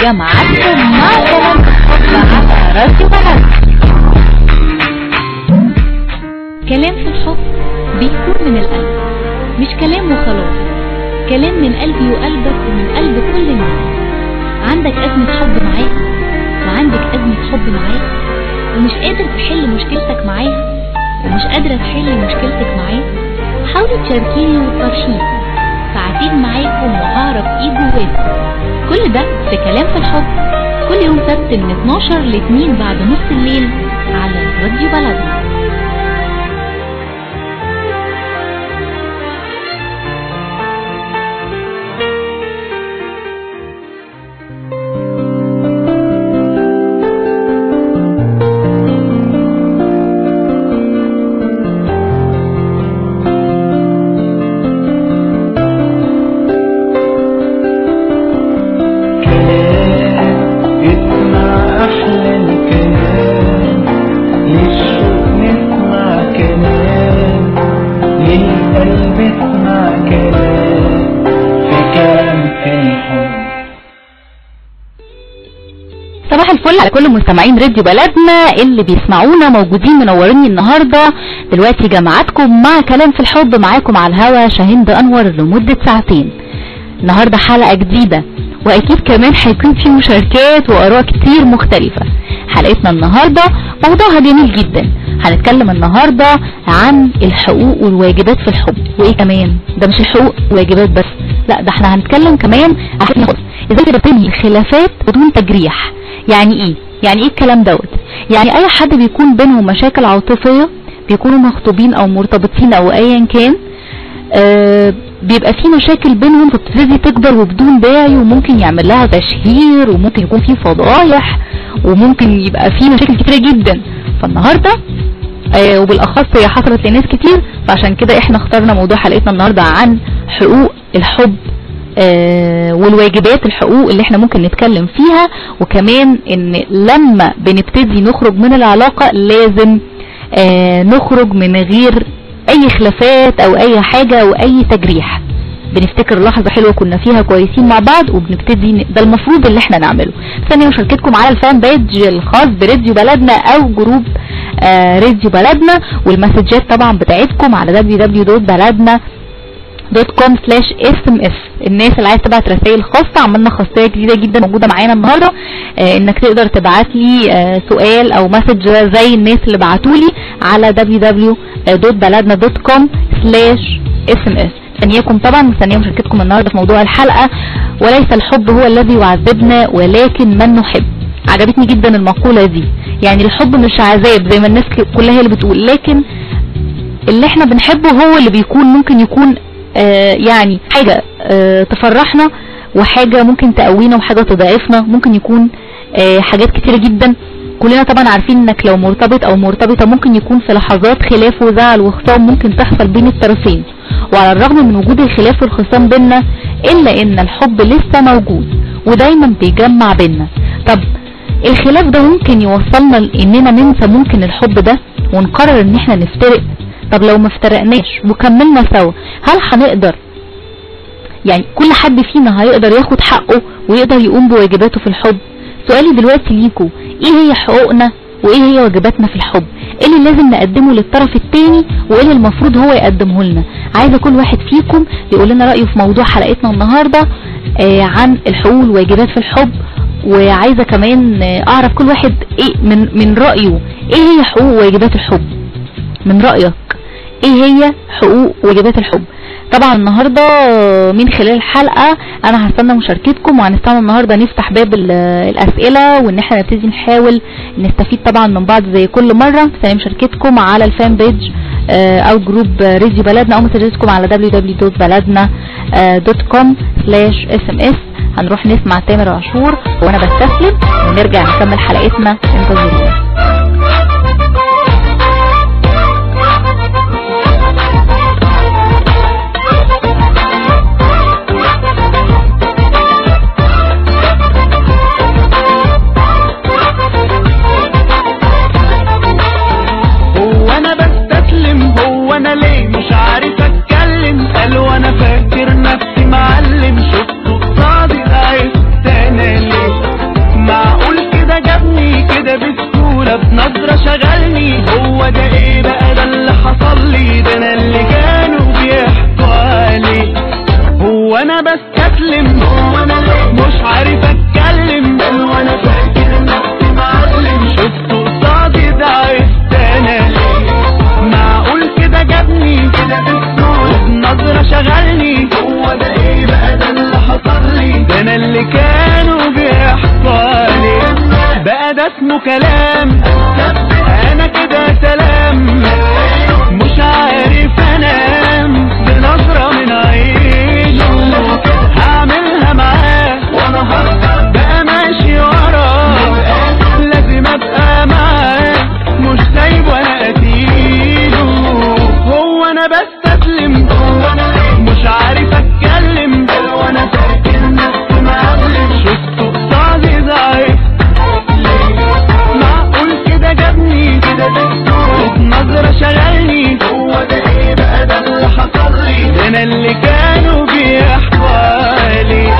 جمعتكم مع كلام الحب على راديو بلد. كلام في الحب بيكون من القلب، مش كلام وخلاص، كلام من قلبي وقلبك ومن قلب كل الناس. عندك أزمة حب معاها وعندك أزمة حب معاها ومش قادر تحل مشكلتك معاها ومش قادرة تحل مشكلتك معاه، حاولي تشاركيني وتفرشيني، ساعتين معاكم وهعرف ايه جواكم. كل ده في كلام في الحب، كل يوم سبت من 12 ل 2 بعد نص الليل على راديو بلدنا. على كل مستمعين راديو بلدنا اللي بيسمعونا، موجودين منوريني النهاردة. دلوقتي جمعتكم مع كلام في الحب، معاكم على الهوا شاهند انور لمدة ساعتين. النهاردة حلقة جديدة واكيد كمان هيكون في مشاركات واراء كتير مختلفة. حلقتنا النهاردة موضوعها جميل جدا، هنتكلم النهاردة عن الحقوق والواجبات في الحب. وايه كمان؟ ده مش الحقوق والواجبات بس، لا ده احنا هنتكلم كمان عن ازاي تبني الخلافات بدون تجريح. يعني ايه؟ يعني ايه الكلام دوت؟ يعني اي حد بيكون بينهم مشاكل عاطفية، بيكونوا مخطوبين او مرتبطين او ايا كان، بيبقى في مشاكل بينهم فبتبتدي تكبر وبدون داعي، وممكن يعمل لها تشهير، وممكن يكون في فضايح، وممكن يبقى في مشاكل كتيرة جدا. فالنهاردة وبالاخص هي حصلت لناس كتير، فعشان كده احنا اخترنا موضوع حلقتنا النهاردة عن حقوق الحب والواجبات. الحقوق اللي احنا ممكن نتكلم فيها، وكمان ان لما بنبتدي نخرج من العلاقة لازم نخرج من غير اي خلافات او اي حاجة او اي تجريح. بنفتكر لحظة حلوة كنا فيها كويسين مع بعض وبنبتدي ده المفروض اللي احنا نعمله. ثانيا مشاركتكم على الفان بيج الخاص براديو بلدنا او جروب راديو بلدنا، والمسجات طبعا بتاعتكم على www.baladna.com/sms. الناس اللي عايز تبعت رسائل خاصة، عملنا خاصية جديدة جدا موجودة معانا النهاردة، انك تقدر تبعت لي سؤال او مسج زي الناس اللي بعتولي على www.baladna.com/sms. ثانيكم طبعا مستنيه مشاركتكم النهاردة في موضوع الحلقة، وليس الحب هو الذي يعذبنا ولكن من نحب. عجبتني جدا المقولة دي، يعني الحب مش عذاب زي ما الناس كلها هي اللي بتقول، لكن اللي احنا بنحبه هو اللي بيكون ممكن يكون يعني حاجة تفرحنا، وحاجة ممكن تقوينا، وحاجة تضعفنا، ممكن يكون حاجات كتيرة جدا. كلنا طبعا عارفين انك لو مرتبط او مرتبطة ممكن يكون في لحظات خلاف وزعل وخصام ممكن تحصل بين الطرفين، وعلى الرغم من وجود الخلاف والخصام بيننا الا ان الحب لسه موجود ودايما بيجمع بيننا. طب الخلاف ده ممكن يوصلنا لاننا ننسى ممكن الحب ده ونقرر ان احنا نفترق. طب لو ما افترقناش وكملنا سوا، هل هنقدر يعني كل حد فينا هيقدر ياخد حقه ويقدر يقوم بواجباته في الحب؟ سؤالي دلوقتي ليكوا، ايه هي حقوقنا وايه هي واجباتنا في الحب؟ ايه اللي لازم نقدمه للطرف التاني وايه اللي المفروض هو يقدمه لنا؟ عايزة كل واحد فيكم يقول لنا رأيه في موضوع حلقتنا النهاردة عن الحقوق والواجبات في الحب. وعايزة كمان اعرف كل واحد ايه من رأيه ايه هي حقوق وواجبات الحب. من رأيك ايه هي حقوق وواجبات الحب؟ طبعا النهاردة من خلال الحلقة انا هستنى مشاركتكم، وهنستنى النهاردة نفتح باب الاسئلة، وان احنا نبتدي نحاول نستفيد طبعا من بعض زي كل مرة. ثاني مشاركتكم على الفان بيج او جروب راديو بلدنا، او مسجاتكم على www.baladna.com/sms. هنروح نسمع تامر عاشور وانا بستسلم، ونرجع نكمل حلقتنا. انتظرونا. وانا فاكر نفسي معلم، شفته قصادي عايز تاني ليه؟ بستسلم مش عارف اتكلم وانا فاكر نفسي معلم. شفت قصادي ضعفت انا معقول كده جابني وبنظرة شغلني. هو ده ايه بقى ده اللي حصل لي؟ ده انا اللي كانوا بيحصلي بقى ده اسمه كلام. انا كده سلام مش عارف انام بنظرة من عينه هعملها معاه وانا هفضل بقى ماشي وراه لازم ابقى معاه مش سايب ولا قتيله. هو انا بستسلم مش عارف اتكلم وانا فاكر نفسي معلم. شفت قصادي ضعيف معقول كده جابني وبنظرة شغلني. هو ده ايه بقى ده اللي حصل لي؟ ده انا اللي كانوا بيحصلي.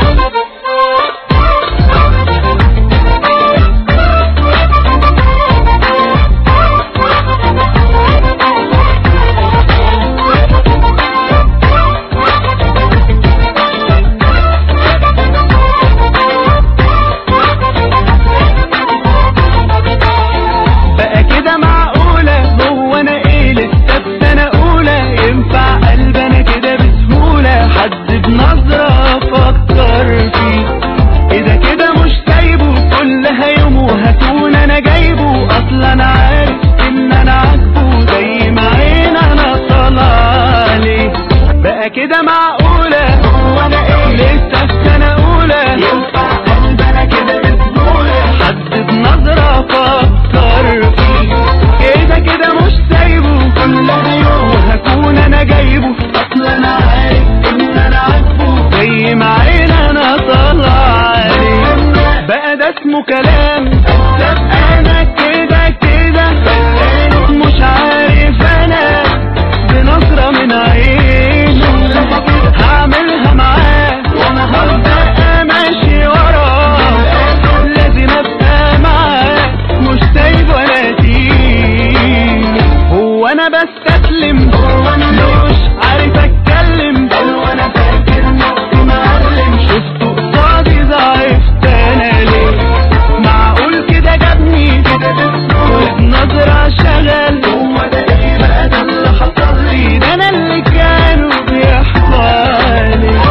بقى كده معقولة هو انا ايه لسه في سنة اولى ينفع قلب انا كده بسهولة حد بنظرة افكر فيه؟ اذا كده مش سايبه كلها يوم وهكون انا جايبه. اصلا انا عارف ان انا عاجبه زي ما عين انا طالع عليه. بقى كده معقولة هو انا ايه لسه في سنة اولى ينفع قلب انا كده بسهولة حد بنظرة افكر فيه؟ اذا كده مش سايبه كلها يوم وهكون انا جايبه. اصلا انا عارف ان انا عاجبه زي ما عين انا طالع عليه. بقى ده اسمه كلام. انا كده مش عارف انا بنظرة من عينه هعملها معاه وانا هبقى ماشي وراه لازم ابقى معاه مش سايب ولا تيجي. هو انا بستسلم مش عارف اتكلم وانا فاكر نفسي معلم. شفت قصادي ضعفت انا ليه معقول كده جابني وبنظرة شغل. هو ده ايه بقى ده اللي حصل لي؟ ده انا اللي كانوا بيحصلي.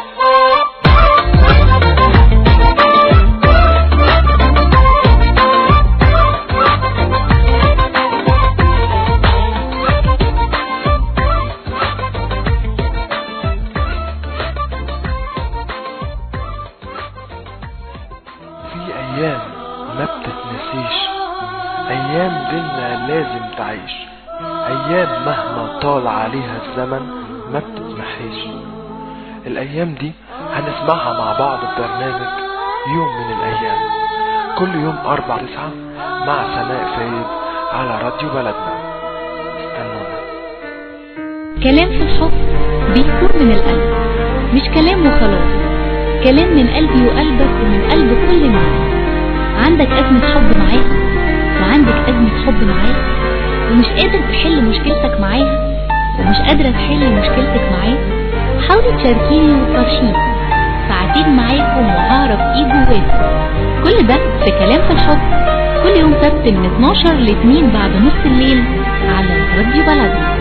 في ايام ما بتتنسيش، ايام بينا لازم تعيش، ايام مهما طال عليها الزمن ما بتتمحيش. الايام دي هنسمعها مع بعض في برنامج يوم من الايام كل يوم 4/9 مع سناء فايد على راديو بلدنا. استنونا. كلام في الحب بيكون من القلب، مش كلام وخلاص، كلام من قلبي وقلبك ومن قلب كل الناس. عندك أزمة حب معاها وعندك أزمة حب معاه ومش قادر تحل مشكلتك معاها ومش قادرة تحل مشكلتك معاه، حاولي تشاركيني وتفرشيني. ساعتين معاكم وهعرف ايه جواكم. كل ده في كلام في الحب كل يوم سبت من 12 ل 2 بعد نص الليل على راديو بلدنا.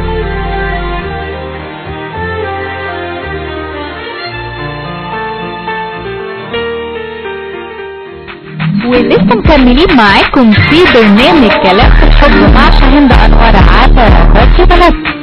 ولسه مكملين معاكم في برنامج كلام في الحب مع شاهين انور على راديو بلدنا.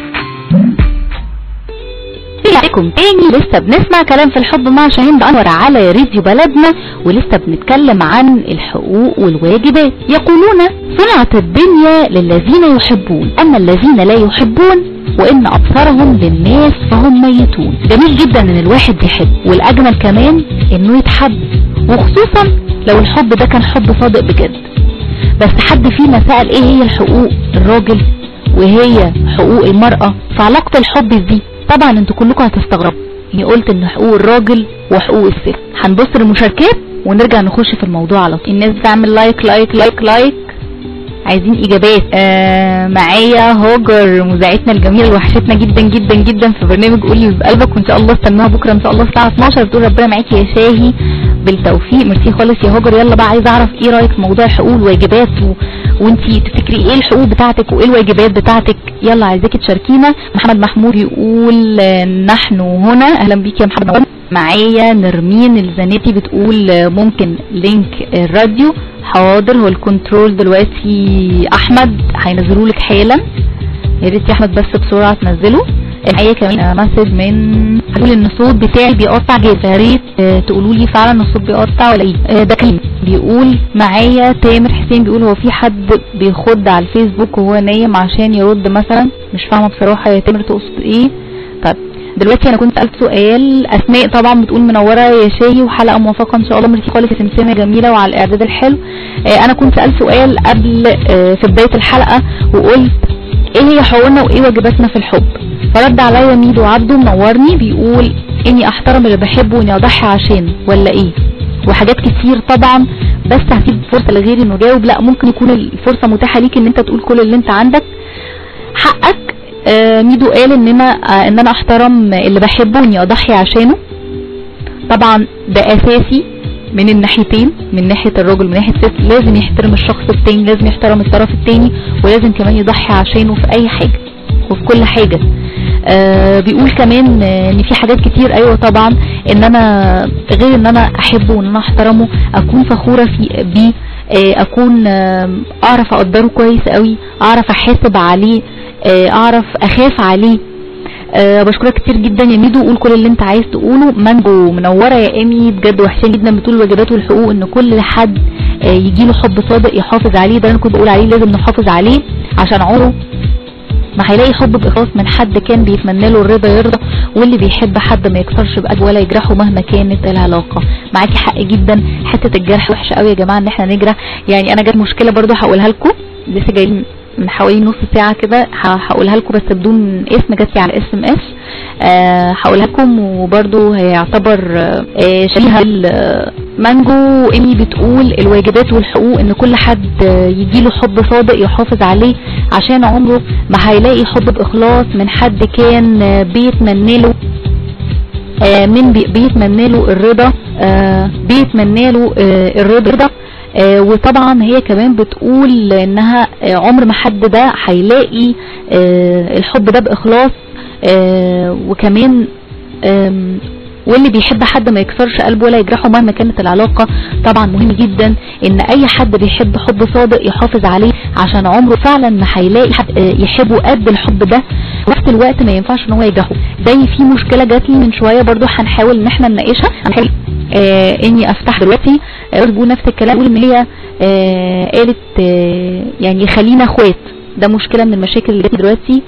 عليكم تاني لسه بنسمع كلام في الحب مع شاهين انور على راديو بلدنا، ولسه بنتكلم عن الحقوق والواجبات. يقولون صنعت الدنيا للذين يحبون اما الذين لا يحبون وان ابصارهم للناس فهم ميتون. جميل جدا ان الواحد يحب، والاجمل كمان انه يتحب، وخصوصا لو الحب ده كان حب صادق بجد. بس حد فينا سأل ايه هي الحقوق الراجل وهي حقوق المرأة في علاقة الحب دي؟ طبعا انتوا كلكم هتستغربوا اني قلت ان حقوق الراجل وحقوق الست. هنبص للمشاركات ونرجع نخش في الموضوع على طول. الناس بتعمل لايك لايك لايك لايك عايزين اجابات. معايا هاجر مذيعتنا الجميله اللي وحشتنا جدا جدا جدا في برنامج قول اللي بقلبك، وان شاء الله استناها بكره ان شاء الله الساعه 12. بتقول ربنا معاكي يا شاهي بالتوفيق. ميرسي خالص يا هاجر. يلا بقى عايزه اعرف ايه رايك في موضوع الحقوق والواجبات، وانتي تفتكري ايه الحقوق بتاعتك وايه الواجبات بتاعتك؟ يلا عايزاكي تشاركينا. محمد محمود يقول نحن هنا. اهلا بيك يا محمد. معايا نرمين الزناتي بتقول ممكن لينك الراديو. حاضر، هو الكنترول دلوقتي احمد هينزلوا لك حالا، يا ريت يا احمد بس بسرعه تنزله. معايا كمان مسج من بيقول ان الصوت بتاعي بيقطع جدا، يا ريت تقولوا لي فعلا ان الصوت بيقطع ولا ايه. ده كريم بيقول. معايا تامر حسين بيقول هو في حد بيخد على الفيسبوك وهو نايم عشان يرد مثلا؟ مش فاهمه بصراحه يا تامر تقصد ايه. طيب دلوقتي انا كنت سألت سؤال. اسماء طبعا بتقول منوره يا شاهي وحلقه موفقه ان شاء الله. ميرسي خالص يا سمسمه جميله وعلى الاعداد الحلو. انا كنت سألت سؤال قبل في بدايه الحلقه وقلت ايه هي حقوقنا وايه واجباتنا في الحب، فرد عليا ميدو عبده منورني بيقول اني احترم اللي بحبه واني اضحي عشانه ولا ايه، وحاجات كتير طبعا. بس هسيب فرصه لغيري انه يجاوب. لا، ممكن يكون الفرصه متاحه ليك ان انت تقول كل اللي انت عندك. حقك. ميدو قال ان انا احترم اللي بحبه واني اضحي عشانه. طبعا ده اساسي من الناحيتين، من ناحية الراجل ومن ناحية الست. لازم يحترم الشخص التاني، لازم يحترم الطرف التاني، ولازم كمان يضحي عشانه في اي حاجة وفي كل حاجة. بيقول كمان ان في حاجات كتير. ايوه طبعا، ان انا غير ان انا احبه وان انا احترمه، اكون فخورة بيه، اكون اعرف اقدره كويس قوي، اعرف احاسب عليه، اعرف اخاف عليه. بشكرك كتير جدا يا ميدو. قول كل اللي انت عايز تقوله. مانجو منوره يا ايمي بجد وحشين جدا. بتقول الواجبات والحقوق ان كل حد يجيله حب صادق يحافظ عليه. ده انا كنت بقول عليه لازم نحافظ عليه عشان عمره ما هيلاقي حب باخلاص من حد كان بيتمنى له الرضا يرضى، واللي بيحب حد ما يكسرش بقلبه ولا يجرحه مهما كانت العلاقه. معاكي حق جدا. حته الجرح وحشه قوي يا جماعه ان احنا نجرح. يعني انا جت مشكله برضو هقولها لكم، لسه جايين من حوالي نص ساعة كده، هقولها لكم بس بدون اسم، جات لي على SMS. هقولها لكم وبرضو هيعتبر شبيهة. مانجو ايمي بتقول الواجبات والحقوق ان كل حد يجيله حب صادق يحافظ عليه عشان عمره ما هيلاقي حب باخلاص من حد كان بيتمنى له بيتمنى له الرضا، بيتمنى له الرضا. وطبعا هي كمان بتقول انها عمر ما حد ده هيلاقي الحب ده باخلاص، وكمان واللي بيحب حد ما يكسرش قلبه ولا يجرحه مهما كانت العلاقة. طبعا مهم جدا ان اي حد بيحب حب صادق يحافظ عليه عشان عمره فعلا ما هيلاقي حد يحبه قد الحب ده، وقت الوقت ما ينفعش ان هو يجرحه. زي في مشكلة جات لي من شوية برضو هنحاول ان احنا نناقشها. هنحاول اني افتح دلوقتي بقول نفس الكلام، بقول ان هي قالت يعني خلينا اخوات. ده مشكلة من المشاكل اللي جات دلوقتي.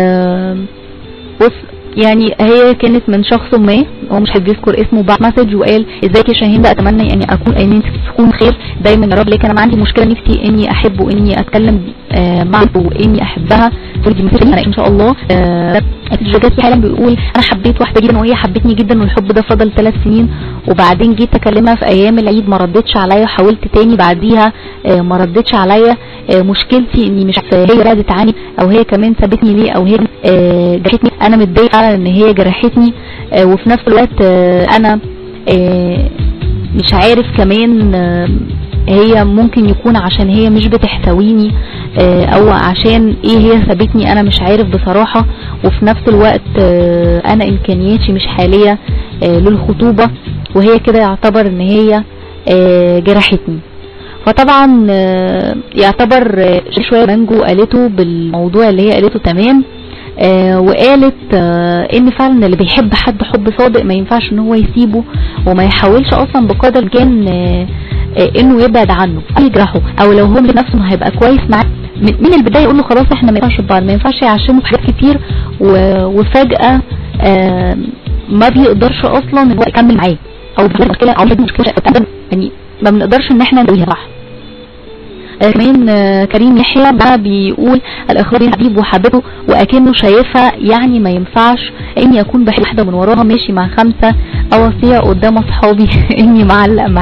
بص يعني هي كانت من شخص ما، هو مش هيذكر اسمه، بعت مسج وقال ازيك يا شاهين، ده اتمنى يعني اكون ان تكون خير دايما يا رب، لكن انا عندي مشكله نفسي اني احب واني اتكلم معه واني احبها. دي مثل انا ان شاء الله. جات حالا بيقول انا حبيت واحده جدا وهي حبتني جدا والحب ده فضل 3 سنين، وبعدين جيت اكلمها في ايام العيد ما ردتش عليا، حاولت تاني بعديها ما ردتش عليا. مشكلتي اني مش هي بعدت عني او هي كمان سابتني ليه او هي جرحتني. انا متضايق فعلا ان هي جرحتني، وفي نفس الوقت انا مش عارف كمان هي ممكن يكون عشان هي مش بتحتويني او عشان ايه هي سابتني، انا مش عارف بصراحة. وفي نفس الوقت انا امكانياتي مش حالية للخطوبة، وهي كده يعتبر ان هي جرحتني. فطبعا يعتبر شوية مانجو قالته بالموضوع اللي هي قالته تمام. وقالت ان فعلا اللي بيحب حد حب صادق ما ينفعش ان هو يسيبه وما يحاولش اصلا بقدر الامكان انه يبعد عنه او يجرحه، او لو هو نفسه ما هيبقى كويس معاه من البدايه يقول له خلاص احنا ما ينفعش بعض، ما ينفعش يعشمه في حاجات كتير وفجاه ما بيقدرش اصلا ان هو يكمل معاه، او مشكله او مشكله يعني ما بنقدرش ان احنا نقولها صح. كمان كريم يحيى بقى بيقول الاخلاق بين حبيب وحبيبته واكنه شايفها، يعني ما ينفعش اني اكون بحب واحده من وراها ماشي مع 5 اوصيه قدام اصحابي اني معلق معي.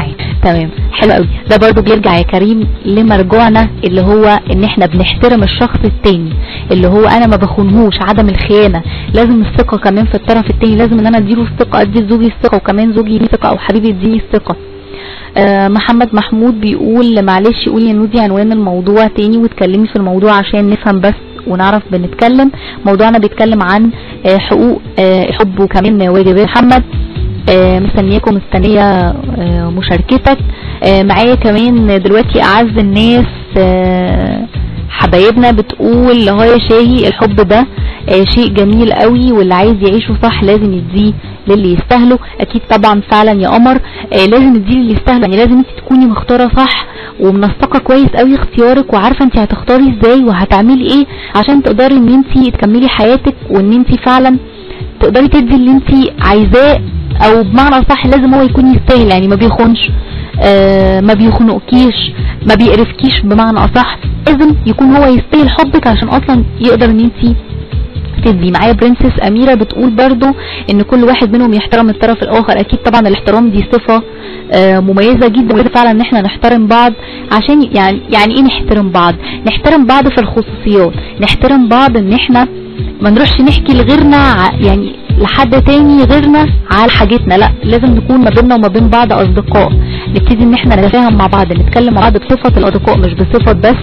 تمام، حلو قوي. ده برضو بيرجع يا كريم لمرجوعنا اللي هو ان احنا بنحترم الشخص التاني، اللي هو انا ما بخونهوش، عدم الخيانة. لازم الثقة كمان في الطرف التاني، لازم ان انا اديله الثقة، ادي لزوجي الثقة، وكمان زوجي يديني الثقة او حبيبي يديني الثقة. محمد محمود بيقول معلش قولي يا نودي عنوان الموضوع تاني وتكلمي في الموضوع عشان نفهم بس ونعرف بنتكلم. موضوعنا بيتكلم عن حقوق حب وكمان واجبات. محمد مستنياكم، مستنية مشاركتك معايا كمان دلوقتي. اعز الناس حبايبنا بتقول هو يا شاهي الحب ده شيء جميل قوي، واللي عايز يعيشه صح لازم يديه للي يستاهله. اكيد طبعا فعلا يا قمر، لازم يديه للي يستاهله. يعني لازم انت تكوني مختاره صح ومنسقه كويس قوي اختيارك، وعارفه انت هتختاري ازاي وهتعملي ايه عشان تقدري ان انت تكملي حياتك، وان انت فعلا تقدري تدي اللي انت عايزاه، او بمعنى صح لازم هو يكون يستاهل. يعني ما بيخونش، ما بيخنقكيش، ما بيقرفكيش، بمعنى اصح لازم يكون هو يستاهل حبك عشان اصلا يقدر ان انت تدي. معايا برنسس اميرة بتقول برضو ان كل واحد منهم يحترم الطرف الاخر. اكيد طبعا الاحترام دي صفة مميزة جدا، وده فعلا ان احنا نحترم بعض. عشان يعني ايه نحترم بعض؟ نحترم بعض في الخصوصيات، نحترم بعض ان احنا ما نروحش نحكي لغيرنا يعني لحد تاني غيرنا على حاجتنا، لا لازم نكون ما بيننا وما بين بعض اصدقاء، نبتدي ان احنا نتفاهم مع بعض، نتكلم مع بعض بصفة الاصدقاء، مش بصفة بس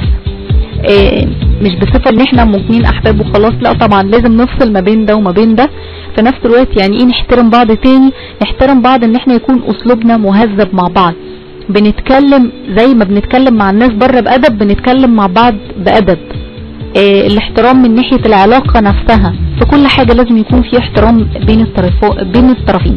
مش بصفة ان احنا ممكن احباب وخلاص. لا طبعا لازم نفصل ما بين ده وما بين ده في نفس الوقت. يعني ايه نحترم بعض تاني؟ نحترم بعض ان احنا يكون اسلوبنا مهذب مع بعض، بنتكلم زي ما بنتكلم مع الناس بره بأدب، بنتكلم مع بعض بأدب. الاحترام من ناحية العلاقة نفسها، في كل حاجة لازم يكون في احترام بين الطرفين.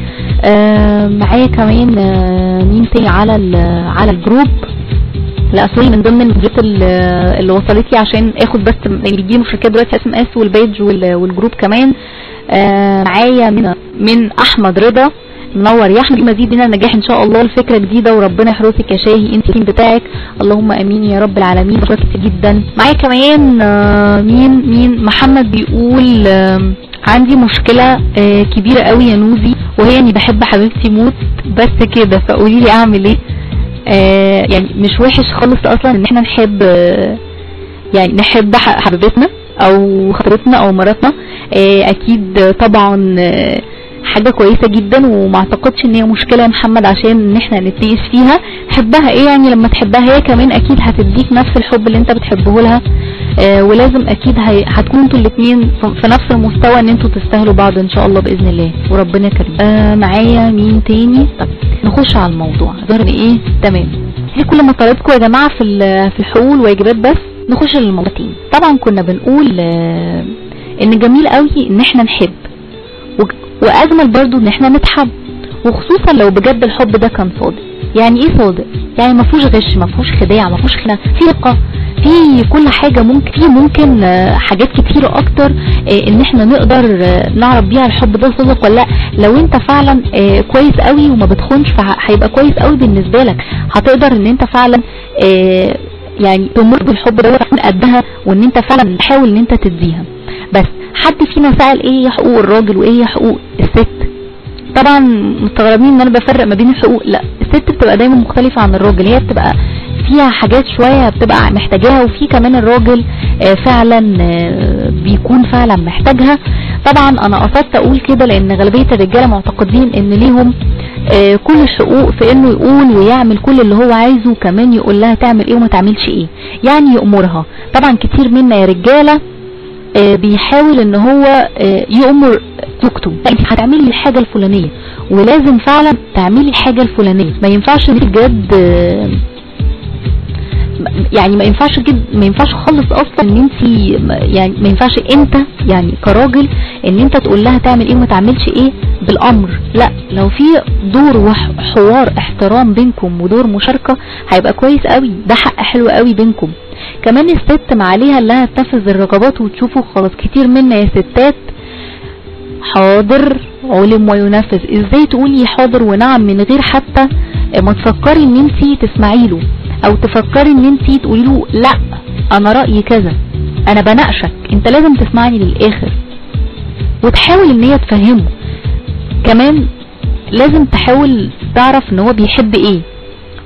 معايا كمان مين تاني على الجروب؟ لا سوري، من ضمن الجروب اللي وصلت لي عشان اخد بس اللي بيجي مشاركات دلوقتي SMS والبيج والجروب كمان. معايا من احمد رضا، منور يا احمد، مزيد من النجاح ان شاء الله، الفكره جديده وربنا يحرسك يا شاهي، انت التيم بتاعك اللهم امين يا رب العالمين. بشكرك كتير جدا. معايا كمان مين محمد بيقول عندي مشكله كبيره قوي يا نوزي، وهي اني بحب حبيبتي موت بس كده، فقولي لي اعمل ايه؟ يعني مش وحش خالص اصلا ان احنا نحب حبيبتنا او خطيبتنا او مراتنا. اكيد طبعا حاجة كويسة جدا، وما اعتقدش ان هي مشكلة يا محمد عشان ان احنا نتناقش فيها. حبها ايه يعني؟ لما تحبها هي كمان اكيد هتديك نفس الحب اللي انت بتحبه لها، ولازم اكيد هتكونوا انتوا الاثنين في نفس المستوى، ان انتوا تستاهلوا بعض ان شاء الله باذن الله وربنا كريم. معايا مين تاني؟ طب نخش على الموضوع. ظهر ايه؟ تمام. هي كل ما طلبتكم يا جماعة في الحقوق والواجبات، بس نخش للموضوع تاني. طبعا كنا بنقول ان جميل قوي ان احنا نحب، واجمل برضو ان احنا نتحب، وخصوصا لو بجد الحب ده كان صادق. يعني ايه صادق؟ يعني ما فيهوش غش، ما فيهوش خداع، ما فيهوش خنا، في ثقه، في كل حاجه. ممكن حاجات كتيره اكتر ان احنا نقدر نعرف بيها الحب ده صادق ولا لا. لو انت فعلا كويس قوي وما بتخونش، فهيبقى كويس قوي بالنسبه لك، هتقدر ان انت فعلا يعني تمر بالحب ده وتكون قدها، وان انت فعلا تحاول ان انت تديها. بس حد فينا سأل ايه هي حقوق الراجل وايه هي حقوق الست؟ طبعا مستغربين ان انا بفرق ما بين الحقوق. لا، الست بتبقى دايما مختلفة عن الراجل، هي بتبقى فيها حاجات شوية بتبقى محتاجاها، وفي كمان الراجل فعلا بيكون فعلا محتاجها. طبعا انا قصدت اقول كده لان غالبية الرجالة معتقدين ان ليهم كل الحقوق في انه يقول ويعمل كل اللي هو عايزه، وكمان يقول لها تعمل ايه وما تعملش ايه، يعني يأمرها. طبعا كتير منا يا رجالة بيحاول ان هو يأمر زوجته، انت هتعملي الحاجة الفلانية ولازم فعلا تعملي الحاجة الفلانية. ما ينفعش بجد، يعني ما ينفعش خالص اصلا ان انت يعني ما ينفعش انت يعني كراجل ان انت تقول لها تعمل ايه وما تعملش ايه بالامر. لا، لو في دور وحوار احترام بينكم ودور مشاركة هيبقى كويس قوي، ده حق حلو قوي بينكم. كمان الست ما عليها انها تنفذ الرغبات وتشوفوا. خلاص كتير منا يا ستات حاضر علم وينفذ. ازاي تقولي حاضر ونعم من غير حتى ما تفكري ان انتي تسمعي له، او تفكري ان انتي تقولي له لا انا رأيي كذا، انا بناقشك، انت لازم تسمعني للاخر، وتحاول ان هي تفهمه. كمان لازم تحاول تعرف ان هو بيحب ايه،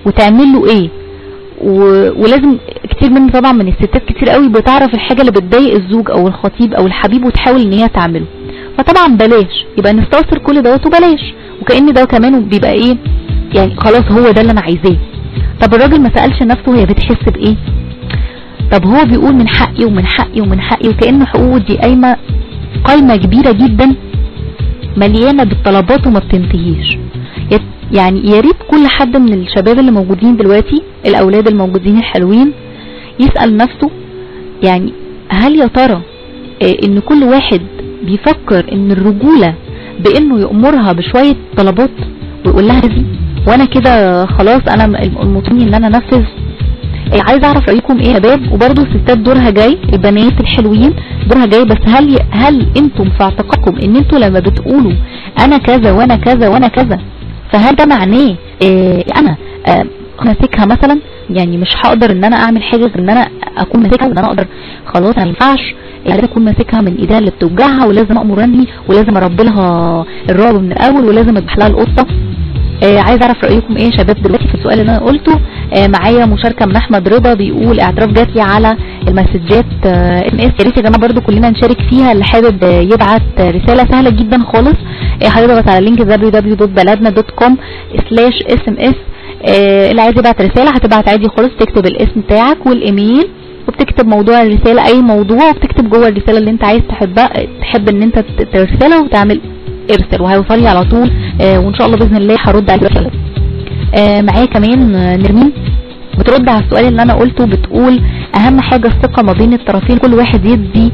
وتعمل له ايه. ولازم كتير من طبعا من الستات كتير قوي بتعرف الحاجة اللي بتضايق الزوج او الخطيب او الحبيب وتحاول ان هي تعمله، فطبعا بلاش، يبقى نستوصر كل دوت وبلاش، وكأن ده كمان بيبقى ايه يعني خلاص هو ده اللي انا عايزاه. طب الراجل ما سألش نفسه هي بتحس بايه؟ طب هو بيقول من حقي ومن حقي ومن حقي، وكأن حقوقه دي قايمة كبيرة جدا مليانة بالطلبات وما بتنتهيش. يعني يا ريت كل حد من الشباب اللي موجودين دلوقتي، الاولاد الموجودين الحلوين، يسأل نفسه يعني هل يا ترى ان كل واحد بيفكر ان الرجولة بانه يأمرها بشوية طلبات ويقول لها دي وانا كده خلاص انا المطمئن ان انا انفذ. عايز اعرف رايكم ايه يا شباب، وبرضه الستات دورها جاي، البنات الحلوين دورها جاي، بس هل انتم في اعتقادكم ان انتم لما بتقولوا انا كذا وانا كذا وانا كذا فهل ده معناه انا ماسكها مثلا؟ يعني مش هقدر ان انا اعمل حاجه غير ان انا اكون ماسكها، وان انا اقدر خلاص ما ينفعش لازم اكون ماسكها من ايديها اللي بتوجعها، ولازم امر اني، ولازم اربي لها الرعب من الاول، ولازم اذبح لها القطه. عايز اعرف رايكم ايه يا شباب دلوقتي في السؤال اللي انا قلته. معايا مشاركه من احمد رضا بيقول اعتراف جات لي على المسجات SMS. يا ريت يا جماعه برده كلنا نشارك فيها، اللي حابب يبعت رساله سهله جدا خالص هيضغط على لينك www.baladna.com/SMS. اللي عايز يبعت رساله هتبعت عادي خالص، تكتب الاسم بتاعك والايميل وبتكتب موضوع الرساله، اي موضوع، وبتكتب جوه الرساله اللي انت عايز تحب ان انت ترسلها وتعمل ارسل، وهيوصل لي على طول وان شاء الله باذن الله هرد على الرساله. معايا كمان نرمين بترد على السؤال اللي انا قلته، بتقول اهم حاجه الثقه ما بين الطرفين، كل واحد يدي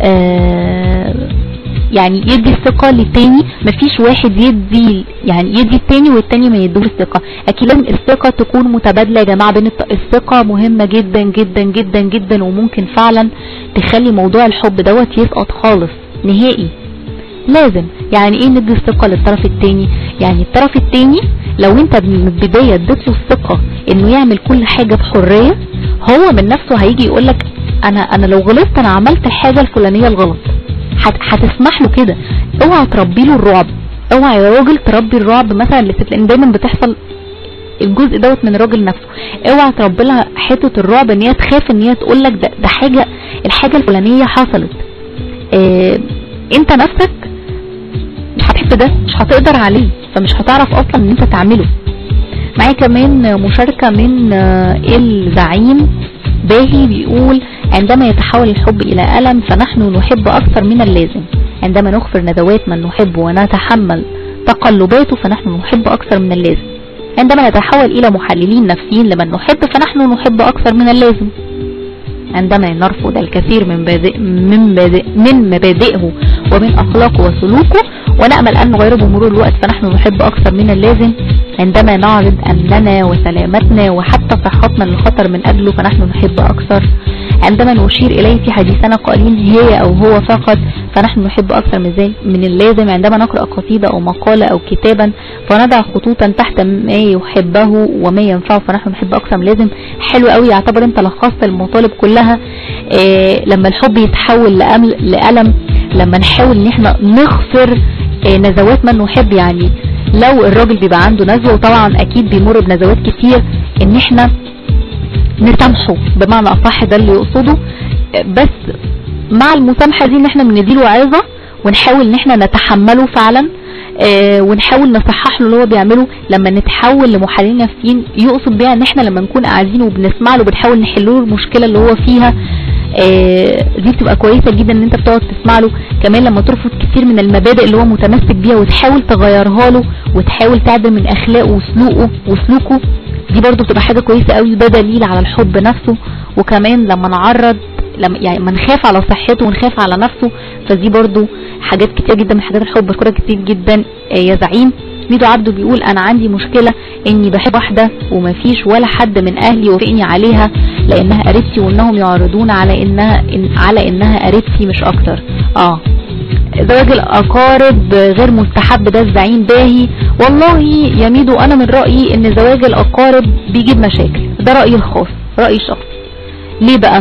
يعني يدي الثقه للتاني، مفيش واحد يدي التاني والتاني ما يدوش الثقه. اكيد لازم الثقه تكون متبادله يا جماعه، بين الثقه مهمه جدا جدا جدا جدا، وممكن فعلا تخلي موضوع الحب دوت يسقط خالص نهائي. لازم يعني ايه ندي الثقه للطرف التاني؟ يعني الطرف التاني لو انت من البدايه اديت له الثقه انه يعمل كل حاجه بحريه، هو من نفسه هيجي يقول لك انا لو غلطت انا عملت الحاجه الفلانيه الغلط، هتسمح له كده. اوعى تربي له الرعب، اوعى يا راجل تربي الرعب مثلا للست، لان دايما بتحصل الجزء دوت من الراجل نفسه. اوعى تربي لها حته الرعب ان هي تخاف ان هي تقول لك ده الحاجه الفلانيه حصلت. انت نفسك مش هتحب ده، مش هتقدر عليه، فمش هتعرف اصلا ان انت تعمله. معايا كمان مشاركة من الزعيم باهي بيقول عندما يتحول الحب الى ألم فنحن نحب اكثر من اللازم، عندما نغفر ندوات من نحب ونتحمل تقلباته فنحن نحب اكثر من اللازم، عندما نتحول الى محللين نفسيين لمن نحب فنحن نحب اكثر من اللازم، عندما نرفض الكثير من مبادئه ومن أخلاقه وسلوكه ونأمل أن نغيره بمرور الوقت فنحن نحب أكثر من اللازم، عندما نعرض أمننا وسلامتنا وحتى صحتنا للخطر من أجله فنحن نحب أكثر، عندما نشير إليه في حديثنا قائلين هي أو هو فقط فنحن نحب أكثر من اللازم، عندما نقرأ قصيدة أو مقالة أو كتابا فنضع خطوطا تحت ما يحبه وما ينفعه فنحن نحب أكثر من اللازم. حلو قوي، يعتبر انت لخصت المطالب كلها. لما الحب يتحول لألم، لما نحاول ان احنا نغفر نزوات من نحب، يعني لو الراجل بيبقى عنده نزوة وطبعا اكيد بيمر بنزوات كتير، ان احنا نسامحه بمعنى اصح، ده اللي يقصده. بس مع المسامحة دي ان احنا بنديله عظة ونحاول ان احنا نتحمله فعلا، ونحاول نصحح له اللي هو بيعمله. لما نتحول لمحللين نفسيين يقصد بيها ان احنا لما نكون قاعدين وبنسمع له بنحاول نحل له المشكلة اللي هو فيها، دي بتبقى كويسة جدا ان انت بتقعد تسمع له. كمان لما ترفض كتير من المبادئ اللي هو متمسك بيها وتحاول تغيرها له وتحاول تعدل من اخلاقه وسلوكه، دي برضو بتبقى حاجة كويسة قوي، ده دليل على الحب نفسه. وكمان يعني ما نخاف على صحته ونخاف على نفسه، فدي برضو حاجات كتير جدا من حاجات الحب. بشكرك كتير جدا يا زعيم. ميدو عبده بيقول انا عندي مشكلة اني بحب واحدة ومفيش ولا حد من اهلي وافقني عليها لانها قريبتي، وانهم يعرضون على انها قريبتي مش اكتر. زواج الاقارب غير مستحب، ده الزعيم باهي. والله يا ميدو انا من رأيي ان زواج الاقارب بيجيب مشاكل، ده رأيي الخاص، رأيي الشخصي. ليه بقى؟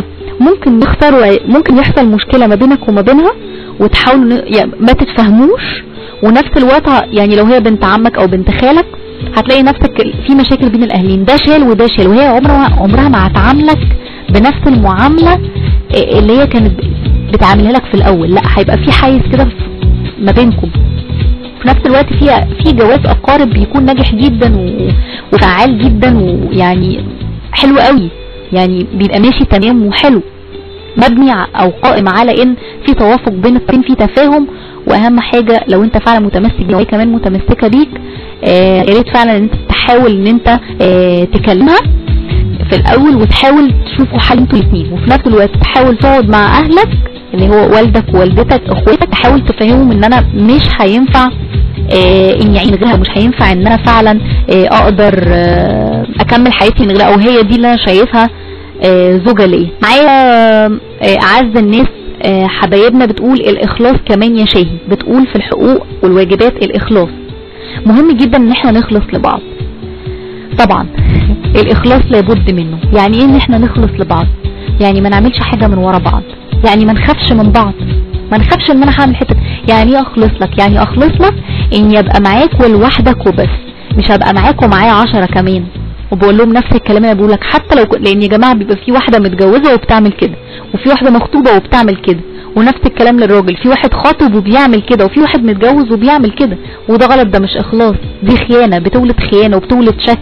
ممكن يحصل مشكلة ما بينك وما بينها وتحاولوا يعني ما تتفهموش، ونفس الوقت يعني لو هي بنت عمك او بنت خالك هتلاقي نفسك في مشاكل بين الاهلين، ده شال وده شال، وهي عمرها ما هتعاملك بنفس المعاملة اللي هي كانت بتعاملها لك في الاول. لا، هيبقى في حيز كده ما بينكم. في نفس الوقت في جواز اقارب بيكون ناجح جدا وفعال جدا، ويعني حلو قوي، يعني بيبقى ماشي تمام وحلو، مبني او قائم على ان في توافق بين الطرفين، في تفاهم. واهم حاجة لو انت فعلا متمسك بيها وهي كمان متمسكة بيك، يا ريت فعلا ان انت تحاول ان انت تكلمها في الاول، وتحاول تشوفوا حل انتوا الاثنين، وفي نفس الوقت تحاول تقعد مع اهلك اللي هو والدك ووالدتك اخواتك، تحاول تفهمهم ان انا مش هينفع اني اعين غيرها، مش هينفع ان انا فعلا اقدر اكمل حياتي من غيرها، او هي دي اللي انا شايفها زوجة ليه. معايا اعز الناس حبايبنا بتقول الاخلاص كمان يا شاهي، بتقول في الحقوق والواجبات الاخلاص مهم جدا ان احنا نخلص لبعض. طبعا الاخلاص لابد منه. يعني ايه ان احنا نخلص لبعض؟ يعني ما نعملش حاجة من ورا بعض، يعني ما نخافش من بعض، ما نخافش ان انا هعمل حته. يعني ايه اخلص لك؟ يعني اخلص لك اني ابقى معاك ولوحدك وبس، مش هبقى معاك ومعايا 10 كمان. وبقول لهم نفس الكلام اللي بقول لك، حتى لو لان يا جماعه بيبقى في واحده متجوزه وبتعمل كده، وفي واحده مخطوبه وبتعمل كده، ونفس الكلام للراجل، في واحد خاطب وبيعمل كده، وفي واحد متجوز وبيعمل كده، وده غلط، ده مش اخلاص، دي خيانه، بتولد خيانه وبتولد شك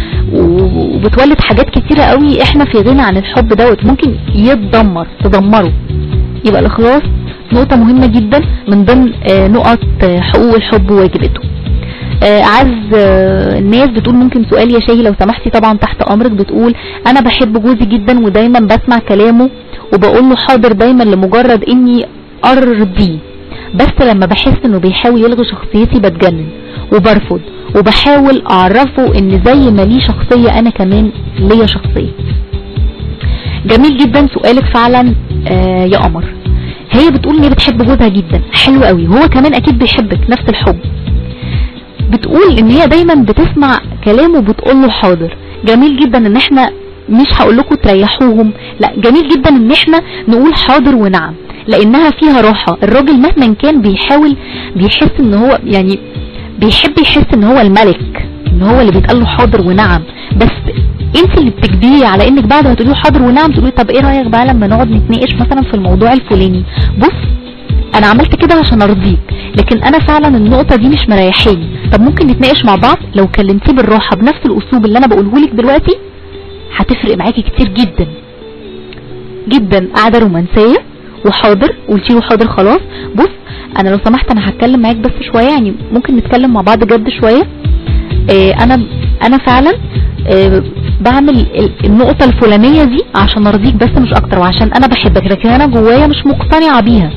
وبتولد حاجات كتيره قوي. احنا في غنى عن الحب دوت، ممكن تدمره. يبقى الاخلاص نقطة مهمة جدا من ضمن نقط حقوق الحب وواجباته. عز الناس بتقول ممكن سؤال يا شاهي لو سمحتي؟ طبعا تحت امرك. بتقول انا بحب جوزي جدا ودايما بسمع كلامه وبقول له حاضر دايما لمجرد اني ارضيه، بس لما بحس انه بيحاول يلغي شخصيتي بتجنن وبرفض، وبحاول اعرفه ان زي ما ليه شخصية انا كمان ليا شخصية. جميل جدا سؤالك فعلا يا قمر. هي بتقول ان هي بتحب جوزها جدا، حلو قوي، وهو كمان اكيد بيحبك نفس الحب. بتقول ان هي دايما بتسمع كلامه وبتقول له حاضر. جميل جدا ان احنا مش هقول لكم تريحوهم، لا، جميل جدا ان احنا نقول حاضر ونعم، لانها فيها راحة. الراجل مهما كان بيحاول بيحس ان هو يعني بيحب يحس ان هو الملك، ان هو اللي بيتقال له حاضر ونعم، بس انت اللي بتجبريه على انك بعد ما تقولي حاضر ونعم تقولي طب ايه رايك بقى لما نقعد نتناقش مثلا في الموضوع الفلاني، بص انا عملت كده عشان ارضيك، لكن انا فعلا النقطه دي مش مريحاني، طب ممكن نتناقش مع بعض. لو كلمتيه بالراحه بنفس الاسلوب اللي انا بقوله لك دلوقتي هتفرق معاكي كتير جدا جدا. قاعده رومانسيه وحاضر، قلتي له حاضر خلاص، بص انا لو سمحت انا هتكلم معاك بس شويه، يعني ممكن نتكلم مع بعض جد شويه. انا فعلا بعمل النقطة الفلانية دي عشان ارضيك بس مش اكتر، وعشان انا بحبك، لكن انا جوايا مش مقتنعة بيها.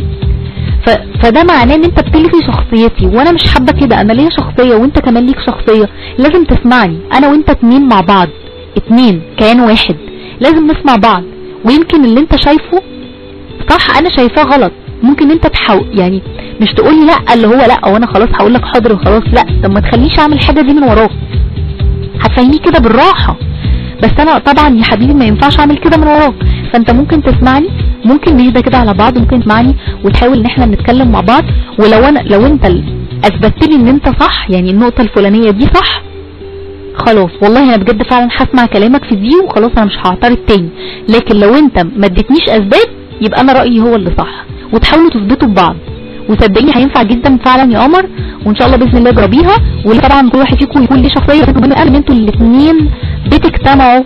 فده معناه ان انت بتلغي شخصيتي، وانا مش حابة كده. انا ليا شخصية وانت كمان ليك شخصية، لازم تسمعني. انا وانت اتنين مع بعض، اتنين كيان واحد، لازم نسمع بعض. ويمكن اللي انت شايفه صح انا شايفاه غلط، ممكن انت يعني مش تقولي لا اللي هو لا وانا خلاص هقول لك حاضر وخلاص، لا، طب ما تخليش اعمل حاجة دي من وراك، هتفهميه كده بالراحة. بس انا طبعا يا حبيبي ما ينفعش اعمل كده من وراك، فانت ممكن تسمعني، ممكن نهدى كده على بعض، ممكن تسمعني وتحاول ان احنا نتكلم مع بعض. لو انت اثبتت لي ان انت صح، يعني النقطة الفلانية دي صح، خلاص والله انا بجد فعلا هسمع كلامك في دي وخلاص، انا مش هعترض تاني. لكن لو انت ما اديتنيش اسباب يبقى انا رأيي هو اللي صح، وتحاولوا تثبتوا ببعض. وصدقيني هينفع جدا فعلا يا قمر، وان شاء الله باذن الله جربيها. وطبعا كل واحد فيكم يكون ليه شخصيه، من ان انتوا الاثنين بتجتمعوا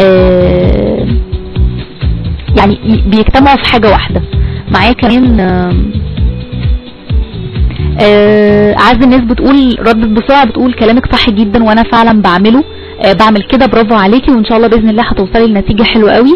يعني بيجتمعوا في حاجه واحده. معايا كمان عز الناس بتقول ردت بسرعه، بتقول كلامك صح جدا وانا فعلا بعمله، بعمل كده، برافو عليكي، وان شاء الله باذن الله هتوصلي لنتيجه حلوه قوي.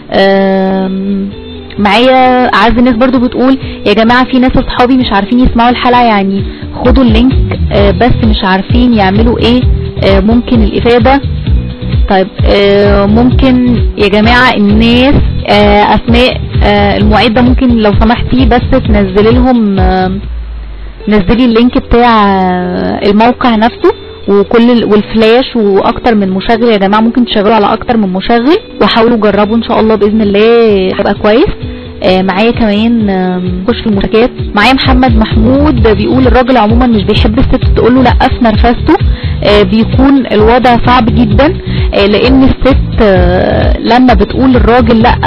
معايا عز الناس برضو بتقول يا جماعة في ناس اصحابي مش عارفين يسمعوا الحلقة، يعني خدوا اللينك بس مش عارفين يعملوا ايه، ممكن الافادة. طيب ممكن يا جماعة الناس اسماء المعدة ممكن لو سمحتي بس تنزلي لهم، نزلي اللينك بتاع الموقع نفسه والفلاش واكتر من مشغل يا جماعة، ممكن تشغلوا على اكتر من مشغل، وحاولوا جربوا ان شاء الله باذن الله هيبقى كويس. معايا كمان خش في المشاركات. معايا محمد محمود بيقول الراجل عموما مش بيحب الست تقول له لا في نرفزته، بيكون الوضع صعب جدا، لان الست لما بتقول الراجل لا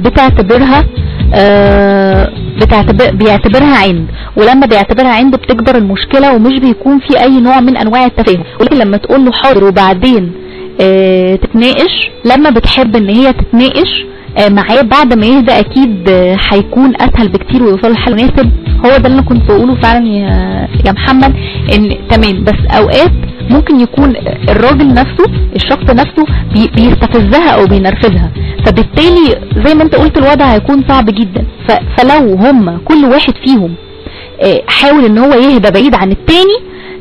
بيعتبرها عند، ولما بيعتبرها عند بتكبر المشكلة ومش بيكون في اي نوع من انواع التفاهم. ولكن لما تقول له حاضر وبعدين تتناقش، لما بتحب ان هي تتناقش معاه بعد ما يهدى اكيد هيكون اسهل بكتير ويوصل لحل مناسب. هو ده اللي انا كنت بقوله فعلا يا محمد، ان تمام بس اوقات ممكن يكون الراجل نفسه الشخص نفسه بيستفزها او بينرفزها، فبالتالي زي ما انت قلت الوضع هيكون صعب جدا. فلو هم كل واحد فيهم حاول ان هو يهدى بعيد عن التاني،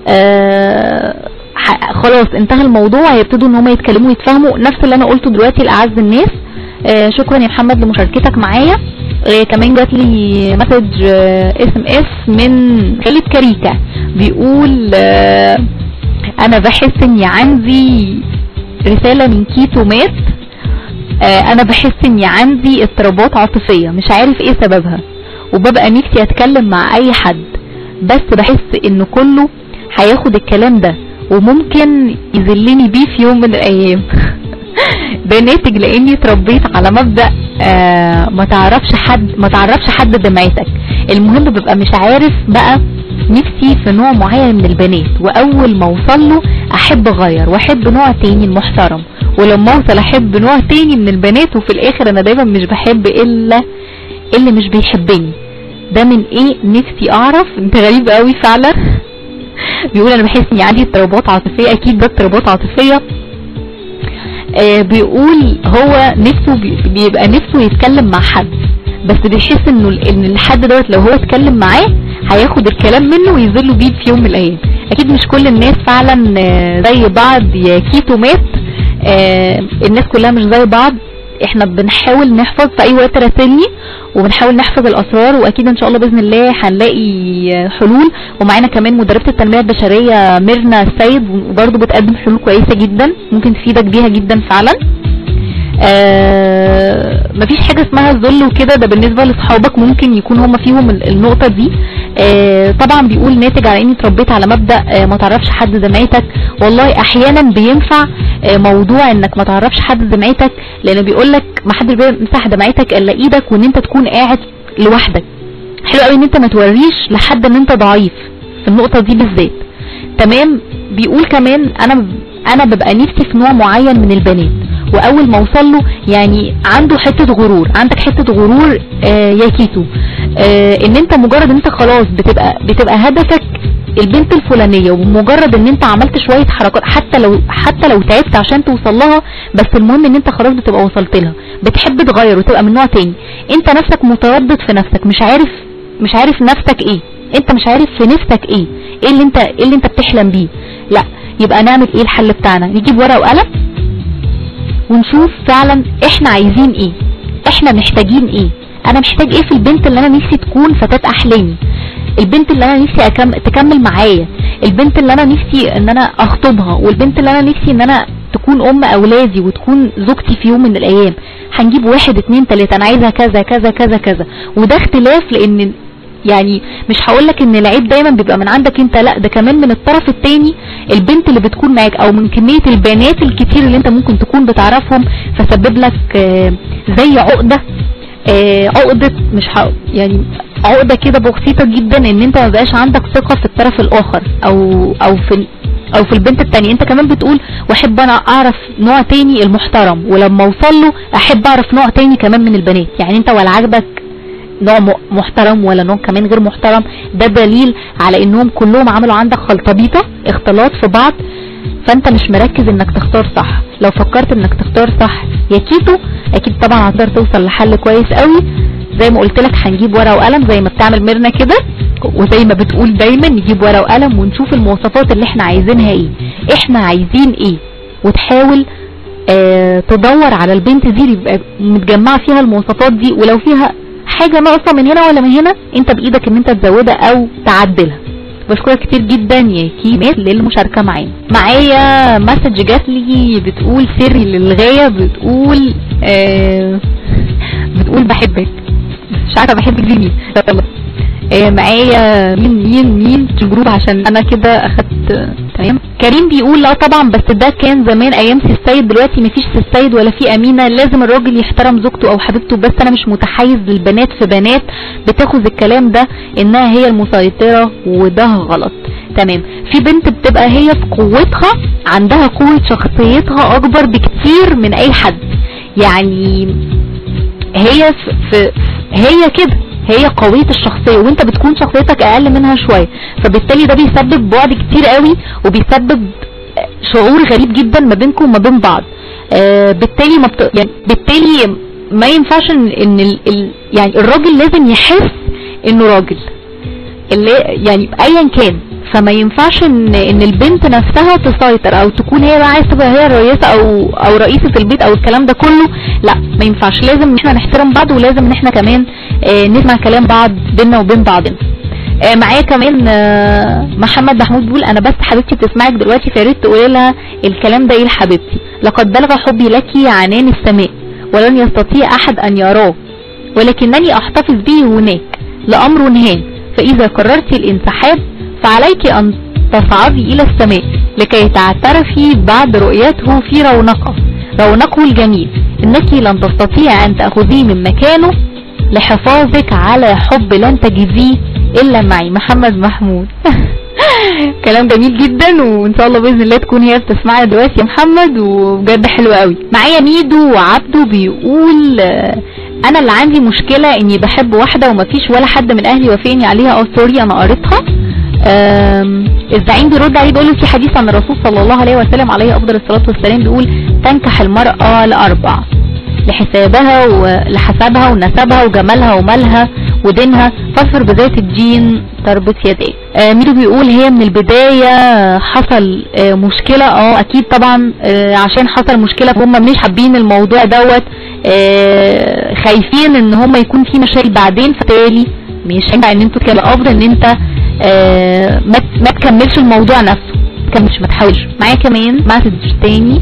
خلاص انتهى الموضوع، هيبتدوا ان هم يتكلموا ويتفهموا. نفس اللي انا قلته دلوقتي لأعز الناس. شكرا يا محمد لمشاركتك معايا. كمان جات لي مسج SMS من خالد كريكة بيقول انا بحس اني عندي رسالة من كيتو مات، انا بحس اني عندي اضطرابات عاطفية مش عارف ايه سببها، وببقى نفسي اتكلم مع اي حد، بس بحس ان كله هياخد الكلام ده وممكن يذلني بيه في يوم من الايام. ده ناتج لاني اتربيت على مبدأ ما تعرفش حد دمعتك. المهم ببقى مش عارف بقى نفسي في نوع معين من البنات، واول ما اوصل له احب اغير واحب نوع تاني المحترم، ولما اوصل احب نوع تاني من البنات، وفي الاخر انا دايما مش بحب الا اللي مش بيحبني. ده من ايه؟ نفسي اعرف. انت غريب قوي فعلا. بيقول انا بحس اني عندي اضطرابات عاطفية. اكيد ده اضطرابات عاطفية. بيقول هو نفسه بيبقى نفسه يتكلم مع حد، بس بيحس ان الحد دوت لو هو اتكلم معاه هياخد الكلام منه ويذله بيه في يوم من الايام. اكيد مش كل الناس فعلا زي بعض يا كيتو مات. الناس كلها مش زي بعض. احنا بنحاول نحفظ في اي وقت راسلني، وبنحاول نحفظ الاسرار، واكيد ان شاء الله باذن الله هنلاقي حلول. ومعانا كمان مدربة التنمية البشرية ميرنا السيد، وبرضه بتقدم حلول كويسة جدا ممكن تفيدك بيها جدا فعلا. مفيش حاجة اسمها الذل وكده، ده بالنسبة لاصحابك ممكن يكون هما فيهم النقطة دي. طبعا بيقول ناتج على اني اتربيت على مبدأ ما تعرفش حد دمعتك. والله احيانا بينفع موضوع انك ما تعرفش حد دمعتك، لانه بيقولك ما حدش بيمسح دمعتك الا ايدك، وان انت تكون قاعد لوحدك. حلو قوي ان انت ما توريش لحد ان انت ضعيف في النقطة دي بالذات. تمام. بيقول كمان انا ببقى نفسي في نوع معين من البنات، واول ما اوصل له يعني عنده حتة غرور. عندك حتة غرور يا كيتو، ان انت مجرد ان انت خلاص بتبقى هدفك البنت الفلانية، ومجرد ان انت عملت شوية حركات حتى لو تعبت عشان توصل لها، بس المهم ان انت خلاص بتبقى وصلت لها. بتحب تغير وتبقى من نوع تاني. انت نفسك متردد في نفسك، مش عارف نفسك ايه، انت مش عارف في نفسك ايه اللي انت بتحلم بيه. لا، يبقى نعمل ايه الحل بتاعنا؟ نجيب ورقة وقلم ونشوف فعلا احنا عايزين ايه، احنا محتاجين ايه. انا محتاج ايه في البنت اللي انا نفسي تكون فتاة احلامي، البنت اللي انا نفسي تكمل معايا، البنت اللي انا نفسي ان انا اخطبها، والبنت اللي انا نفسي ان انا تكون ام اولادي وتكون زوجتي في يوم من الايام. هنجيب 1 2 3 انا عايزها كذا كذا كذا كذا. وده اختلاف، لان يعني مش هقولك ان العيب دايما بيبقى من عندك انت، لا ده كمان من الطرف التاني، البنت اللي بتكون معاك، او من كمية البنات الكتير اللي انت ممكن تكون بتعرفهم، فسبب لك زي عقدة مش يعني عقدة كده بسيطة جدا، ان انت ما بقاش عندك ثقة في الطرف الاخر او في البنت التانية. انت كمان بتقول واحب انا اعرف نوع تاني المحترم، ولما اوصل له احب اعرف نوع تاني كمان من البنات. يعني انت ولا عاجبك نوع محترم ولا نوع كمان غير محترم، ده دليل على انهم كلهم عملوا عندك خلطبيطة، اختلاط في بعض. فانت مش مركز انك تختار صح. لو فكرت انك تختار صح يا كيتو، اكيد طبعا هتقدر توصل لحل كويس قوي. زي ما قلت لك هنجيب ورقة وقلم زي ما بتعمل ميرنا كده، وزي ما بتقول دايما نجيب ورقة وقلم ونشوف المواصفات اللي احنا عايزينها ايه، احنا عايزين ايه، وتحاول تدور على البنت دي اللي يبقى متجمعة فيها المواصفات دي. ولو فيها حاجة ناقصة من هنا ولا من هنا، انت بايدك ان انت تزودها او تعدلها. بشكرك كتير جدا يا كيمات للمشاركة معايا مسج جات لي بتقول سري للغاية، بتقول بحبك. مش عارفه بحبك دي مين. يلا معايا مين في الجروب عشان انا كده اخدت تمام. كريم بيقول لا طبعا، بس ده كان زمان ايام سي السيد، دلوقتي مفيش سي السيد ولا في امينه، لازم الراجل يحترم زوجته او حبيبته. بس انا مش متحيز للبنات، في بنات بتاخذ الكلام ده انها هي المسيطره وده غلط. تمام. في بنت بتبقى هي في قوتها، عندها قوه شخصيتها اكبر بكتير من اي حد، يعني هي هي كده، هي قوية الشخصية وانت بتكون شخصيتك اقل منها شوية، فبالتالي ده بيسبب بعد كتير قوي وبيسبب شعور غريب جدا ما بينكم وما بين بعض. بالتالي بالتالي ما ينفعش ان يعني الراجل لازم يحس انه راجل، اللي يعني ايا كان. فما ينفعش ان البنت نفسها تسيطر او تكون هي بقى عايزه تبقى هي الرئيسه او رئيسه البيت او الكلام ده كله، لا ما ينفعش. لازم ان احنا نحترم بعض، ولازم ان احنا كمان نسمع كلام بعض بيننا وبين بعضنا. معايا كمان محمد محمود بيقول انا بس حبيبتي بتسمعك دلوقتي، فيا ريت تقولي لها الكلام ده ايه لحبيبتي. لقد بلغ حبي لك عنان السماء ولن يستطيع احد ان يراه، ولكنني احتفظ به هناك لامر هام، فاذا قررت الانسحاب فعليك ان تصعدي الى السماء لكي تعترفي بعد رؤيته في رونقه الجميل. انك لن تستطيع ان تأخذيه من مكانه لحفاظك على حب لن تجديه الا معي. محمد محمود. كلام جميل جدا، وان شاء الله باذن الله تكون هي بتسمعنا دلوقتي يا محمد، وبجد حلو قوي. معايا ميدو وعبده بيقول انا اللي عندي مشكلة اني بحب واحدة ومفيش ولا حد من اهلي وافقني عليها. سوري انا قريتها. الزعيم بيرد عليه بيقول له في حديث عن الرسول صلى الله عليه وسلم عليه افضل الصلاة والسلام بيقول تنكح المرأة لأربع: لحسابها ولحسابها ونسبها وجمالها ومالها ودينها، فاظفر بذات الدين تربط يديك. ميدو بيقول هي من البداية حصل مشكلة. اكيد طبعا عشان حصل مشكلة فهم مش حابين الموضوع دوت، خايفين ان هم يكون في مشاكل بعدين، فبالتالي مش هينفع ان انتوا تكملوا. افضل ان انت ما تكملش الموضوع نفسه، ما تحاولش. معايا كمان مسج تاني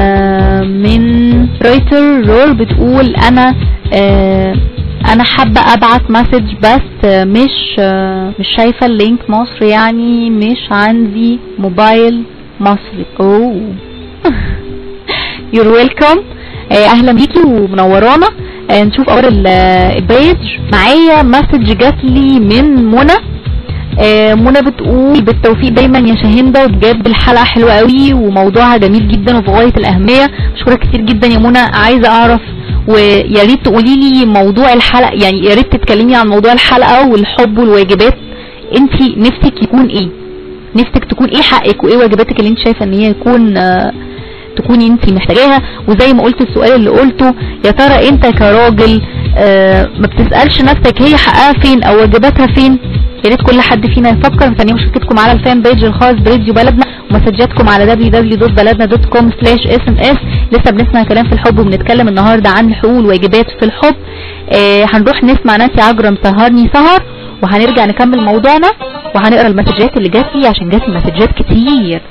من رايتر رول بتقول انا حابة ابعت مسج بس مش شايفة اللينك مصر، يعني مش عندي موبايل مصري. you're welcome. اهلا بيكي ومنورانا. نشوف اول البيج. معايا مسج جات لي من منى. منى بتقول بالتوفيق دايما يا شاهندة، وبجد الحلقة حلوة قوي وموضوعها جميل جدا وفي غاية الأهمية. بشكرك كتير جدا يا منى. عايزة اعرف ويا ريت تقولي لي موضوع الحلقة، يعني يا ريت تتكلمي عن موضوع الحلقة والحب والواجبات. انتي نفسك يكون ايه؟ نفسك تكون ايه حقك وايه واجباتك اللي انت شايفة ان هي تكوني انتي محتاجاها؟ وزي ما قلت السؤال اللي قلته، يا ترى انت كراجل ما بتسألش نفسك هي حقها فين او واجباتها فين؟ يا ريت كل حد فينا يفكر. مستنيه مشاركتكم على الفان بيج الخاص براديو بلدنا، ومسجاتكم على www.baladna.com/sms. لسه بنسمع كلام في الحب، وبنتكلم النهارده عن الحقوق والواجبات في الحب. هنروح نسمع نانسي عجرم سهرني سهر، وهنرجع نكمل موضوعنا وهنقرا المسجات اللي جات لي عشان جات لي مسجات كتير.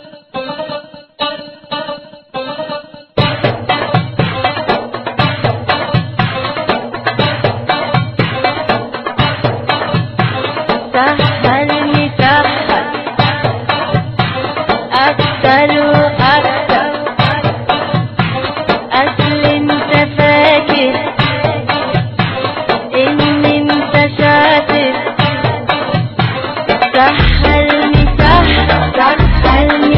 سهرني سهر أكتر وأكتر، أصل انت فاكر إن انت شاطر. سهرني سهر سهرني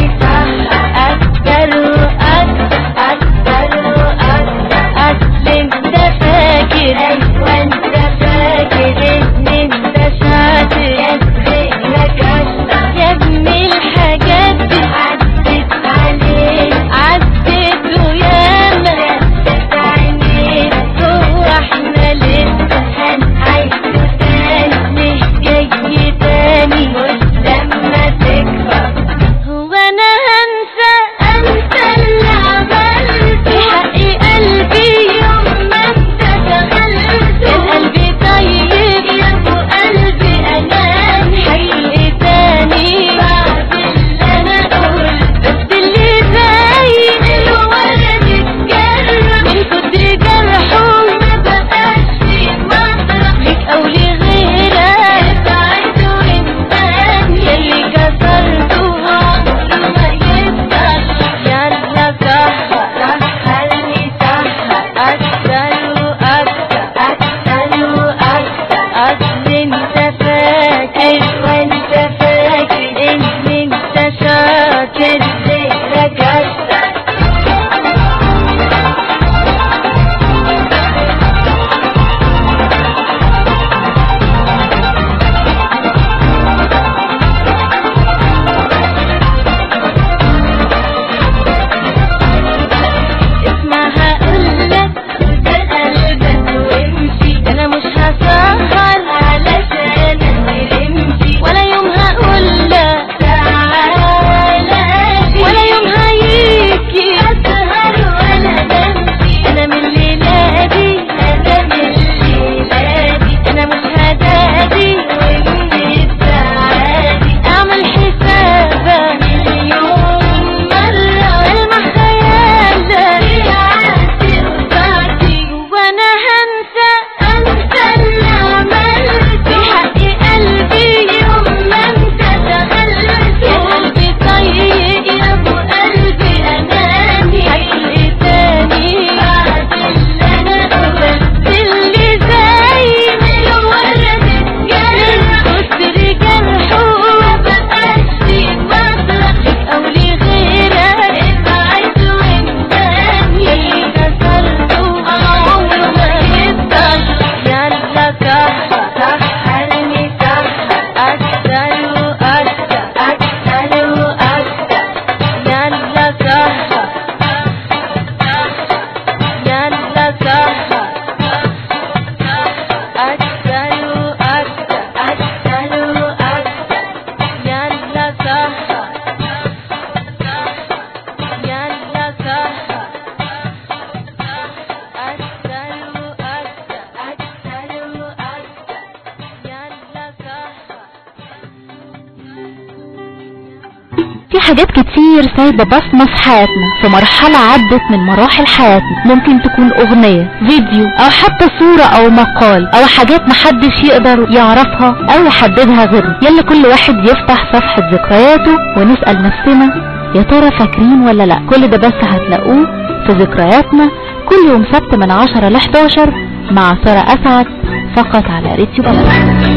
حاجات كتير سايبة بصمة في حياتنا، في مرحلة عدت من مراحل حياتنا. ممكن تكون اغنية، فيديو، او حتى صورة او مقال، او حاجات محدش يقدر يعرفها او يحددها غيرنا. يلا كل واحد يفتح صفحة ذكرياته ونسأل نفسنا يا ترى فاكرين ولا لا. كل ده بس هتلاقوه في ذكرياتنا كل يوم سبت من 10 ل 11 مع سارة أسعد فقط على راديو بلد.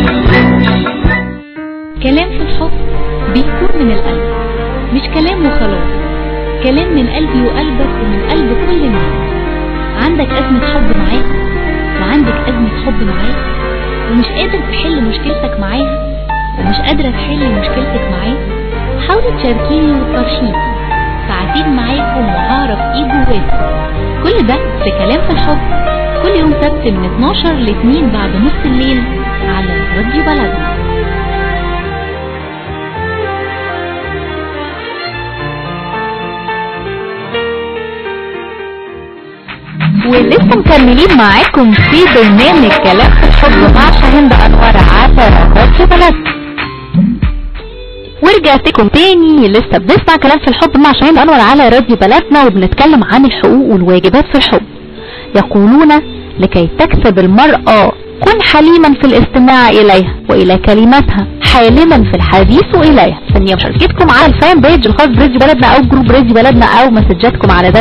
كلام في الحب بيكون من القلب، مش كلام وخلاص، كلام من قلبي وقلبك ومن قلب كل الناس. عندك أزمة حب معاك وعندك أزمة حب معاك ومش قادر تحل مشكلتك معاها ومش قادرة تحل مشكلتك معاه، حاولي تشاركيني وتفرشيني، ساعتين معاكم وهعرف ايه جواكم. كل ده في كلام في الحب كل يوم سبت من 12 ل 2 بعد نص الليل على راديو بلدنا. ولسه مكملين معاكم في برنامج كلام في الحب مع شاهين أنور على راديو بلدنا. ورجعت لكم تاني، لسه بنسمع كلام في الحب مع شاهين أنور على راديو بلدنا، وبنتكلم عن الحقوق والواجبات في الحب. يقولون لكي تكسب المرأة كن حليما في الاستماع إليها وإلى كلماتها، حالما في الحديث إليها. ثانية مشاركتكم على الفان بيج الخاص براديو بلدنا أو جروب راديو بلدنا أو مسجاتكم على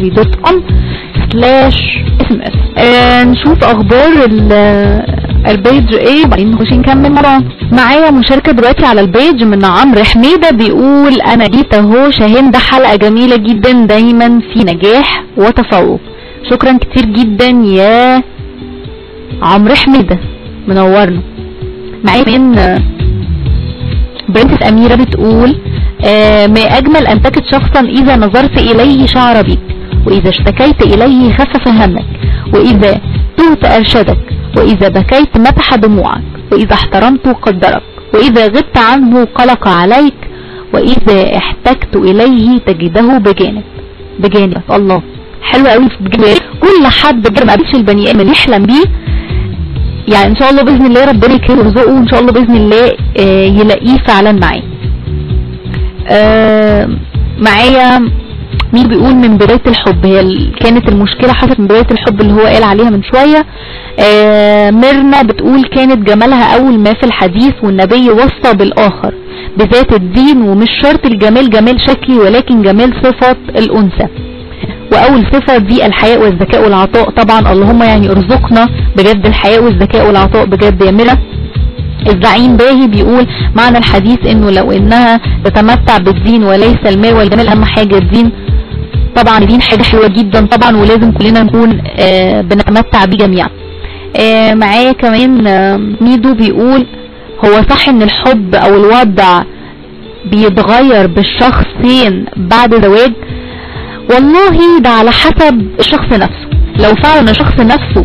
www.com/sms. نشوف أخبار البيج ايه بعدين نخش نكمل مرة. معايا مشاركة دلوقتي على البيج من عمرو حميدة بيقول انا جيت اهو شاهين، ده حلقة جميلة جدا، دايما في نجاح وتفوق. شكرا كتير جدا يا عمرو حميدة، منورنا. معايا من برنسس اميرة بتقول ما اجمل ان تجد شخصا اذا نظرت اليه شعر بك، واذا اشتكيت اليه خفف همك، واذا تهت ارشدك، واذا بكيت مسح دموعك، واذا احترمت قدرك، واذا غبت عنه قلق عليك، واذا احتجت اليه تجده بجانبك. الله، حلو قوي. كل حد ما قابلش البني ادم اللي يحلم بيه، يعني ان شاء الله باذن الله ربنا يكرمه ويرزقه، وان شاء الله باذن الله يلاقيه فعلا معاه. معايا مين بيقول من بداية الحب، هي كانت المشكلة حصلت من بداية الحب اللي هو قال عليها من شوية. ميرنا بتقول كانت جمالها اول ما في الحديث، والنبي وصى بالاخر بذات الدين، ومش شرط الجمال جمال شكلي ولكن جمال صفة الانثى، واول صفة دي الحياء والذكاء والعطاء. طبعا اللهم يعني ارزقنا بجد الحياء والذكاء والعطاء بجد يا ميرنا. الزعيم باهي بيقول معنى الحديث انه لو انها تتمتع بالدين وليس المال والجمال، اهم حاجة الدين. طبعا الدين حاجة حلوة جدا طبعا، ولازم كلنا نكون بنتمتع بيه جميعا. معايا كمان ميدو بيقول هو صح ان الحب او الوضع بيتغير بالشخصين بعد زواج؟ والله ده على حسب الشخص نفسه. لو فعلا الشخص نفسه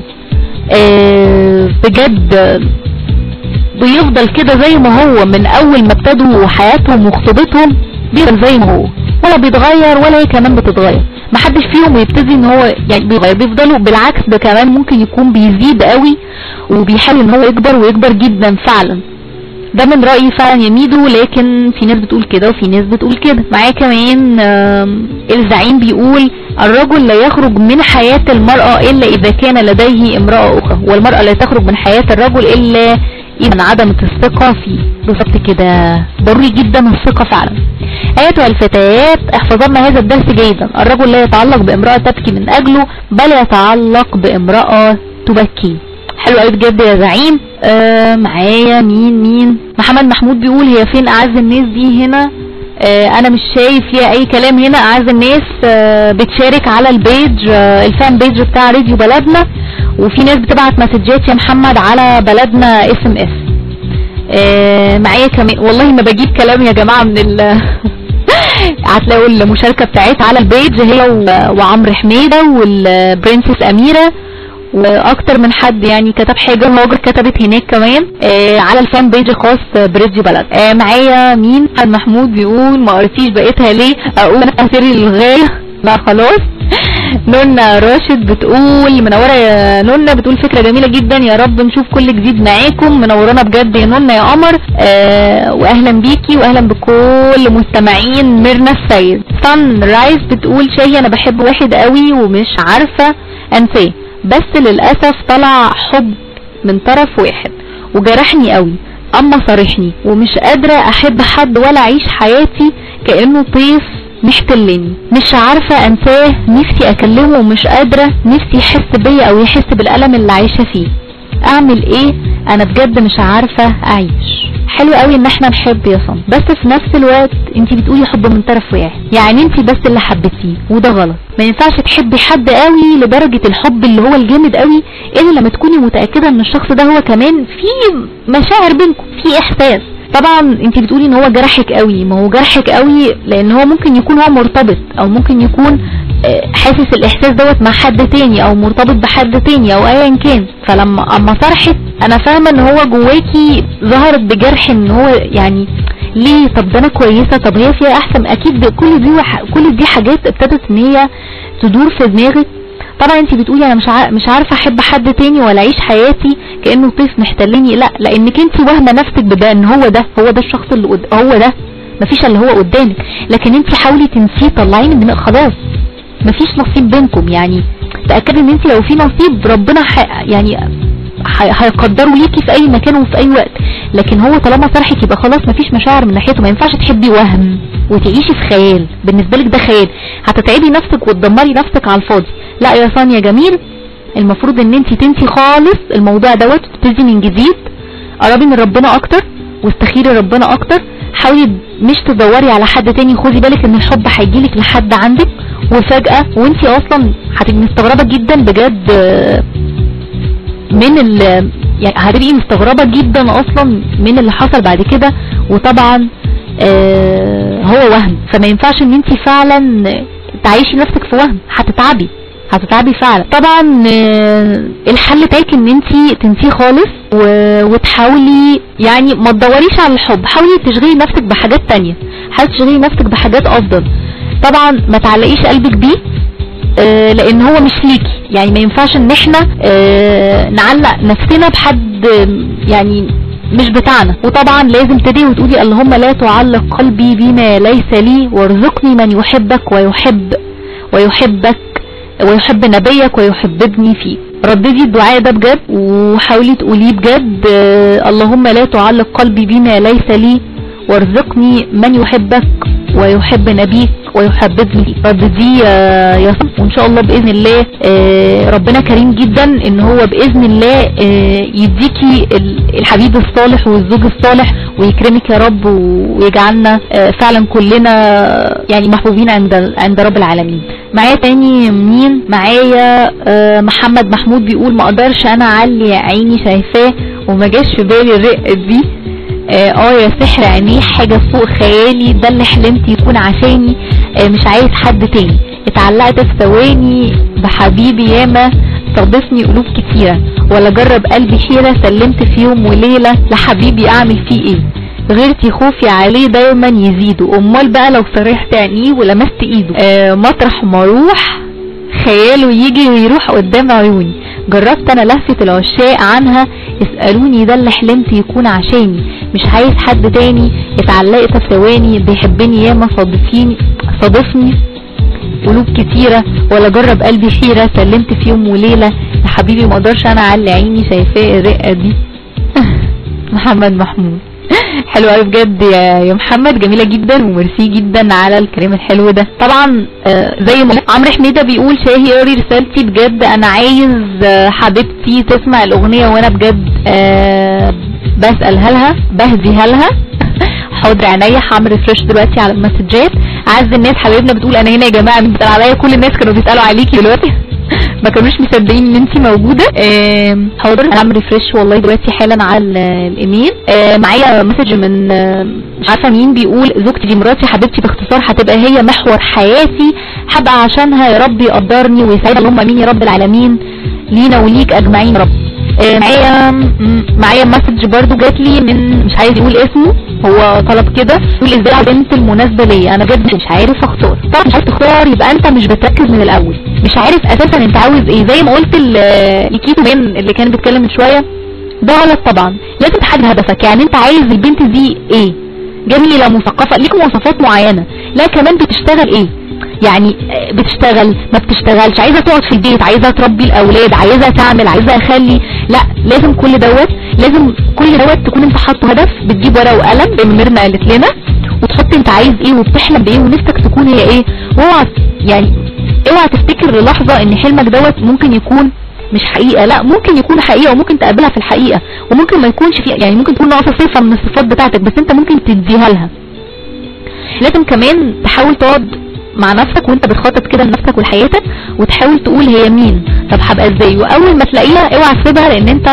بجد بيفضل كده زي ما هو من اول ما ابتدوا حياتهم وخطوبتهم، بيفضل زي ما هو ولا بيتغير ولا هي كمان بتتغير. محدش فيهم يبتدي ان هو يعني بيتغير، بيفضلوا بالعكس، ده كمان ممكن يكون بيزيد قوي وبيحاول ان هو يكبر ويكبر جدا فعلا. ده من رأيي فعلا يا ميدو، لكن في ناس بتقول كده وفي ناس بتقول كده. معايا كمان الزعيم بيقول الرجل لا يخرج من حياة المرأة الا اذا كان لديه امرأة اخرى، والمرأة لا تخرج من حياة الرجل الا اذا عدمت الثقة فيه. بالظبط كده، ضروري جدا الثقة فعلا. ايتها الفتيات احفظن هذا الدرس جيدا، الرجل لا يتعلق بامرأة تبكي من اجله، بل يتعلق بامرأة تبكي. حلو قوي بجد يا زعيم. معايا مين محمد محمود بيقول هي فين اعز الناس دي هنا؟ انا مش شايف فيها اي كلام هنا. اعز الناس بتشارك على البيج الفان بيج بتاع راديو بلدنا، وفي ناس بتبعت مسجات يا محمد على بلدنا SMS. معايا كمان والله ما بجيب كلام يا جماعة من هتلاقوا المشاركة بتاعتها على البيج هي وعمرو حميدة والبرنسس أميرة واكتر من حد يعني كتب حاجة. هاجر كتبت هناك كمان على الفان بيج الخاص براديو بلد. معايا مين؟ محمود بيقول ما قريتيش بقيتها ليه؟ اقول انا سري للغاية. لا خلاص نونا راشد بتقول منورة يا نونا، بتقول فكرة جميلة جدا، يا رب نشوف كل جديد معاكم، منورانا بجد يا نونا يا قمر. واهلا بيكي واهلا بكل مستمعين ميرنا السيد. سان رايز بتقول شاهي انا بحب واحد قوي ومش عارفة انساه، بس للأسف طلع حب من طرف واحد وجرحني قوي، اما صارحني ومش قادرة احب حد ولا اعيش حياتي كأنه طيف محتلني، مش عارفة انساه، نفسي اكلمه ومش قادرة، نفسي يحس بيا او يحس بالألم اللي عايشة فيه، اعمل ايه؟ انا بجد مش عارفة اعيش. حلو قوي ان احنا نحب يا صن، بس في نفس الوقت انتي بتقولي حب من طرف واحد، يعني انتي بس اللي حبتيه وده غلط. ما ينفعش تحبي حد قوي لدرجة الحب اللي هو الجامد قوي الا لما تكوني متأكدة ان الشخص ده هو كمان في مشاعر بينكم، في احساس. طبعا انتي بتقولي ان هو جرحك قوي، ما هو جرحك قوي لان هو ممكن يكون هو مرتبط او ممكن يكون حاسس الاحساس دوت مع حد تاني او مرتبط بحد تاني او ايا كان. فلما صرحت انا فاهمة ان هو جواكي ظهرت بجرح ان هو يعني ليه، طب ده انا كويسة، طب هي فيها احسن، اكيد كل دي حاجات ابتدت ان هي تدور في دماغك. طبعا انت بتقولي انا مش عارفة احب حد تاني ولا اعيش حياتي كأنه طيف محتلني، لا، لانك انت واهمة نفسك بده ان هو ده الشخص اللي هو ده، مفيش اللي هو قدامك، لكن انت حاولي تنسيه، طلعيه من دماغك، خلاص مفيش نصيب بينكم. يعني تأكدي ان انت لو في نصيب ربنا يعني هيقدروا ليكي في اي مكان وفي اي وقت، لكن هو طالما صرحك يبقى خلاص مفيش مشاعر من ناحيته. ما ينفعش تحبي وهم وتعيشي في خيال، بالنسبة لك ده خيال، هتتعبي نفسك وتدمري نفسك على الفاضي. لا يا صانيا جميل، المفروض ان انت تنسي خالص الموضوع دوت وتبتدي من جديد. قربي من ربنا اكتر واستخيري ربنا اكتر، حاولي مش تدوري على حد تاني. خدي بالك ان الحب هيجيلك لحد عندك وفجأة، وانت اصلا هتبقي مستغربة جدا بجد من يعني هتبقي مستغربة جدا اصلا من اللي حصل بعد كده. وطبعا هو وهم، فما ينفعش ان انت فعلا تعيشي نفسك في وهم، هتتعبي فعلا. طبعا الحل بتاعك ان انت تنسيه خالص وتحاولي يعني ما تدوريش على الحب، حاولي تشغلي نفسك بحاجات تانية، حاولي تشغلي نفسك بحاجات افضل. طبعا ما تعلقيش قلبك بيه لان هو مش ليكي، يعني ما ينفعش ان احنا نعلق نفسنا بحد يعني مش بتاعنا. وطبعا لازم تدعي وتقولي اللهم لا تعلق قلبي بما ليس لي، وارزقني من يحبك ويحب نبيك ويحببني فيه. رددي الدعاء ده بجد وحاولي تقوليه بجد، اللهم لا تعلق قلبي بما ليس لي، وارزقني من يحبك ويحب نبيك ويحببني فيه. رددي يا صف، وان شاء الله باذن الله ربنا كريم جدا ان هو باذن الله يديكي الحبيب الصالح والزوج الصالح ويكرمك يا رب، ويجعلنا فعلا كلنا يعني محبوبين عند رب العالمين. معايا تاني مين؟ معايا محمد محمود بيقول ما اقدرش انا اعلي عيني شايفاه وما جاش في بالي الرقة دي، يا سحر عينيه حاجة فوق خيالي، ده اللي حلمت يكون عشاني، مش عايز حد تاني، اتعلقت في ثواني بحبيبي ياما صادفني قلوب كتيرة، ولا جرب قلبي حيرة، سلمت في يوم وليلة لحبيبي اعمل فيه ايه، غيرتي خوفي عليه دايما يزيدوا، امال بقى لو صرحت عينيه ولمست ايده، مطرح ما اروح خياله يجي ويروح قدام عيوني، جربت انا لهفة العشاق عنها يسألوني، ده اللي حلمت يكون عشاني، مش عايز حد تاني، اتعلقت في ثواني بيحبني ياما صادفني قلوب كتيرة، ولا جرب قلبي حيرة، سلمت في يوم وليلة لحبيبي ما اقدرش انا اعلي عيني شايفاه الرقة دي. محمد محمود حلو قوي بجد يا محمد، جميلة جدا وميرسي جدا على الكلام الحلو ده. طبعا زي ما عمرو حميدة بيقول شاهي قري رسالتي بجد، انا عايز حبيبتي تسمع الاغنية وانا بجد بسألها لها بهديها لها. حاضر عينيا، هعمل ريفرش دلوقتي على المسجات. اعز الناس حبايبنا بتقول انا هنا يا جماعة، بتسأل عليا، كل الناس كانوا بيسألوا عليكي دلوقتي ما كانوش مصدقين ان انتي موجودة. حاضر هعمل ريفرش والله دلوقتي حالا على الايميل. معايا مسج من مش عارفة مين بيقول زوجتي دي مراتي حبيبتي، باختصار هتبقى هي محور حياتي، هبقى عشانها يا رب يقدرني ويسعدها، اللهم امين يا رب العالمين، لينا وليك اجمعين يا رب. معايا مسج برضو جات لي من مش عايز يقول اسمه، هو طلب كده يقول ازاي البنت المناسبة ليا، انا بجد مش عارف اختار. طبعا مش عارف تختار يبقى انت مش بتركز من الاول، مش عارف اساسا انت عاوز ايه. زي ما قلت الكيتو مان اللي كان بيتكلم من شوية، ده غلط طبعا. لازم تحدد هدفك، يعني انت عايز البنت دي ايه؟ جميلة مثقفة ليك مواصفات معينة، لا كمان بتشتغل ايه؟ يعني بتشتغل ما بتشتغلش، عايزة تقعد في البيت، عايزة تربي الاولاد، عايزة تعمل، عايزة اخلي، لا لازم كل دوت، لازم كل دوت تكون انت حاطه هدف. بتجيب ورقة وقلم زي ما ميرنا قالت لنا، وتحط انت عايز ايه وبتحلم بايه ونفسك تكون هي ايه. واوعى يعني اوعى تفتكر للحظة ان حلمك دوت ممكن يكون مش حقيقة، لا ممكن يكون حقيقة وممكن تقابلها في الحقيقة، وممكن ما يكونش فيه، يعني ممكن تكون ناقصة صفة من الصفات بتاعتك بس انت ممكن تديها لها. لازم كمان تحاول تقعد مع نفسك وانت بتخطط كده لنفسك ولحياتك، وتحاول تقول هي مين، طب هبقى ازاي. واول ما تلاقيها اوعى تسيبها، لان انت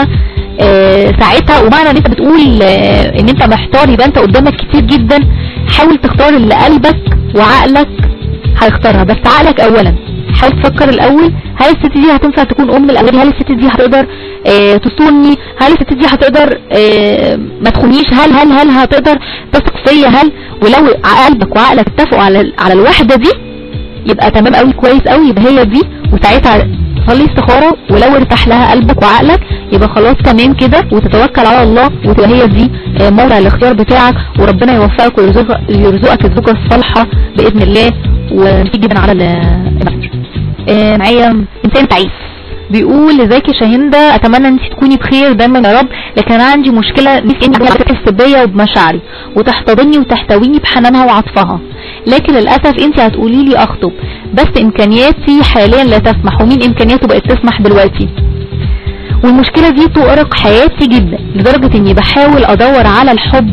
ساعتها، ومعنى ان انت بتقول ان انت محتار يبقى انت قدامك كتير جدا. حاول تختار اللي قلبك وعقلك هيختارها، بس عقلك اولا. حاول تفكر الاول، هل الست دي هتنفع تكون ام الاولاد؟ هل الست دي هتقدر تصوني؟ هل الست دي هتقدر ما تخونيش؟ هل هتقدر تثق فيا؟ ولو قلبك وعقلك اتفقوا على الواحده دي يبقى تمام قوي، كويس قوي، يبقى هي دي. وساعتها صلي استخاره، ولو ارتاح لها قلبك وعقلك يبقى خلاص تمام كده، وتتوكل على الله وتبقى هي دي موضع الاختيار بتاعك، وربنا يوفقك ويرزقك الزوجه الصالحه باذن الله. ونتيجة جدا على المسج. معايا انسان تعيس بيقول ازيك يا شاهندة، اتمنى انت تكوني بخير دايما يا رب، لكن انا عندي مشكلة، نفسي انت تحس بيا وبمشاعري وتحتضني وتحتويني بحنانها وعطفها، لكن للاسف انت هتقولي لي اخطب بس امكانياتي حاليا لا تسمح، ومين امكانياته بقت تسمح دلوقتي؟ والمشكلة دي تؤرق حياتي جدا لدرجة اني بحاول ادور على الحب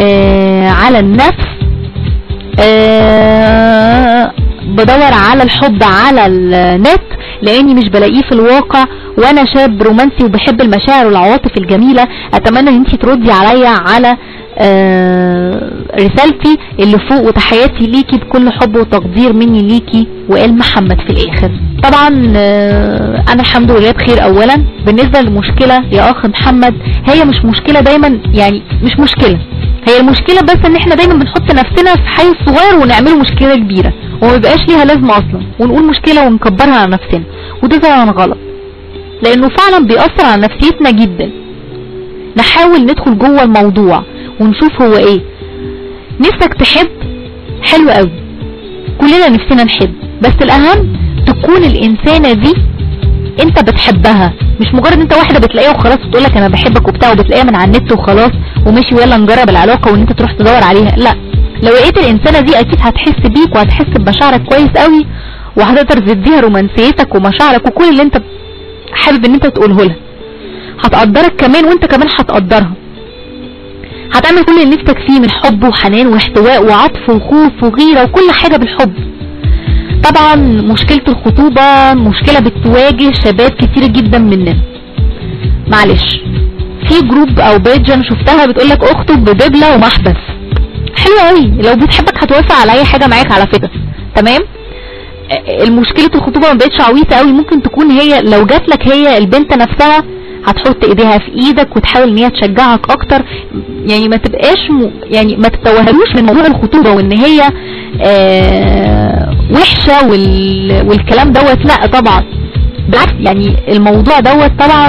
على النفس، بدور على الحب على النت لاني مش بلاقيه في الواقع، وانا شاب رومانسي وبحب المشاعر والعواطف الجميلة. اتمنى ان انتي تردي عليا على رسالتي اللي فوق، وتحياتي ليكي بكل حب وتقدير مني ليكي. وقال محمد في الاخر. طبعا انا الحمد لله بخير. اولا بالنسبة للمشكلة يا اخ محمد، هي مش مشكلة دايما، يعني مش مشكلة، هي المشكلة بس ان احنا دايما بنحط نفسنا في حيز صغير ونعمله مشكلة كبيرة وما بيبقاش ليها لازمة اصلا، ونقول مشكلة ونكبرها على نفسنا، وده طبعا غلط لانه فعلا بيأثر على نفسيتنا جدا. نحاول ندخل جوه الموضوع ونشوف هو ايه. نفسك تحب، حلو قوي، كلنا نفسنا نحب، بس الاهم تكون الانسانة دي انت بتحبها، مش مجرد انت واحدة بتلاقيها وخلاص وتقولك انا بحبك وبتاع، وبتلاقيها من على النت وخلاص وماشي ويلا نجرب العلاقة وان انت تروح تدور عليها. لا، لو لقيت الانسانة دي اكيد هتحس بيك وهتحس بمشاعرك كويس قوي، وهتقدر تديها رومانسيتك ومشاعرك وكل اللي انت حابب ان انت تقوله لها. هتقدرك كمان وانت كمان هتقدرها. هتعمل كل اللي نفسك فيه من حب وحنان واحتواء وعطف وخوف وغيرة وكل حاجة بالحب. طبعا مشكلة الخطوبة مشكلة بتواجه شباب كتير جدا مننا. معلش، في جروب او بيج انا شفتها بتقولك اخطب بدبلة ومحبس. حلو قوي، لو بتحبك هتوافق على اي حاجة معاك على فكرة، تمام. المشكلة الخطوبة ما بقتش عويطة قوي، ممكن تكون هي لو جاتلك هي البنت نفسها هتحط ايديها في ايدك وتحاول ان هي تشجعك اكتر. يعني ما تبقاش يعني ما تتوهروش من موضوع الخطوبة وان هي وحشة والكلام دوت، لا طبعا بالعكس. يعني الموضوع دوت طبعا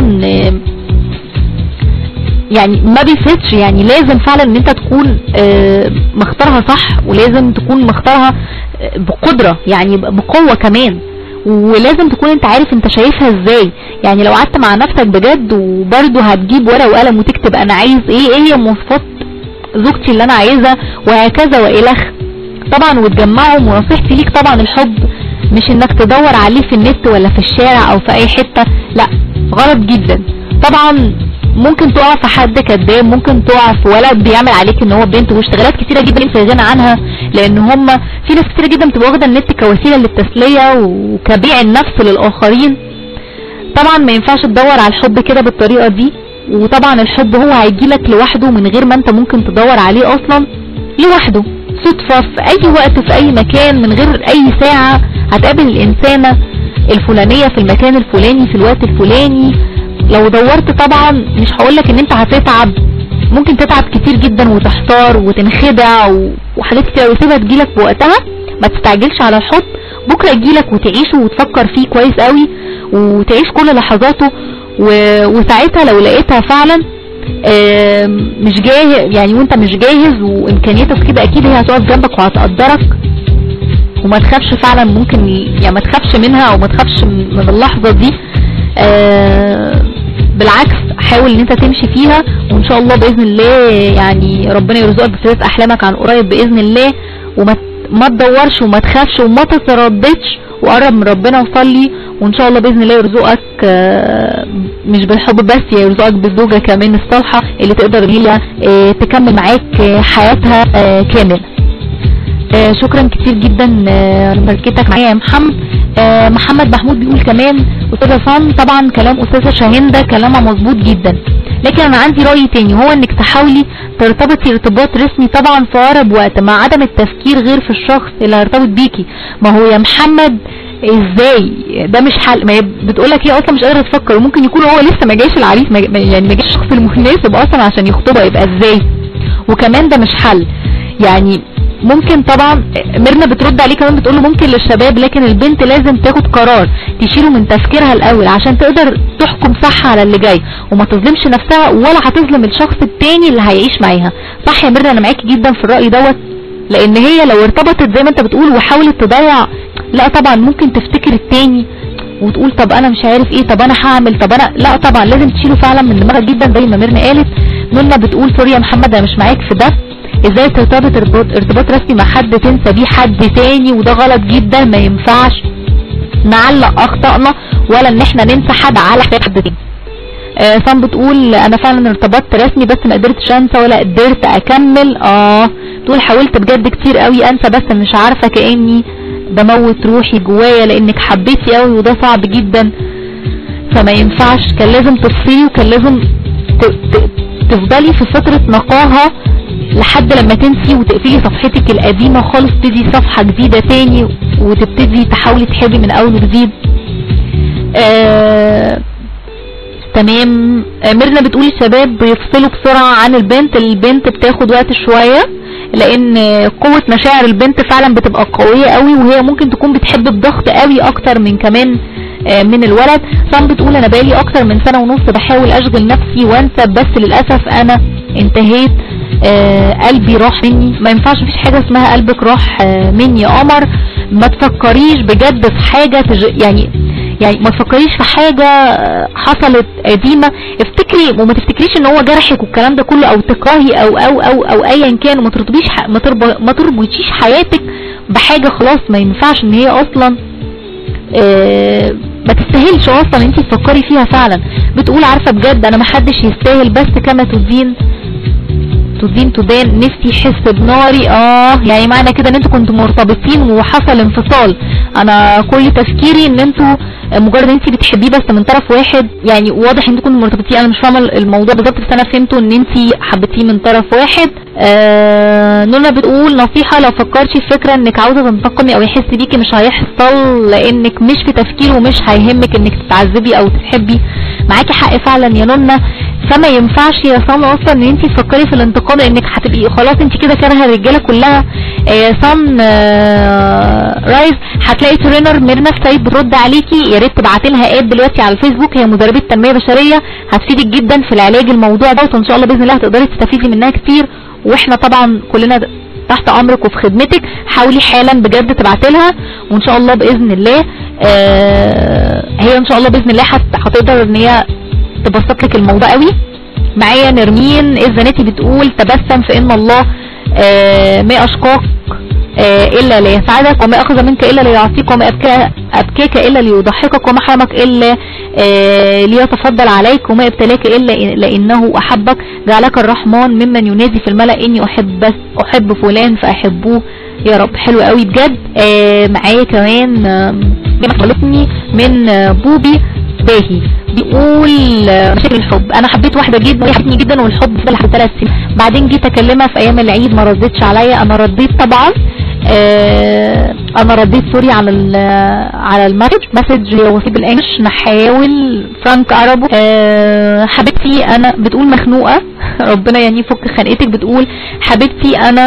يعني ما بيفيدش. يعني لازم فعلا ان انت تكون مختارها صح، ولازم تكون مختارها بقدرة، يعني بقوة كمان، ولازم تكون انت عارف انت شايفها ازاي. يعني لو قعدت مع نفسك بجد وبرده هتجيب ورقة وقلم وتكتب انا عايز ايه هي مواصفات زوجتي اللي انا عايزها وهكذا والخ طبعا، وتجمعهم. ونصيحتي ليك طبعا الحب مش انك تدور عليه في النت ولا في الشارع او في اي حتة، لا غلط جدا. طبعا ممكن تقع في حد كذاب، ممكن تقع في ولد بيعمل عليك ان هو بنت، واشتغالات كتيرة جدا في غنى عنها، لان هم في ناس كتيرة جدا بتبقى واخده النت كوسيلة للتسلية وكبيع النفس للاخرين. طبعا ما ينفعش تدور على الحب كده بالطريقة دي. وطبعا الحب هو هيجيلك لوحده من غير ما انت ممكن تدور عليه اصلا، لوحده صدفة في اي وقت في اي مكان، من غير اي ساعة هتقابل الانسانة الفلانية في المكان الفلاني في الوقت الفلاني. لو دورت طبعا مش هقولك ان انت هتتعب ممكن تتعب كتير جدا وتحتار وتنخدع وحاجات كتير وتسيبها تجيلك بوقتها. ما تستعجلش على الحب، بكرة يجيلك وتعيشه وتفكر فيه كويس قوي وتعيش كل لحظاته، وساعتها لو لقيتها فعلا مش جاهز يعني، وانت مش جاهز وامكانياتك كده، اكيد هي هتقف جنبك وهتقدرك. وما تخافش فعلا، ممكن يعني ما تخافش منها او ما تخافش من اللحظة دي. بالعكس حاول ان انت تمشي فيها، وان شاء الله باذن الله يعني ربنا يرزقك بفلوس احلامك عن قريب باذن الله. وما تدورش وما تخافش وما تترددش، وقرب من ربنا وصلي، وان شاء الله باذن الله يرزقك مش بالحب بس، يرزقك بالزوجة كمان الصالحة اللي تقدر هي تكمل معاك حياتها كامل. شكرا كتير جدا لمشاركتك معايا يا محمد. محمد محمود بيقول كمان استاذة صان طبعا كلام استاذة شاهندة كلامها مظبوط جدا، لكن انا عندي رأي تاني، هو انك تحاولي ترتبطي ارتباط رسمي طبعا في اقرب وقت مع عدم التفكير غير في الشخص اللي هيرتبط بيكي. ما هو يا محمد ازاي ده مش حل؟ ما هي بتقولك هي اصلا مش قادرة تفكر، وممكن يكون هو لسه ما جايش العريس، يعني ما جايش الشخص المناسب اصلا عشان يخطبها، يبقى ازاي؟ وكمان ده مش حل يعني. ممكن طبعا ميرنا بترد عليه كمان بتقوله ممكن للشباب، لكن البنت لازم تاخد قرار تشيله من تفكيرها الاول عشان تقدر تحكم صح على اللي جاي، وما تظلمش نفسها ولا هتظلم الشخص التاني اللي هيعيش معاها. صح يا ميرنا، انا معاكي جدا في الرأي دوت، لان هي لو ارتبطت زي ما انت بتقول وحاولت تضيع، لا طبعا ممكن تفتكر التاني وتقول طب انا مش عارف ايه، طب انا هعمل، طب انا لا طبعا لازم تشيله فعلا من دماغك جدا زي ما ميرنا قالت. ميرنا بتقول سوري يا محمد انا مش معاك في ده، ازاي ترتبط ارتباط رسمي مع حد تنسى بيه حد تاني؟ وده غلط جدا، ما ينفعش نعلق اخطائنا ولا ان احنا ننسى حد على حد تاني. صام بتقول انا فعلا ارتبطت رسمي بس ما قدرتش انسى ولا قدرت اكمل. تقول حاولت بجد كتير قوي انسى بس مش عارفة، كأني بموت روحي جوايا لانك حبيتي قوي وده صعب جدا، فما ينفعش. كان لازم تفصلي وكان لازم تفضلي في فترة نقاهة لحد لما تنسي وتقفلي صفحتك القديمة خالص، تبتدي صفحة جديدة تاني وتبتدي تحاولي تحبي من اول وجديد. تمام. ميرنا بتقول الشباب بيفصلوا بسرعة عن البنت بتاخد وقت شوية، لان قوة مشاعر البنت فعلا بتبقى قوية قوي، وهي ممكن تكون بتحب بضغط قوي اكتر من كمان من الولد. صام بتقول انا بقالي اكتر من سنة ونص بحاول اشغل نفسي وانسى، بس للأسف انا انتهيت، قلبي راح مني. ما ينفعش، مفيش حاجة اسمها قلبك راح مني يا قمر. ما تفكريش بجد في حاجة يعني ما تفكريش في حاجة حصلت قديمة، افتكري وما تفتكريش ان هو جرحك والكلام ده كله، او تكرهي او ايا كان، وما تربطيش حياتك بحاجة خلاص ما ينفعش ان هي اصلا ما تستاهلش اصلا انتي تفكري فيها فعلا. بتقول عارفة بجد انا محدش يستاهل، بس كما تدين نفسي يحس بناري. يعني معنى كده ان انتوا كنتوا مرتبطين وحصل انفصال. انا كل تفكيري ان انتوا مجرد انتي بتحبيه بس من طرف واحد، يعني واضح ان انتوا كنتوا مرتبطين. انا مش فاهمه الموضوع بالظبط، بس انا فهمته ان انتي حبيتيه من طرف واحد. نونا بتقول نصيحة لو فكرتي في فكرة انك عاوزة تنتقمي او يحس بيكي مش هيحصل، لانك مش في تفكير ومش هيهمك انك تتعذبي او تحبي. معاكي حق فعلا يا نونا، فما ينفعش يا صان اصلا ان انتي تفكري في الانتقام، لانك هتبقي خلاص انتي كده كارهه الرجاله كلها. صان رايز هتلاقي ترينر ميرنا سعيد بترد عليكي، يا ريت تبعتي لها اد دلوقتي على الفيسبوك، هي مدربه تنميه بشريه هتفيدك جدا في العلاج الموضوع ده، وان شاء الله باذن الله هتقدري تستفيدي منها كتير، واحنا طبعا كلنا تحت امرك وفي خدمتك. حاولي حالا بجد تبعتي لها، وان شاء الله باذن الله هي ان شاء الله باذن الله هتقدر ان هي تبسط لك الموضوع قوي. معايا نرمين الزناتي بتقول تبسم فإن الله ما أشقاك إلا ليسعدك، وما أخذ منك إلا ليعطيك، وما أبكاك إلا ليضحكك، وما حرمك إلا ليتفضل عليك، وما ابتلاك إلا لأنه أحبك. جعلك الرحمن ممن ينادي في الملأ إني أحب فلان فأحبوه يا رب. حلو قوي بجد. معايا كمان طلبتني من بوبي باهي بيقول مشاكل الحب. انا حبيت واحده جدا وحبتني جدا، والحب فضل لحد 3 سنين، بعدين جيت اكلمها في ايام العيد ما ردتش عليا. انا رديت طبعا، انا رديت سوري على المسج وصي بالانجلش، نحاول فرانك عربو. حبيبتي انا بتقول مخنوقه ربنا يعني يفك خنقتك. بتقول حبيبتي انا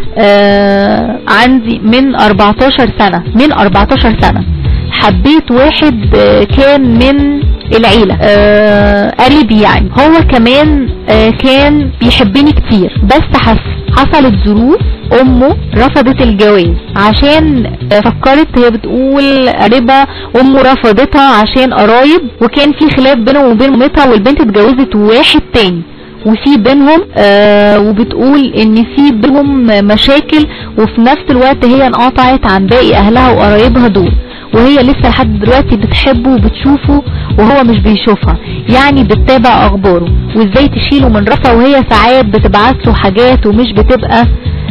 عندي من 14 سنة حبيت واحد كان من العيلة قريبي يعني، هو كمان كان بيحبني كتير، بس حصلت ظروف امه رفضت الجواز عشان فكرت، هي بتقول قريبة امه رفضتها عشان قرايب، وكان في خلاف بينهم وبين مامتها، والبنت اتجوزت واحد تاني وفي بينهم وبتقول ان في بينهم مشاكل، وفي نفس الوقت هي انقطعت عن باقي اهلها وقرايبها دول، وهي لسه لحد دلوقتي بتحبه وبتشوفه وهو مش بيشوفها، يعني بتتابع اخباره وازاي تشيله من راسها، وهي ساعات بتبعت له حاجات ومش بتبقى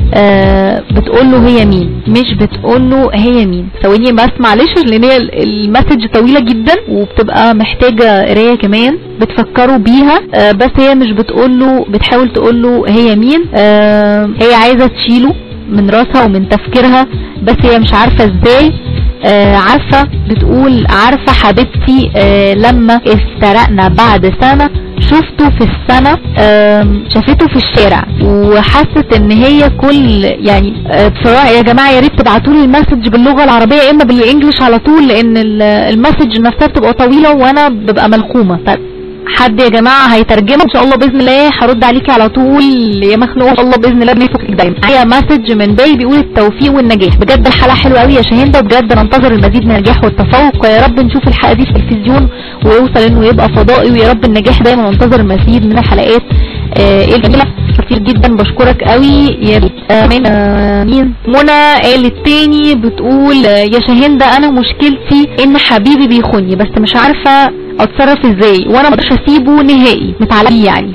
بتقوله هي مين، مش بتقوله هي مين. ثواني بس معلش لان هي المسج طويلة جدا وبتبقى محتاجة قرايه كمان بتفكروا بيها، بس هي مش بتقوله، بتحاول تقوله هي مين. هي عايزة تشيله من راسها ومن تفكيرها، بس هي مش عارفة ازاي. عارفة بتقول عارفة حبيبتي لما افترقنا بعد سنة شفته في السنة، شافته في الشارع وحست ان هي كل يعني بصراحة يا جماعة يا ريت تبعتولي المسج باللغة العربية يا اما بالانجليش على طول، لان المسج نفسها بتبقى طويلة وانا ببقى ملخومة. حد يا جماعة هيترجمه ان شاء الله باذن الله، هرد عليكي على طول يا مخلوق ان شاء الله باذن الله بنفكك دايما. هي مسج من باي بيقول التوفيق والنجاح، بجد الحلقة حلوة قوي يا شاهندة، وبجد ننتظر المزيد من النجاح والتفوق، ويا رب نشوف الحلقة دي في التلفزيون ويوصل انه يبقى فضائي، ويا رب النجاح دايما، ننتظر المزيد من الحلقات الجميلة. كتير جدا بشكرك قوي يا ريت. مين منى قالت تاني بتقول يا شاهندة انا مشكلتي ان حبيبي بيخوني، بس مش عارفة اتصرف ازاي وانا ما اقدرش اسيبه نهائي، متعلقين يعني.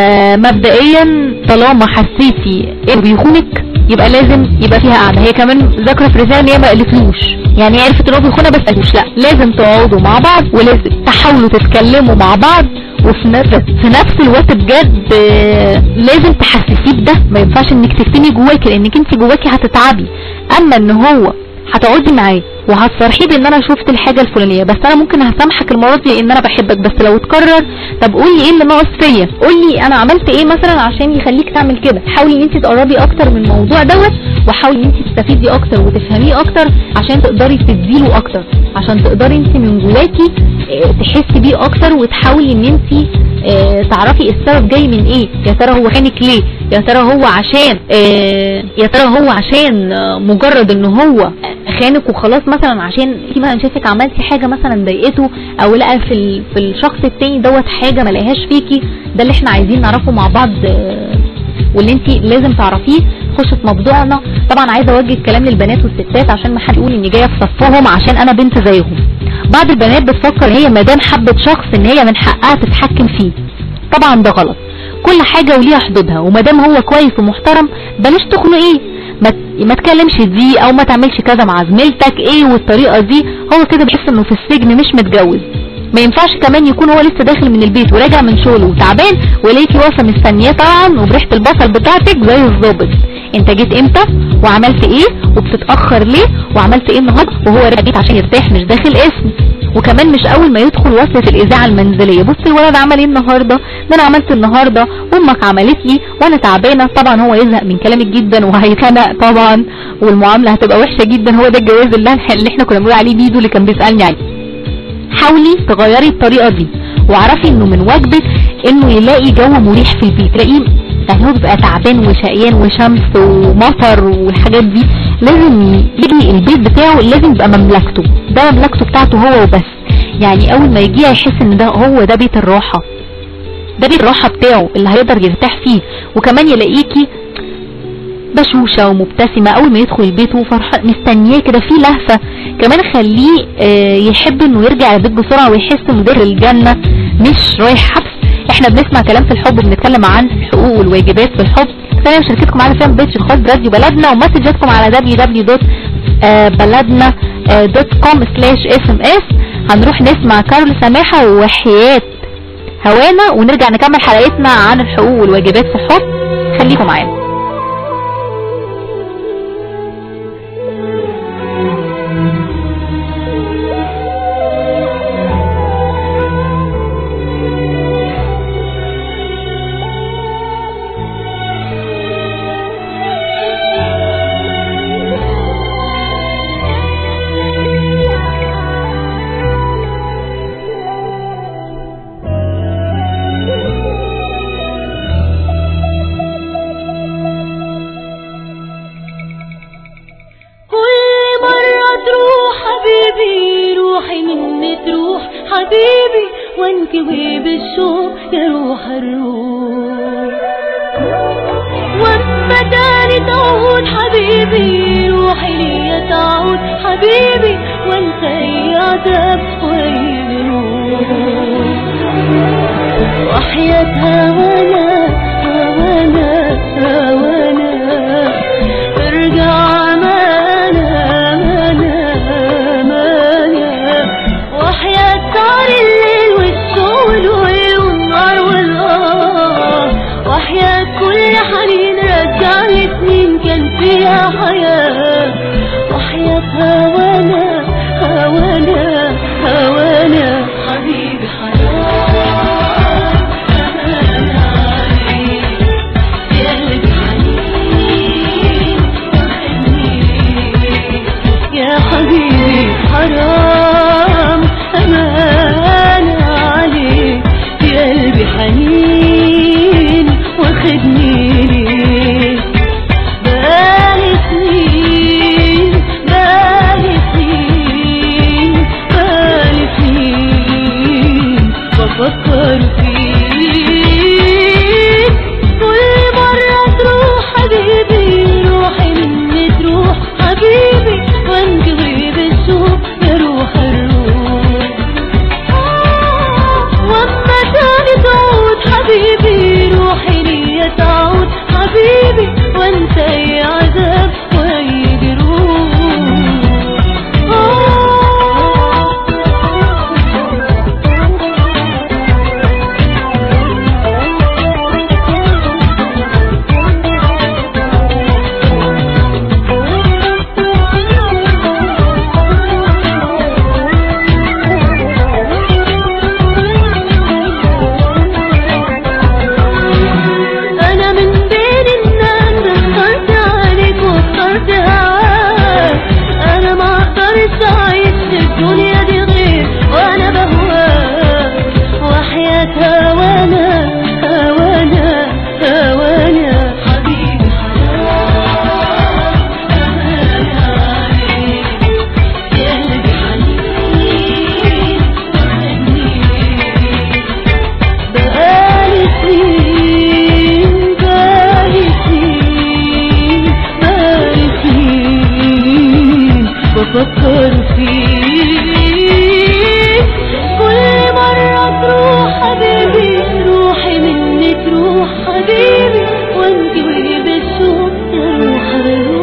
مبدئيا طالما حسيتي انه بيخونك يبقى لازم يبقى فيها قعده. هي كمان ذاكره في رساله ان هي ما قالتلوش، يعني عرفت ان هو بيخونها بس قالوش، لا لازم تقعدوا مع بعض ولازم تحاولوا تتكلموا مع بعض، وفي نفس الوقت بجد لازم تحسسيه بده، ما ينفعش انك تكتمي جواكي لانك انت جواكي هتتعبي. اما ان هو هتقعدي معاه وهتصرحيه بان انا شفت الحاجة الفلانية، بس انا ممكن هسامحك المرة دي لان انا بحبك، بس لو اتكرر طب قولي ايه اللي ناقص فيا، قولي انا عملت ايه مثلا عشان يخليك تعمل كده. حاولي ان انت تقربي اكتر من الموضوع دوت، وحاولي ان انت تستفيدي اكتر وتفهميه اكتر عشان تقدري تديله اكتر، عشان تقدري انت من جواكي تحسي بيه اكتر، وتحاولي ان انت تعرفي السبب جاي من ايه. يا ترى هو خانك ليه؟ يا ترى هو عشان مجرد ان هو خانك وخلاص، مثلا عشان انت مثلا شايفك عملتي حاجه مثلا ضايقته، او لقى في الشخص التاني دوت حاجه ما لقاهاش فيكي. ده اللي احنا عايزين نعرفه مع بعض واللي انت لازم تعرفيه. خش في موضوعنا. طبعا عايزه اوجه الكلام للبنات والستات عشان ما حد يقول اني جايه في صفهم عشان انا بنت زيهم. بعض البنات بتفكر هي ما دام حبت شخص ان هي من حقها تتحكم فيه، طبعا ده غلط. كل حاجه وليها حدودها، وما دام هو كويس ومحترم بلاش تخنقيه، ما تكلمش دي او ما تعملش كذا مع زميلتك ايه والطريقه دي. هو كده بيحس انه في السجن مش متجوز. ما ينفعش كمان يكون هو لسه داخل من البيت وراجع من شغله وتعبان وليكي واقفه مستنياه طبعا وبريحه البصل بتاعتك زي الظابط. انت جيت امتى وعملت ايه وبتتاخر ليه وعملت ايه النهارده، وهو راجع بيت عشان يرتاح مش داخل اسم. وكمان مش اول ما يدخل وصلة الاذاعه المنزليه، بص الولد عمل ايه النهارده، ده انا عملت النهارده وامك عملت لي وانا تعبانه. طبعا هو يزهق من كلامك جدا وهيتخنق طبعا، والمعامله هتبقى وحشه جدا. هو ده الجواز اللي احنا كنا بنقول عليه بيدو اللي كان بيسالني عليه. حاولي تغيري الطريقه دي، واعرفي انه من واجبك انه يلاقي جو مريح في البيت. تلاقيه يعني هو بيبقى تعبان وشقيان وشمس ومطر والحاجات دي، لازم يجي البيت بتاعه لازم يبقى مملكته، ده مملكته بتاعته هو وبس. يعني اول ما يجي يحس ان ده بيت الراحه، ده بيت الراحه بتاعه اللي هيقدر يرتاح فيه. وكمان يلاقيكي بشوشه ومبتسمه اول ما يدخل البيت وفرحان مستنياه كده في لهفه. كمان خليه يحب انه يرجع البيت بسرعه ويحس انه داخل الجنه مش رايح حبس. احنا بنسمع كلام في الحب وبنتكلم عن الحقوق والواجبات في الحب. ثانيا مشاركتكم على فان بيج الخاص براديو بلدنا، ومسجاتكم على www.baladna.com/sms. هنروح نسمع كارل سماحة وحياة هوانا ونرجع نكمل حلقتنا عن الحقوق والواجبات في الحب. خليكم معانا. حبيبي وانكوي بالشوق يا روح الروح. واما تاني تعود حبيبي روحي ليا تعود حبيبي وانت عذاب ويروح. وحياة هوانا هوانا هوانا ارجع مانا مانا مانا. وحياة سهر الليل والشوق والويل والنار والآه. وحياة كل حنين رجع لي سنين كان فيها حياة. وحياة هوانا هوانا هوانا حبيبي حرام أمان عليك يا قلبي حنين وحنين يا حبيبي حرام أمان عليك يا قلبي حنين واخدني ليك. بقالي سنين بقالي سنين بقالي سنين بفكر فيك. كل مرة تروح حبيبي روحي مني تروح حبيبي وانكوي بالشوق يا روح الروح. واما تاني تعود حبيبي روحي ليا تعود حبيبي وانت يا عذاب ويجي روح. انا من بين الناس اخترت عليك واخترت هواك. انا ما اقدرش اعيش في الدنيا دي غير وانا بهواك. وحياة هوانا هوانا هوانا حبيبي حرام أمان عليك يا قلبي حنين وحنين. بقالي سنين بقالي سنين بقالي سنين بفكر فيك. كل مرة تروح حبيبي روحي مني تروح حبيبي وانكوي بالشوق يا روح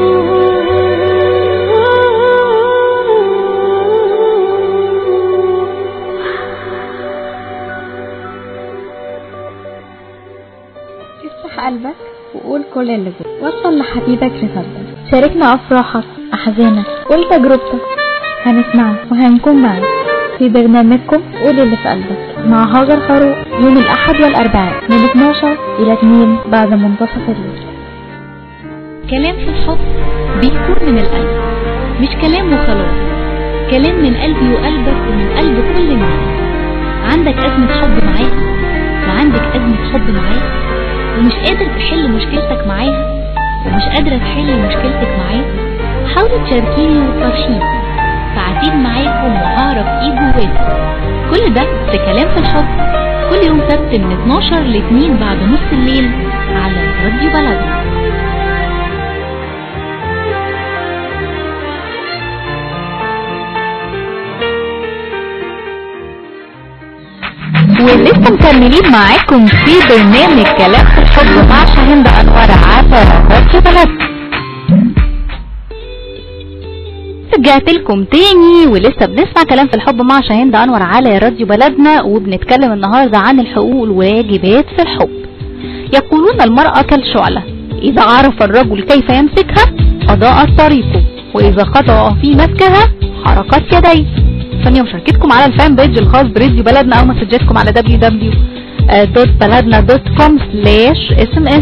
افتح قلبك وقول كل اللي جواك. وصل لحبيبك رسالتك. شاركنا افراحك احزانك قول تجربتك. هنسمعك وهنكون معك في برنامجكم قول اللي في قلبك مع هاجر خروق يوم الاحد والاربعاء من 12 الى 2 بعد منتصف الليل. كلام في الحب بيكون من القلب، مش كلام وخلاص، كلام من قلبي وقلبك ومن قلب كل الناس. عندك أزمة حب معاها وعندك أزمة حب معاه ومش قادر تحل مشكلتك معاها ومش قادرة تحل مشكلتك معاه، حاولي تشاركيني وتفرشيني ساعتين معاكم وهعرف ايه جواكم. كل ده في كلام في الحب كل يوم سبت من 12 ل 2 بعد نص الليل على راديو بلدنا. ولسه مكملين معاكم في برنامج كلام في الحب مع شاهين أنور على راديو بلدنا. رجعت لكم تاني ولسه بنسمع كلام في الحب مع شاهين أنور على راديو بلدنا، وبنتكلم النهارده عن الحقوق والواجبات في الحب. يقولون المرأة كالشعلة، إذا عرف الرجل كيف يمسكها أضاءت طريقه، وإذا خطأ في مسكها حركت يديه. ثانية مشاركتكم على الفان بيج الخاص براديو بلدنا أو مسجاتكم على www.baladna.com/sms.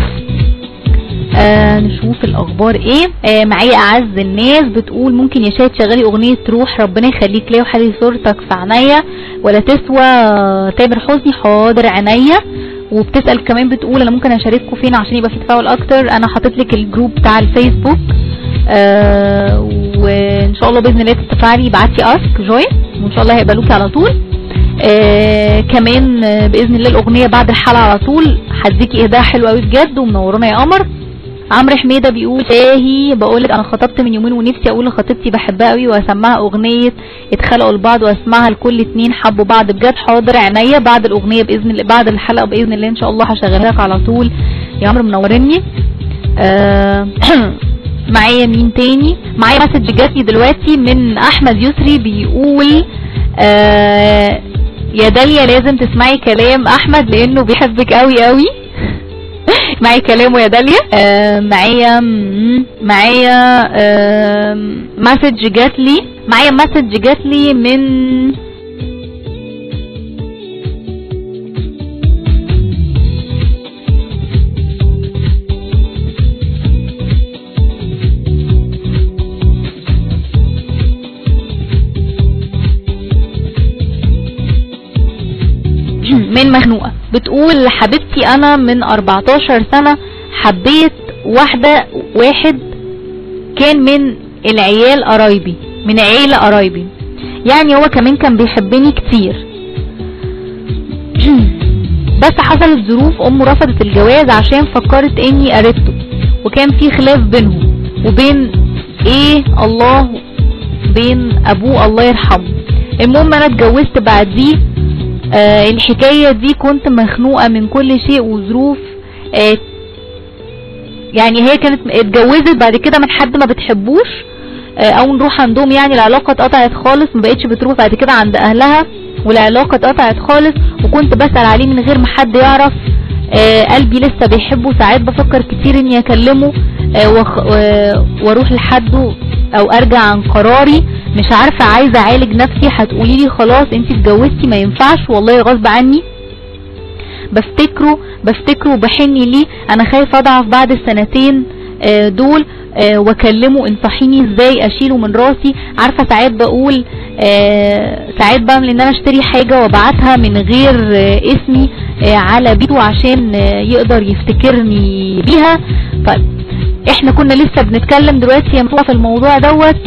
نشوف الأخبار إيه. معايا أعز الناس بتقول ممكن يا شاهد شغالي أغنية روح ربنا يخليك ليا وحالي صورتك في عينيا ولا تسوى تامر حسني. حاضر عينيا. وبتسأل كمان بتقول أنا ممكن أشارككم فين عشان يبقى في تفاعل أكتر. أنا حاطط لك الجروب بتاع الفيسبوك، وإن شاء الله بإذن الله تتفاعلي ابعتي أسك جوين وإن شاء الله هيقبلوكي على طول. كمان باذن الله الاغنيه بعد الحلقه على طول هديكي اهداء حلو قوي بجد ومنورونا يا قمر. عمرو حميده بيقول تاهي بقولك انا خطبت من يومين ونفسي اقول لخطيبتي بحبها قوي واسمعها اغنيه اتخلقوا لبعض واسمعها لكل اتنين حبوا بعض بجد. حاضر عينيا بعد الاغنيه باذن الله بعد الحلقه باذن الله ان شاء الله هشغلها لك على طول يا عمرو منورني. معايا مين تاني؟ معايا مسج جاتلي دلوقتي من احمد يسري بيقول يا داليا لازم تسمعي كلام احمد لانه بيحبك قوي قوي. معي كلامه يا داليا. معايا مسج جاتلي من مخنوقة بتقول حبيبتي انا من 14 سنة حبيت واحد كان من العيال قرايبي من عيلة قرايبي يعني هو كمان كان بيحبني كتير بس حصلت ظروف امه رفضت الجواز عشان فكرت اني قريبته وكان في خلاف بينهم وبين بين ابوه الله يرحمه. المهم انا اتجوزت بعديه. الحكاية دي كنت مخنوقة من كل شيء وظروف يعني هي كانت اتجوزت بعد كده من حد ما بتحبوش او نروح عندهم يعني العلاقة اتقطعت خالص ما بقتش بتروح بعد كده عند اهلها والعلاقة اتقطعت خالص وكنت بسأل عليه من غير ما حد يعرف. قلبي لسه بيحبه ساعات بفكر كتير اني اكلمه واروح لحده او ارجع عن قراري مش عارفة عايزة اعالج نفسي. هتقولي لي خلاص انتي اتجوزتي ما ينفعش والله غصب عني بفتكره وبحني ليه. انا خايفة اضعف بعد السنتين دول واكلمه انصحيني ازاي اشيله من راسي. عارفة ساعات بقول ساعات بعمل ان انا اشتري حاجة وابعتها من غير اسمي على بيته عشان يقدر يفتكرني بيها. طيب احنا كنا لسه بنتكلم دلوقتي يا مطلع في الموضوع دوت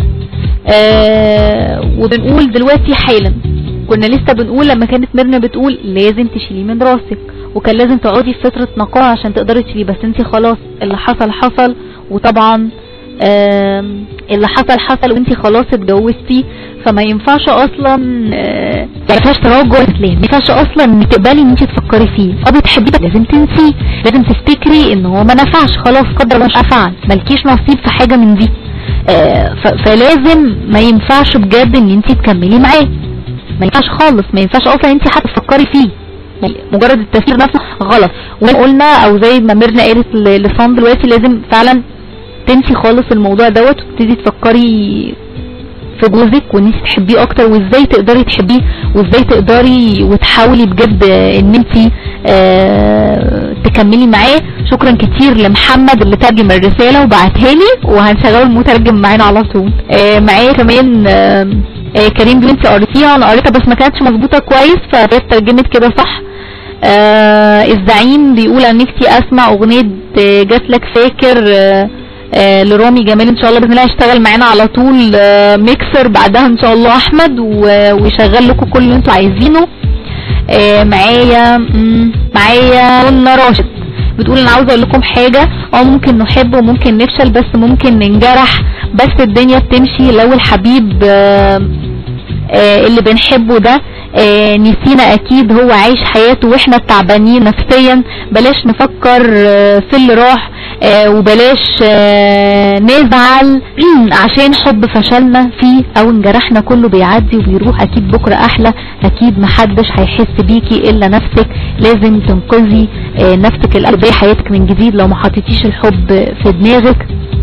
وبنقول دلوقتي حالا كنا لسه بنقول لما كانت ميرنا بتقول لازم تشيليه من راسك وكان لازم تقعدي في فترة نقاهة عشان تقدري تشيليه بس انتي خلاص اللي حصل وطبعا اللي حصل وانتي خلاص اتجوزتي فما ينفعش اصلا ما ينفعش تراجع ما ينفعش اصلا انك تقبلي ان انتي تفكري فيه. بتحبيه لازم تنسيه لازم تفتكري ان هو ما نفعش خلاص قدر الله ما فعل مالكيش نصيب في حاجة من دي. فلازم ما ينفعش بجد ان انتي تكملي معاه ما ينفعش خالص ما ينفعش اصلا انتي حتى تفكري فيه مجرد التفكير نفسه غلط. وقلنا او زي ما ميرنا قالت لصان دلوقتي لازم فعلا تنسي خالص الموضوع دوت وتبتدي تفكري في جوزك وان انت تحبيه اكتر وازاي تقدري تحبيه وازاي تقدري وتحاولي بجد ان انت تكملي معاه. شكرا كتير لمحمد اللي ترجم الرسالة وبعتها لي وهنشغل المترجم معانا على طول. معايا كمان كريم بنتي قريتيها انا قريتها بس ما كانتش مظبوطه كويس فهي ترجمت كده صح. الزعيم بيقول انا نفسي اسمع اغنيه جاتلك فاكر لرامي جمال ان شاء الله باذن الله هيشتغل معانا على طول ميكسر بعدها ان شاء الله احمد ويشغل لكم كل اللي انتوا عايزينه. معايا منى راشد بتقول انا عاوزه اقول لكم حاجه ممكن نحب وممكن نفشل بس ممكن ننجرح بس الدنيا بتمشي لو الحبيب اللي بنحبه ده نسينا اكيد هو عايش حياته واحنا تعبانين نفسيا. بلاش نفكر في اللي راح وبلاش نزعل عشان حب فشلنا فيه او انجرحنا كله بيعدي وبيروح اكيد بكرة احلى اكيد محدش هيحس بيكي الا نفسك. لازم تنقذي نفسك القلبية حياتك من جديد لو ما حطيتيش الحب في دماغك.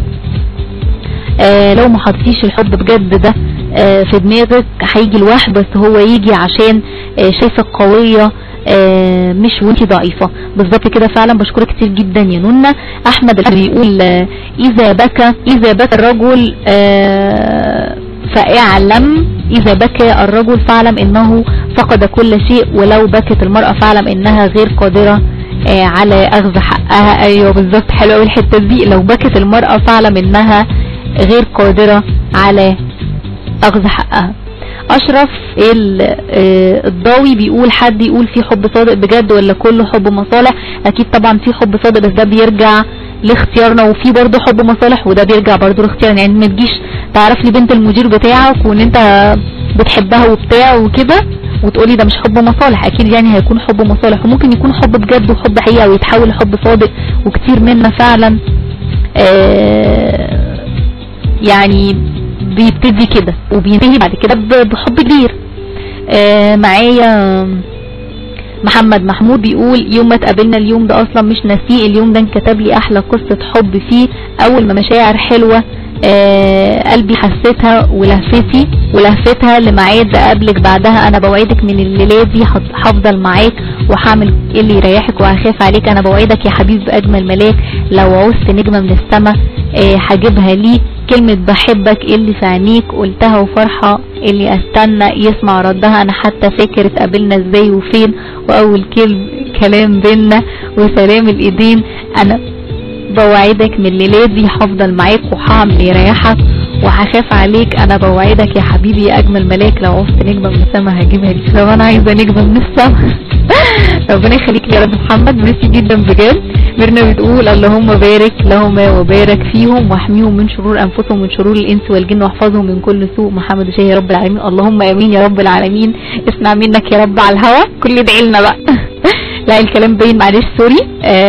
لو ما حطيتيش الحب بجد ده في دماغك هيجي لوحده بس هو يجي عشان شايفك قوية مش وانتي ضعيفة بالظبط كده فعلا. بشكرك كتير جدا يا نونا. احمد بيقول اذا بكى الرجل فاعلم اذا بكى الرجل فاعلم انه فقد كل شيء ولو بكت المرأة فاعلم انها غير قادرة على اخذ حقها. ايوه بالظبط حلوة قوي الحتة دي. لو بكت المرأة فاعلم انها غير قادرة على اخذ حقها. اشرف الضاوي بيقول حد يقول في حب صادق بجد ولا كله حب مصالح؟ اكيد طبعا في حب صادق، بس ده بيرجع لاختيارنا، وفي برضه حب مصالح وده بيرجع برضه لاختيارنا. يعني ما تجيش تعرف لي بنت المدير بتاعك وان انت بتحبها وبتاع وكده وتقولي ده مش حب مصالح. اكيد يعني هيكون حب مصالح، وممكن يكون حب بجد وحب حقيقة ويتحول لحب صادق، وكتير منا فعلا يعني بيبتدي كده وبينتهي بعد كده بحب كبير. معايا محمد محمود بيقول يوم ما اتقابلنا اليوم ده اصلا مش ناسيه، اليوم ده انكتب لي احلى قصة حب فيه. اول ما مشاعر حلوة قلبي حسيتها ولهفتها لميعاد اقابلك بعدها. انا بوعدك من الليلة دي هفضل معاك وهعمل اللي يريحك وهخاف عليك. انا بوعدك يا حبيب اجمل ملاك لو عوزت نجمة من السما هجيبها ليك. كلمة بحبك اللي في عينيك قلتها وفرحة اللي استنى يسمع ردها. انا حتى فاكر اتقابلنا ازاي وفين، واول كلام بينا وسلام الايدين. انا بوعدك من الليلة دي هفضل معاك وهعمل يريحك وهخاف عليك. انا بوعدك يا حبيبي يا اجمل ملاك لو عوزت نجمة من السما هجيبها ليك. لو انا عايزة نجمة من السما ربنا يخليك يا رب محمد، ميرسي جدا بجد. ميرنا بتقول اللهم بارك لهما وبارك فيهم واحميهم من شرور انفسهم ومن شرور الانس والجن واحفظهم من كل سوء. محمد وشاه يا رب العالمين. اللهم امين يا رب العالمين. اسمع منك يا رب على الهوا كل ادعي لنا بقى. لا الكلام باين معلش سوري.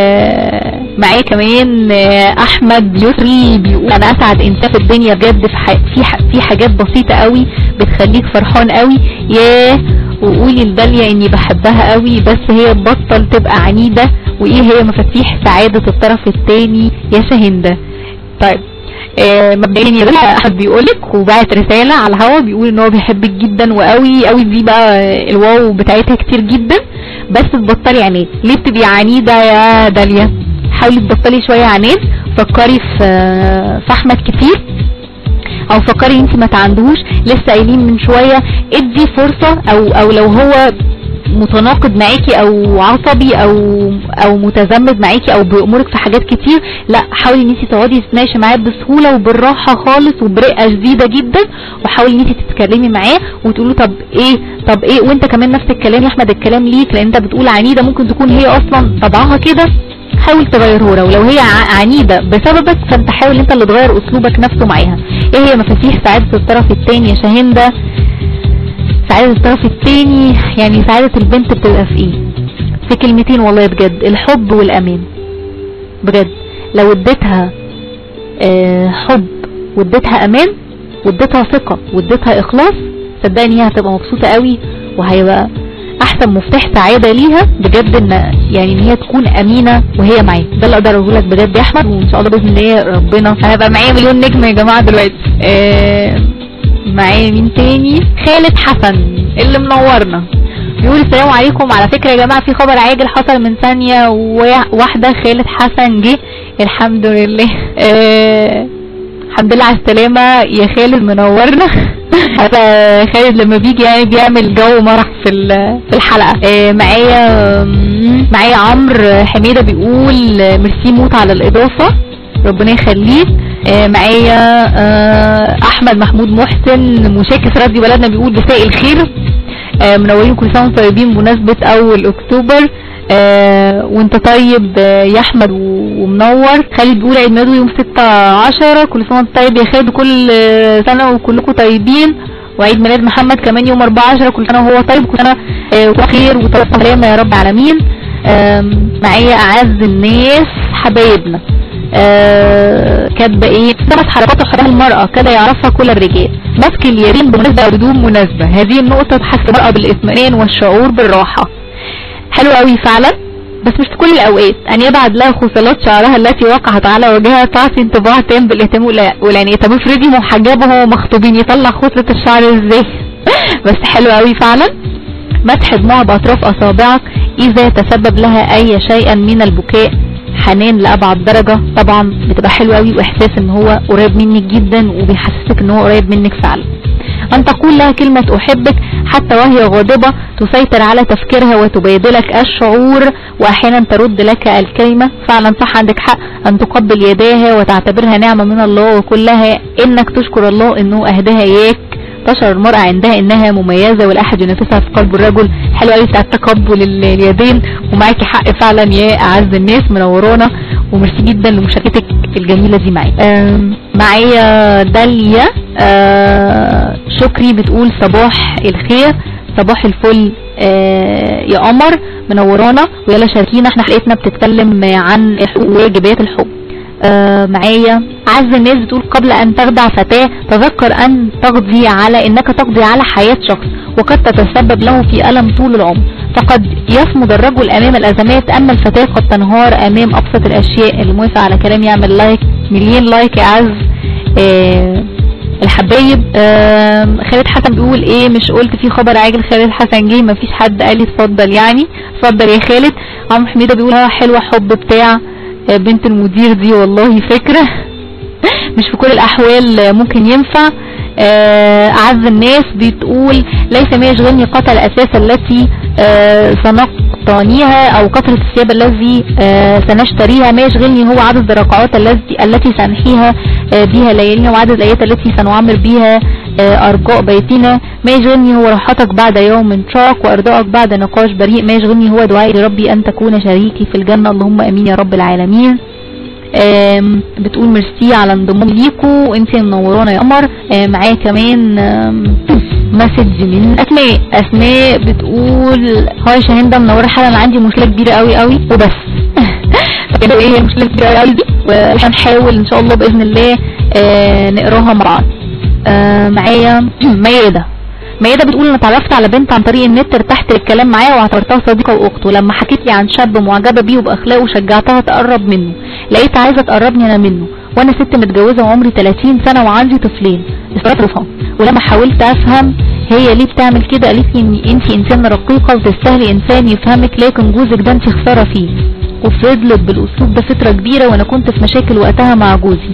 معايا كمان احمد يسري بيقول انا اسعد انسان في الدنيا بجد، في حاجات بسيطة قوي بتخليك فرحان قوي. ياه وقولي لداليا اني بحبها قوي بس هي تبطل تبقى عنيدة. وايه هي مفاتيح سعادة الطرف الثاني يا شاهندة؟ طيب مبدئيا يا داليا احد بيقولك وبعت رسالة على الهوا بيقول ان هو بيحبك جدا وقوي قوي، دي بقى الواو بتاعتها كتير جدا. بس تبطلي عنيد. ليه بتبقي عنيدة يا داليا؟ حاولي تبطلي شوية عنيد. فكري في احمد كتير، او فكري انت ما تعندوش. لسه قايلين من شوية ادي فرصة، او لو هو متناقض معاكي او عصبي او متزمت معاكي او بيأمرك في حاجات كتير، لا حاولي ان انت تقعدي تتناقشي معاه بسهولة وبالراحة خالص وبرقة شديدة جدا، وحاولي ان انت تتكلمي معاه وتقولوا طب ايه وانت كمان نفس الكلام يا احمد الكلام ليك، لان انت بتقول عنيدة ممكن تكون هي اصلا طبعها كده. حاول تغيره لها، ولو هي عنيدة بسببك فانت حاول انت اللي تغير اسلوبك نفسه معاها. ايه هي مفاتيح سعادة الطرف الثاني يا شاهندة؟ سعادة الطرف الثاني يعني سعادة البنت بتبقى في ايه؟ في كلمتين والله بجد، الحب والامان. بجد لو اديتها حب واديتها امان واديتها ثقة واديتها اخلاص، صدقني هي هتبقى مبسوطة قوي وهيبقى احسن مفتاح سعادة ليها بجد ان يعني ان هي تكون امينة وهي معاك. ده اللي اقدر اقوله لك بجد يا احمد، وان شاء الله باذن الله ربنا هيبقى معايا مليون نجم يا جماعة دلوقتي. معايا مين تاني؟ خالد حسن اللي منورنا بيقول السلام عليكم. على فكرة يا جماعة في خبر عاجل حصل من ثانية واحدة. خالد حسن جه الحمد لله. الحمد لله على السلامة يا خالد منورنا. خالد لما بيجي يعني بيعمل جو مرح في الحلقة. معايا عمرو حميدة بيقول ميرسي موت على الإضافة ربنا يخليك. معايا احمد محمود محسن مشاكس راديو بلدنا بيقول مساء الخير، منورين كل سنة طيبين بمناسبة اول اكتوبر. وانت طيب يا احمد ومنور. خالد بيقول عيد ميلاده يوم 6/10 كل سنة طيب يا خالد، كل سنة وكلكم طيبين. وعيد ميلاد محمد كمان يوم 4/10 كل سنة وهو طيب، كل سنة وخير وسلامة يا رب العالمين. معايا اعز الناس حبايبنا كاتبه ايه؟ 5 حركات وحدها المرأة كده يعرفها كل الرجال. مسك اليمين بمناسبة او بدون مناسبة، هذه النقطة تحس المرأة بالاطمئنان والشعور بالراحة. حلو قوي فعلا، بس مش في كل الاوقات. ان يبعد لها خصلات شعرها التي وقعت على وجهها تعطي انطباع تام بالاهتمام والعناية. طب افرضي محجبه ومخطوبين يطلع خصلة الشعر ازاي؟ بس حلو قوي فعلا. مسح دموع باطراف اصابعك اذا تسبب لها اي شيء من البكاء. حنان لأبعد درجة طبعا بتبقى حلوة قوي، واحساس ان هو قريب منك جدا وبيحسسك ان هو قريب منك فعلا. ان تقول لها كلمة احبك حتى وهي غاضبة تسيطر على تفكيرها وتبادلك الشعور، واحيانا ترد لك الكلمة. فعلا صح عندك حق. ان تقبل يداها وتعتبرها نعمة من الله، وكلها انك تشكر الله انه اهداها اياك. تشعر المرأة عندها انها مميزة ولا احد ينافسها في قلب الرجل. حلوة قوي بتاعت تقبل اليدين، ومعاكي حق فعلا يا اعز الناس، منورانا وميرسي جدا لمشاركتك الجميلة دي معايا. معايا داليا شكري بتقول صباح الخير، صباح الفل يا قمر، منورانا ويلا شاركينا، احنا حلقتنا بتتكلم عن واجبات الحب. معايا عز الناس بتقول قبل ان تخدع فتاة تذكر ان تقضي على انك تقضي على حياة شخص وقد تتسبب له في ألم طول العمر، فقد يصمد الرجل امام الازمات اما الفتاة قد تنهار امام ابسط الاشياء. اللي موافق على كلام يعمل لايك، مليون لايك يا عز الحبايب. خالد حسن بيقول ايه مش قلت في خبر عاجل خالد حسن جه مفيش حد قال لي اتفضل، يعني اتفضل يا خالد. عم حميدة بيقول حلوة حب بتاع بنت المدير دي، والله فكرة مش في كل الاحوال ممكن ينفع. اعز الناس بتقول ليس ما يشغلني قطع الاساس التي سنقتنيها او كثرة الثياب الذي سنشتريها، ما يشغلني هو عدد الركعات التي سنحيها بها ليالينا وعدد الايات التي سنعمر بها ارجاء بيتنا، ما يشغلني هو راحتك بعد يوم شاق وارضائك بعد نقاش بريء، ما يشغلني هو دعائي لربي ان تكون شريكي في الجنة، اللهم امين يا رب العالمين. بتقول ميرسي على انضمام ليكو، انتي منورانا يا قمر. معايا كمان مسج من اسماء بتقول هاي شاهندة منورة حالا، انا عندي مشكلة كبيرة قوي قوي وبس طب ايه هي المشكلة الكبيرة قوي دي وهنحاول ان شاء الله باذن الله نقراها مع بعض. معايا ميادة بتقول انا اتعرفت على بنت عن طريق النت، ارتحت للكلام معاها واعتبرتها صديقة واخته، لما حكيت لي عن شاب معجبة بيه وباخلاقه شجعتها تقرب منه، لقيت عايزة تقربني انا منه، وانا ست متجوزة وعمري 30 سنة وعندي طفلين. استغربتها ولما حاولت افهم هي ليه بتعمل كده قالت لي ان انتي انسانة رقيقة وتستاهلي انسان يفهمك، لكن جوزك ده انتي خسارة فيه. وفضلت بالاسلوب ده فترة كبيرة وانا كنت في مشاكل وقتها مع جوزي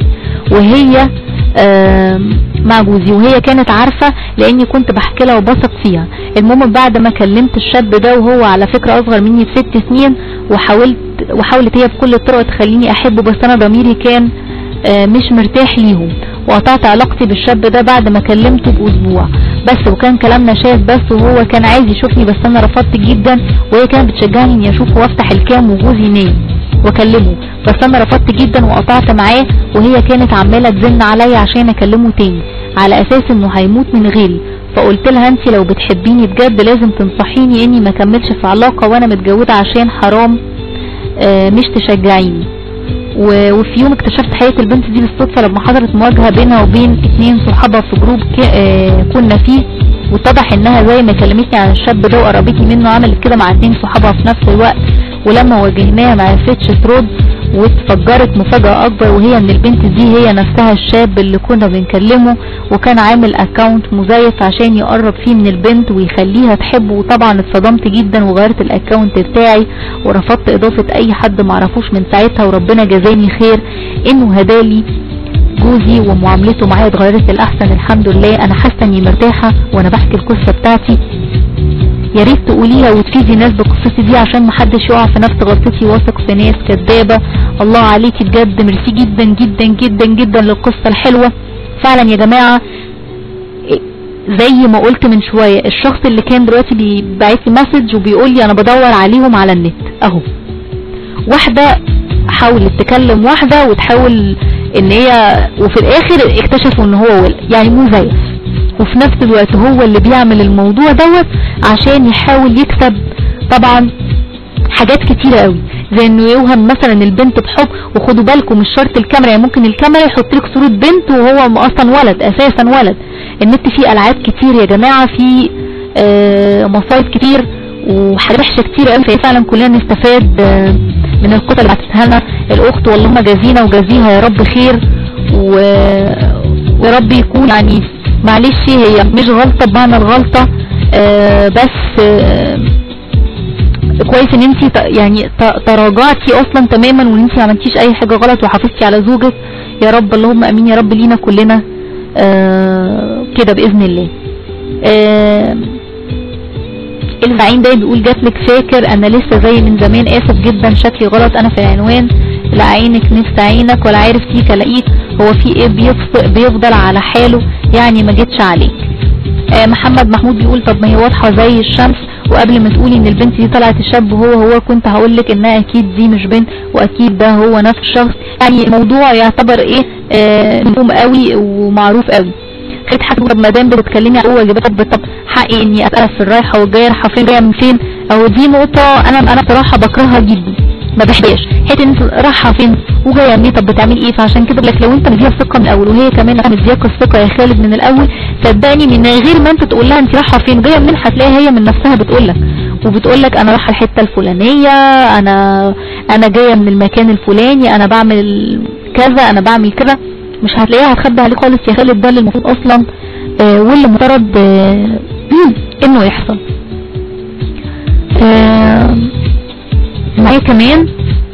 وهي كانت عارفة لاني كنت بحكي لها وبثق فيها. المهم بعد ما كلمت الشاب ده وهو على فكرة اصغر مني ب6 سنين وحاولت هي بكل الطرق تخليني احبه، بس انا ضميري كان مش مرتاح ليهم، وقطعت علاقتي بالشاب ده بعد ما كلمته باسبوع بس، وكان كلامنا شاف بس، وهو كان عايز يشوفني بس انا رفضت جدا، وهي كانت بتشجعني اني اشوفه وافتح الكام وجوزي نايم واكلمه، بس انا رفضت جدا وقطعت معاه، وهي كانت عمالة تزن عليا عشان اكلمه تاني على اساس انه هيموت من غيري. فقلت لها انتي لو بتحبيني بجد لازم تنصحيني اني ما كملش في علاقة وانا متجوزة عشان حرام مش تشجعيني. وفي يوم اكتشفت حقيقة البنت دي بالصدفة لما حضرت مواجهة بينها وبين 2 صحابها في جروب كنا فيه، واتضح انها زي ما كلمتني عن الشاب ده وقربتني منه عملت كده مع 2 صحابها في نفس الوقت، ولما واجهناها ما عرفتش ترد واتفجرت مفاجأة اكبر، وهي ان البنت دي هي نفسها الشاب اللي كنا بنكلمه، وكان عامل اكاونت مزيف عشان يقرب فيه من البنت ويخليها تحبه. وطبعا اتصدمت جدا وغيرت الاكاونت بتاعي ورفضت اضافة اي حد معرفوش من ساعتها، وربنا جزاني خير انه هدالي جوزي ومعاملته معايا اتغيرت للاحسن الحمد لله. انا حاسه اني مرتاحه وانا بحكي القصه بتاعتي، يا ريت تقوليها وتفيدي ناس بقصتي دي عشان محدش يقع في نفس غلطتي واثق في ناس كدابه. الله عليكي بجد، ميرسي جدا جدا جدا جدا للقصه الحلوه. فعلا يا جماعه زي ما قلت من شويه، الشخص اللي كان دلوقتي بيبعت لي مسج وبيقول لي انا بدور عليهم على النت اهو، واحده حاولت تكلم واحده وتحاول ان هي، وفي الاخر اكتشفوا ان هو يعني مزيف، وفي نفس الوقت هو اللي بيعمل الموضوع دوت عشان يحاول يكسب طبعا حاجات كتيرة قوي، زي انه يوهم مثلا البنت بحب. وخدوا بالكم مش شرط الكاميرا، يعني ممكن الكاميرا يحط لك صورة بنت وهو اصلا ولد، اساسا ولد. النت فيه العاب كتير يا جماعة، فيه مصايب كتير وحاجات وحشة كتير قوي، فعلا كلنا نستفاد من القطع اللي بعتتها لنا الاخت، واللهم جازينا وجازيها يا رب خير، ويا رب يكون يعني معلش هي مش غلطة بمعنى الغلطة، بس كويس ان انتي يعني تراجعتي اصلا تماما وان انتي ما عملتيش اي حاجة غلط وحافظتي على زوجك. يا رب اللهم امين يا رب لينا كلنا كده باذن الله. الزعيم ده بيقول جاتلك فاكر انا لسه زي من زمان، اسف جدا شكلي غلط انا في العنوان، لا عينك نفس عينك ولا عارف فيك الاقيك، هو في ايه بيفضل على حاله يعني ما جيتش عليك. محمد محمود بيقول طب ما هي واضحة زي الشمس، وقبل ما تقولي ان البنت دي طلعت الشاب هو كنت هقولك انها اكيد دي مش بنت واكيد ده هو نفس الشخص. يعني الموضوع يعتبر ايه مفهوم قوي ومعروف قوي. خالد حسن طب ما دام بتتكلمي عن واجبات طب حقي اني اسال في الرايحه والجايه رايحه فين جايه من فين، او دي نقطه انا بصراحه بكرهها جدا ما بحبهاش. حته ان انت رايحه فين وجايه منين طب بتعملي ايه، فعشان كده بقول لك لو انت مديها الثقه من الاول وهي كمان مدياك الثقه يا خالد من الاول، صدقني من غير ما انت تقول لها انت رايحه فين جايه منين هتلاقيها هي من نفسها بتقول لك وبتقول لك انا رايحه الحته الفلانيه، انا جايه من المكان الفلاني، انا بعمل كذا انا بعمل كذا. مش هتلاقيها هتخبي عليه خالص يا خالد. ده اللي المفروض اصلا واللي مفترض انه يحصل. معايا كمان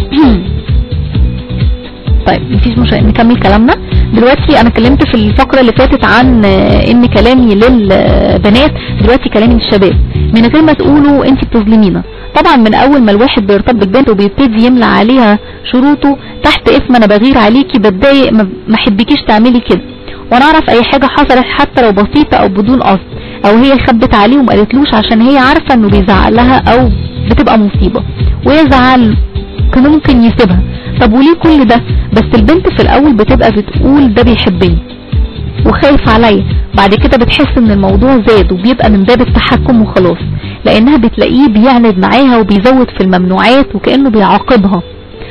طيب مفيش مشكلة نكمل كلامنا دلوقتي. انا اتكلمت في الفقرة اللي فاتت عن ان كلامي للبنات، دلوقتي كلامي للشباب. من غير ما تقولوا انت بتظلمينا. طبعا من اول ما الواحد بيرتبط بالبنت وبيبتدي يملى عليها شروطه تحت اسم انا بغير عليكي بتضايق ما احبكيش تعملي كده، وانا اعرف اي حاجة حصلت حتى لو بسيطة او بدون قصد، او هي خبت عليه وما قالتلوش عشان هي عارفة انه بيزعق لها او بتبقى مصيبة وهي زعل كان ممكن يسيبها. طب وليه كل ده؟ بس البنت في الاول بتبقى بتقول ده بيحبني وخايف عليا، بعد كده بتحس ان الموضوع زاد وبيبقى من باب التحكم وخلاص، لانها بتلاقيه بيعند معاها وبيزود في الممنوعات وكأنه بيعاقبها.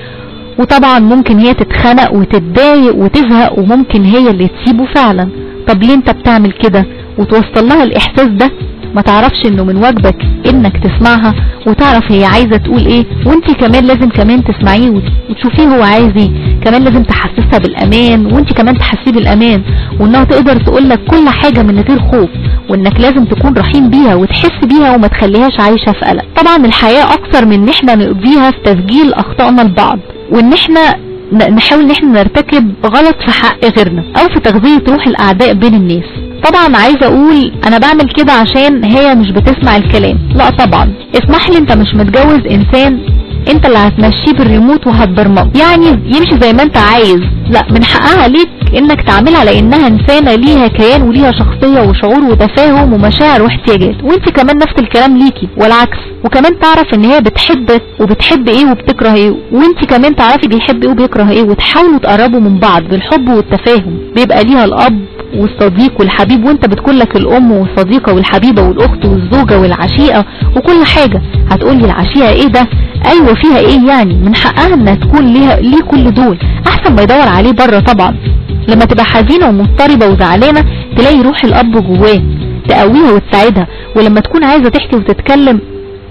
وطبعا ممكن هي تتخنق وتتضايق وتزهق وممكن هي اللي تسيبه فعلا. طب ليه انت بتعمل كده؟ وتوصل لها الاحساس ده، ما تعرفش انه من واجبك انك تسمعها وتعرف هي عايزة تقول ايه، وانت كمان لازم كمان تسمعيه وتشوفيه هو عايز ايه. كمان لازم تحسسها بالامان وانت كمان تحسيه بالامان، وانها تقدر تقولك كل حاجة من غير خوف، وانك لازم تكون رحيم بيها وتحس بيها وما تخليهاش عايشة في قلق. طبعا الحياة اكثر من ان احنا نقضيها في تسجيل اخطائنا لبعض، وان احنا نحاول ان احنا نرتكب غلط في حق غيرنا او في تغذية روح الاعداء بين الناس. طبعا عايزة اقول انا بعمل كده عشان هي مش بتسمع الكلام، لا طبعا اسمح لي، انت مش متجوز انسان انت اللي هتمشيه بالريموت وهتبرمجه يعني يمشي زي ما انت عايز. لا، من حقها عليك انك تعملها لانها انسانة ليها كيان وليها شخصية وشعور وتفاهم ومشاعر واحتياجات، وانت كمان نفس الكلام ليكي والعكس. وكمان تعرف ان هي بتحبك وبتحب ايه وبتكره ايه، وانت كمان تعرفي بيحب ايه وبيكره ايه، وتحاولوا تقربوا من بعض بالحب والتفاهم. بيبقى ليها الاب والصديق والحبيب، وانت بتكون لك الام والصديقة والحبيبة والاخت والزوجة والعشيقة وكل حاجة. هتقولي العشيقة ايه ده؟ ايوه فيها ايه يعني؟ من حقها انها تكون ليه كل دول، احسن ما يدور عليه بره. طبعا لما تبقى حزينة ومضطربة وزعلانة تلاقي روح الاب جواه تقويها وتساعدها، ولما تكون عايزة تحكي وتتكلم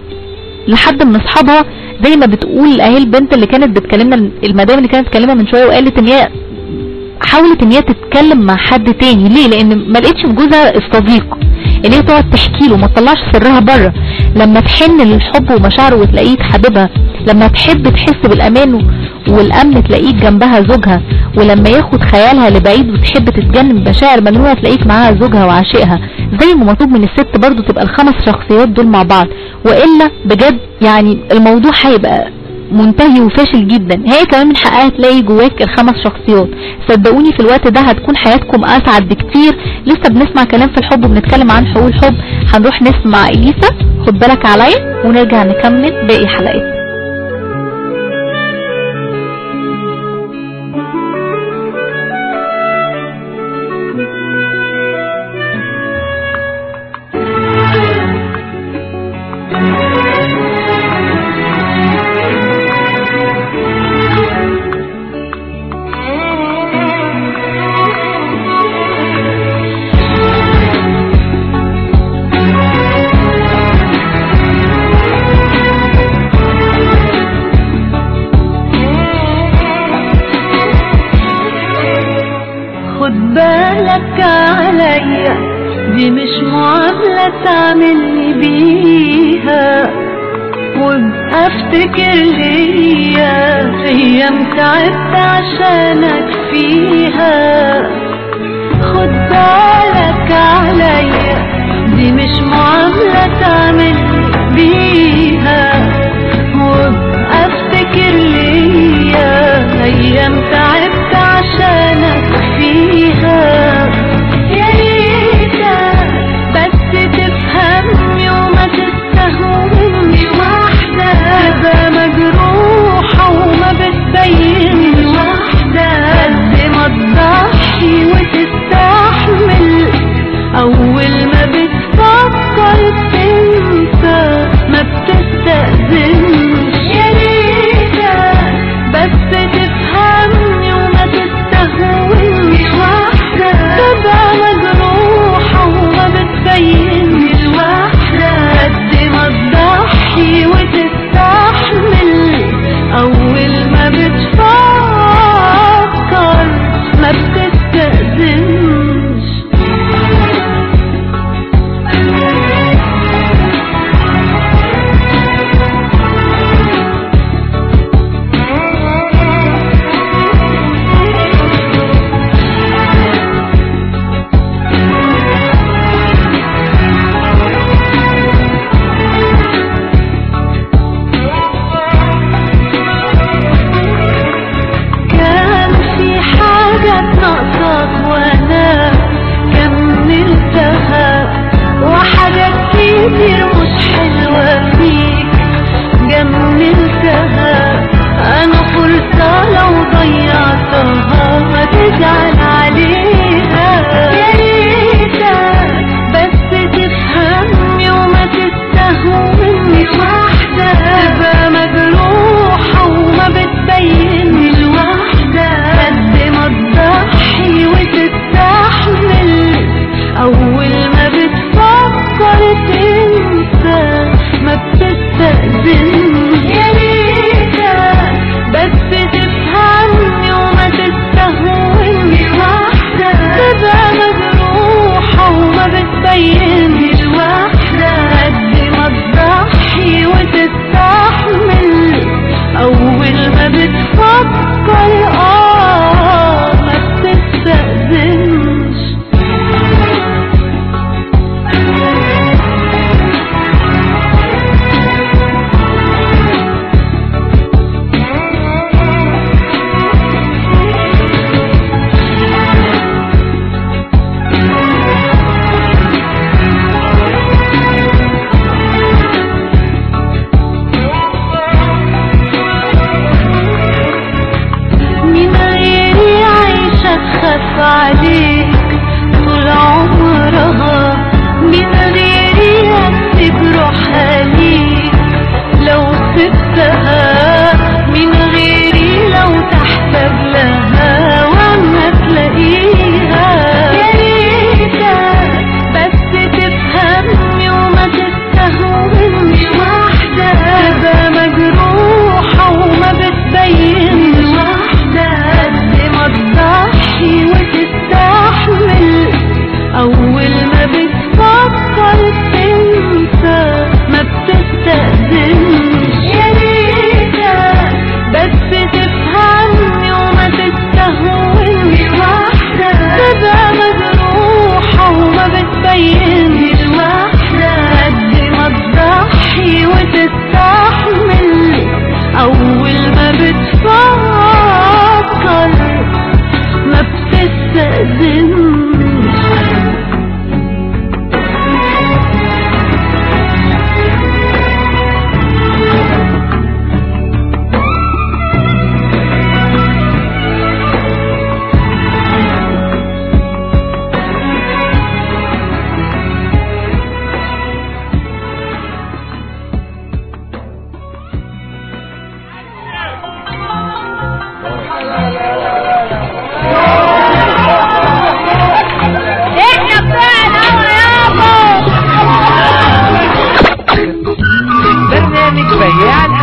لحد من اصحابها زي ما بتقول اهي البنت اللي كانت بتكلمنا، المدام اللي كانت بتكلمنا من شوية وقالت ان هي حاولت ان هي تتكلم مع حد تاني. ليه؟ لان ما لقيتش في جوزها الصديق اللي هي تقعد تحكي له ما تطلعش سرها بره. لما تحن للحب ومشاعره وتلاقيك حبيبها، لما تحب تحس بالامان والامن تلاقيك جنبها زوجها، ولما ياخد خيالها لبعيد وتحب تتجنب مشاعر مجنونه تلاقيك معاها زوجها وعاشقها. زي ما مطلوب من الست برضو تبقى الخمس شخصيات دول مع بعض، والا بجد يعني الموضوع هيبقى منتهي وفاشل جدا. هي كمان من حقها تلاقي جواك الخمس شخصيات. صدقوني في الوقت ده هتكون حياتكم اسعد بكتير. لسه بنسمع كلام في الحب وبنتكلم عن حقوق الحب، هنروح نسمع اليسا خد بالك عليا ونرجع نكمل باقي حلقات. دي مش معاملة تعملني بيها، وابقى افتكر ليا ايام تعبت عشانك فيها. خد بالك عليا، دي مش معاملة تعملني بيها، وابقى افتكر ليا ايام تعبت عشانك فيها.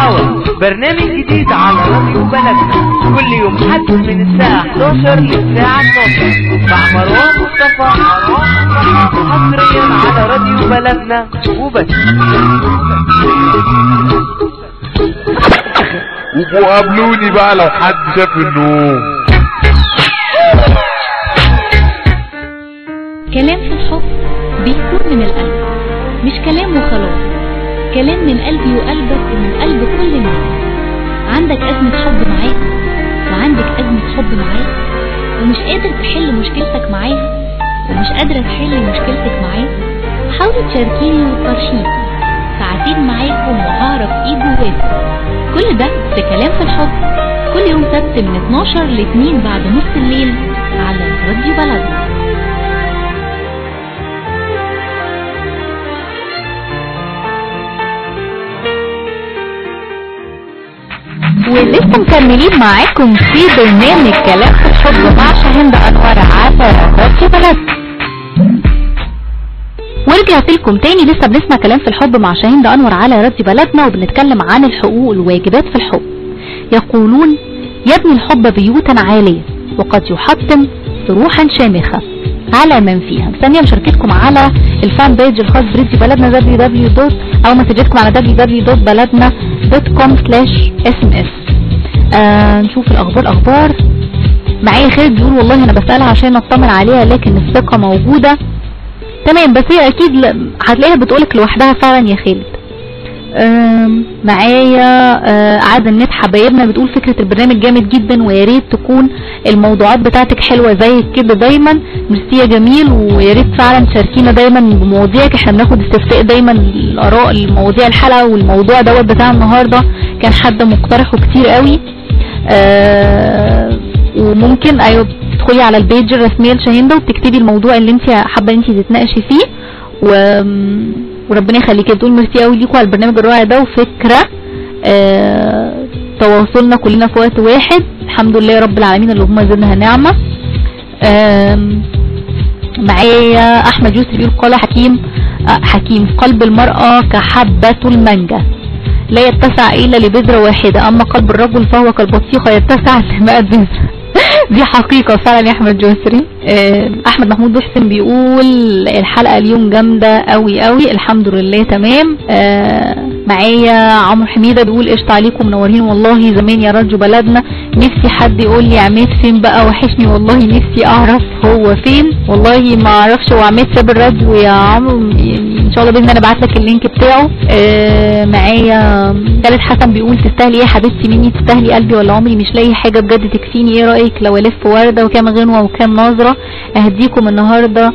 الهوا برنامج جديد على راديو بلدنا كل يوم حد من الساعة 11 للساعة 12 مع مروان مصطفى حصريا على راديو بلدنا وبس. وقابلوني بقى لو حد شاف النوم. كلام في الحب بيكون من القلب، مش كلام وخلاص، كلام من قلبي وقلبك ومن قلب كل الناس. عندك أزمة حب معاك وعندك أزمة حب معاك ومش قادر تحل مشكلتك معاها ومش قادرة تحل مشكلتك معاه، حاولي تشاركيني وتفرشيني ساعتين معاكم وهعرف ايه جواكم. كل ده في كلام في الحب كل يوم سبت من 12 ل 2 بعد نص الليل على راديو بلدنا. ولسه مكملين معاكم في برنامج كلام في الحب مع شاهين أنور على راديو بلدنا. ورجعت لكم تاني، لسه بنسمع كلام في الحب مع شاهين أنور على راديو بلدنا وبنتكلم عن الحقوق والواجبات في الحب. يقولون يبني الحب بيوتا عالية وقد يحطم سروحا شامخة على من فيها. ثانية مشاركتكم على الفان بيج الخاص براديو بلدنا www. او مسجتكم على www.baladna.com/sms. نشوف الاخبار. معايا خالد بيقول والله انا بسألها عشان اطمن عليها لكن الثقة موجودة. تمام، بس هي اكيد هتلاقيها بتقولك لوحدها فعلا يا خالد. معايا عادة النت حبايبنا بتقول فكرة البرنامج جامد جدا ويا ريت تكون الموضوعات بتاعتك حلوة زي كده دايما. ميرسي يا جميل، ويا ريت فعلا تشاركينا دايما بمواضيعك. احنا بناخد استفتاء دايما الاراء المواضيع الحلقة، والموضوع دوت بتاع النهاردة كان حد مقترحه كتير قوي. وممكن ايوه تدخلي على البيج الرسمية لشاهين وتكتبي الموضوع اللي انت حابة انت تتناقشي فيه وربنا يخليكي. تقول ميرسي قوي ليكوا على البرنامج الرائع ده، وفكرة تواصلنا كلنا في وقت واحد الحمد لله رب العالمين اللي هم زدناها نعمة. معايا احمد يوسف بيقول قال حكيم قلب المرأة كحبة المانجا لا يتسع الا لبذرة واحدة، اما قلب الرجل فهو كالبطيخة يتسع ل100 بذرة. دي حقيقة فعلا يا احمد جوسري. احمد محمود محسن بيقول الحلقة اليوم جامدة قوي قوي الحمد لله تمام. معايا عمرو حميدة بيقول قشطة عليكم منورين والله زمان يا راديو بلدنا. نفسي حد يقول لي عماد فين بقى، وحشني والله نفسي اعرف هو فين. والله ما اعرفش هو عماد ساب الراديو يا عمرو، ان شاء الله باذن الله ابعت لك اللينك بتاعه. معايا خالد حسن بيقول تستاهلي ايه يا حبيبتي مني، تستاهلي قلبي ولا عمري مش لاقي حاجة بجد تكفيني، ايه رأيك لو الف وردة وكام غنوة وكام نظرة اهديكم النهاردة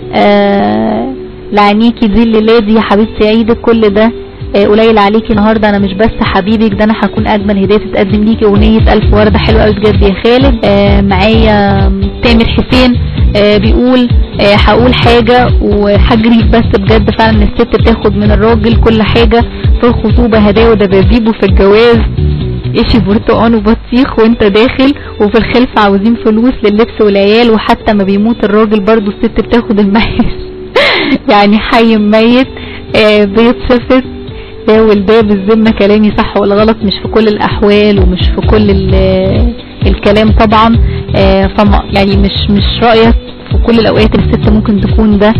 لعينيكي دي الليلة دي يا حبيبتي عيدك كل ده قليل عليكي النهاردة، انا مش بس حبيبك ده انا هكون اجمل هدية تتقدم ليكي اغنية الف وردة حلوة قوي بجد يا خالد. معايا تامر حسين بيقول هقول حاجة وهجري بس بجد فعلا الست بتاخد من الراجل كل حاجة في الخطوبة هدايا ودبابيب، وفي الجواز ايشي برتقان وبطيخ وانت داخل، وفي الخلف عاوزين فلوس لللبس والعيال، وحتى ما بيموت الراجل برضو الست بتاخد الميت. يعني حي ميت بيت صفر ده والده بالذمة. كلامي صح ولا غلط؟ مش في كل الاحوال ومش في كل الكلام طبعا. فما يعني مش رأيك في كل الاوقات الست ممكن تكون ده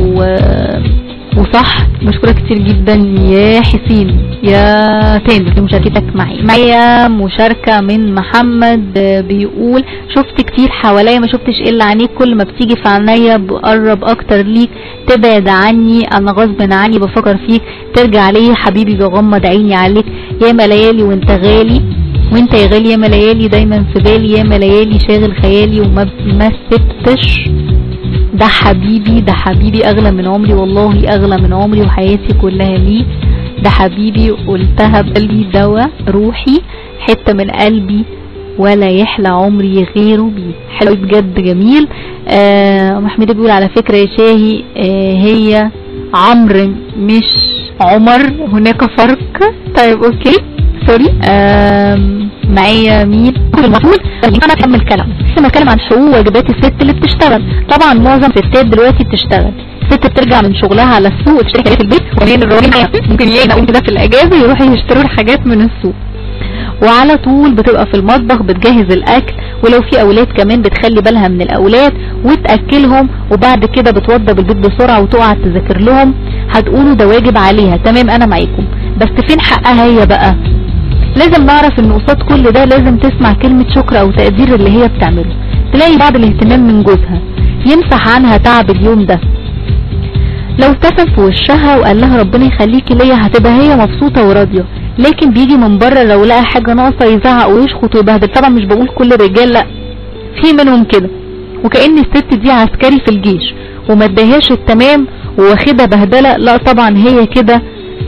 وصح. مشكورة كتير جدا يا حسين يا تامر لمشاركتك معي. معايا مشاركة من محمد بيقول شفت كتير حواليا ما شفتش الا عينيك، كل ما بتيجي في عينيا بقرب اكتر ليك، تبعد عني انا غصب عني بفكر فيك، ترجع لي حبيبي بغمض عيني عليك، ياما ليالي وانت غالي وانت يا غالي، ياما ليالي دايما في بالي، ياما ليالي شاغل خيالي وما سبتش، ده حبيبي اغلى من عمري والله اغلى من عمري وحياتي كلها ليه، ده حبيبي قلتها بقلبي دوا روحي حتة من قلبي ولا يحلى عمري غيره بيه. حلو بجد جميل. محمد بيقول على فكرة يا شاهي هي عمرو مش عمر هناك فرق. طيب اوكي سوري. معايا مين المفروض انا اكمل كلام. لسه بتكلم عن حقوق وواجبات الست اللي بتشتغل. طبعا معظم الستات دلوقتي بتشتغل الست بترجع من شغلها على السوق تشتري حاجات البيت، ومين الراجل ممكن يلاقي كده في الاجازه يروحوا يشتروا الحاجات من السوق، وعلى طول بتبقى في المطبخ بتجهز الاكل، ولو في اولاد كمان بتخلي بالها من الاولاد وتاكلهم، وبعد كده بتوضب البيت بسرعه وتقعد تذاكر لهم. هتقولوا ده واجب عليها، تمام انا معاكم، بس فين حقها هي بقى؟ لازم نعرف ان قصاد كل ده لازم تسمع كلمة شكر او تقدير اللي هي بتعمله. تلاقي بعض الاهتمام من جوزها يمسح عنها تعب اليوم ده، لو ابتسم في وشها وقال لها ربنا يخليكي ليا هتبقى هي مبسوطة وراضية. لكن بيجي من بره لو لقى حاجة ناقصة يزعق ويشخط ويبهدل. طبعا مش بقول كل الرجال، لا، في منهم كده، وكأن الست دي عسكري في الجيش وما اداهاش التمام وواخدها بهدلة. لا طبعا هي كده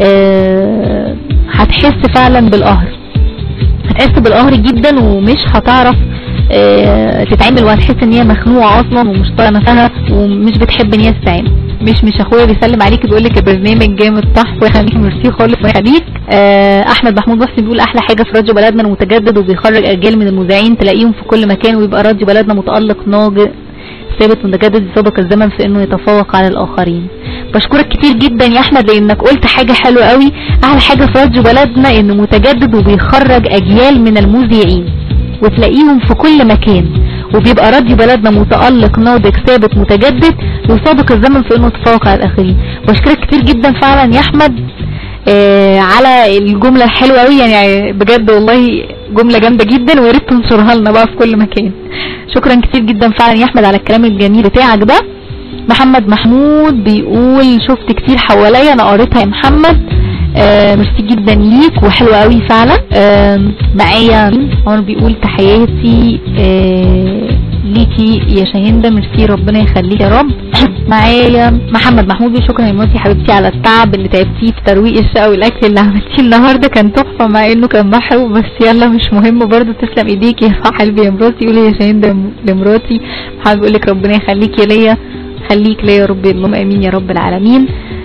هتحس فعلا بالقهر، هتحس بالقهر جدا، ومش هتعرف تتعامل، وهتحس ان هي مخنوعه اصلا ومش طايقه نفسها ومش بتحب ان هي تتعامل. مش اخويا بيسلم عليك بيقول لك البرنامج جامد تحفه ويخليك ميرسي خالص ويخليك. احمد محمود محسن بيقول احلى حاجه في راديو بلدنا المتجدد وبيخرج اجيال من المذيعين تلاقيهم في كل مكان، ويبقى راديو بلدنا متالق ناضج ثابت متجدد يسابق الزمن في انه يتفوق على الاخرين. بشكرك كتير جدا يا احمد لانك قلت حاجة حلوة قوي. احلى حاجة في راديو بلدنا انه متجدد وبيخرج اجيال من المذيعين وتلاقيهم في كل مكان، وبيبقى راديو بلدنا متألق ناضج ثابت متجدد يسابق الزمن في انه يتفوق على الاخرين. بشكرك كتير جدا فعلا يا احمد على الجملة الحلوة قوي، يعني بجد والله جملة جامدة جدا، وياريت تنشرها لنا بقى في كل مكان. شكرا كتير جدا فعلا يا احمد على الكلام الجميل بتاعك ده. محمد محمود بيقول شفت كتير حواليا، انا قريتها يا محمد، ميرسي جدا ليك وحلوة قوي فعلا. معايا عمر بيقول تحياتي ليكي يا شاهندة، ميرسي ربنا يخليك يا رب. معايا محمد محمود بيقول شكرا يا مراتي حبيبتي على التعب اللي تعبتيه في ترويق الشقة والاكل اللي عملتيه النهارده، كان تحفه مع انه كان محروق، بس يلا مش مهم برضه، تسلم ايديك يا صاحبي يا مراتي. قولي يا شاهندة لمراتي محمد بيقول لك ربنا يخليكي ليا، خليك ليا يا رب، اللهم امين يا رب العالمين.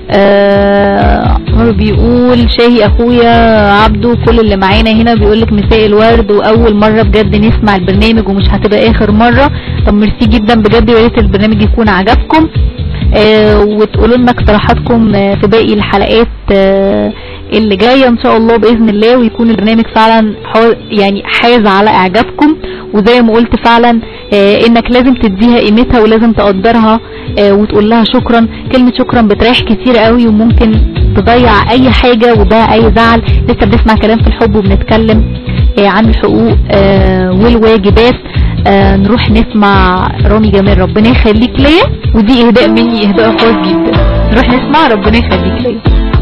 عمر بيقول شاهي اخويا عبده كل اللي معانا هنا بيقول لك مساء الورد، واول مره بجد نسمع البرنامج ومش هتبقى اخر مره. طب ميرسي جدا بجد، يا ريت البرنامج يكون عجبكم وتقولوا لنا اقتراحاتكم في باقي الحلقات اللي جايه ان شاء الله باذن الله، ويكون البرنامج فعلا يعني حاز على اعجابكم. وزي ما قلت فعلا انك لازم تديها قيمتها ولازم تقدرها وتقول لها شكرا. كلمة شكرا بتريح كتير قوي وممكن تضيع اي حاجة وتضيع اي زعل. لسه بنسمع كلام في الحب وبنتكلم عن الحقوق والواجبات. نروح نسمع رامي جمال ربنا يخليك ليا، ودي اهداء مني، اهداء خاص جدا. نروح نسمع ربنا يخليك ليا.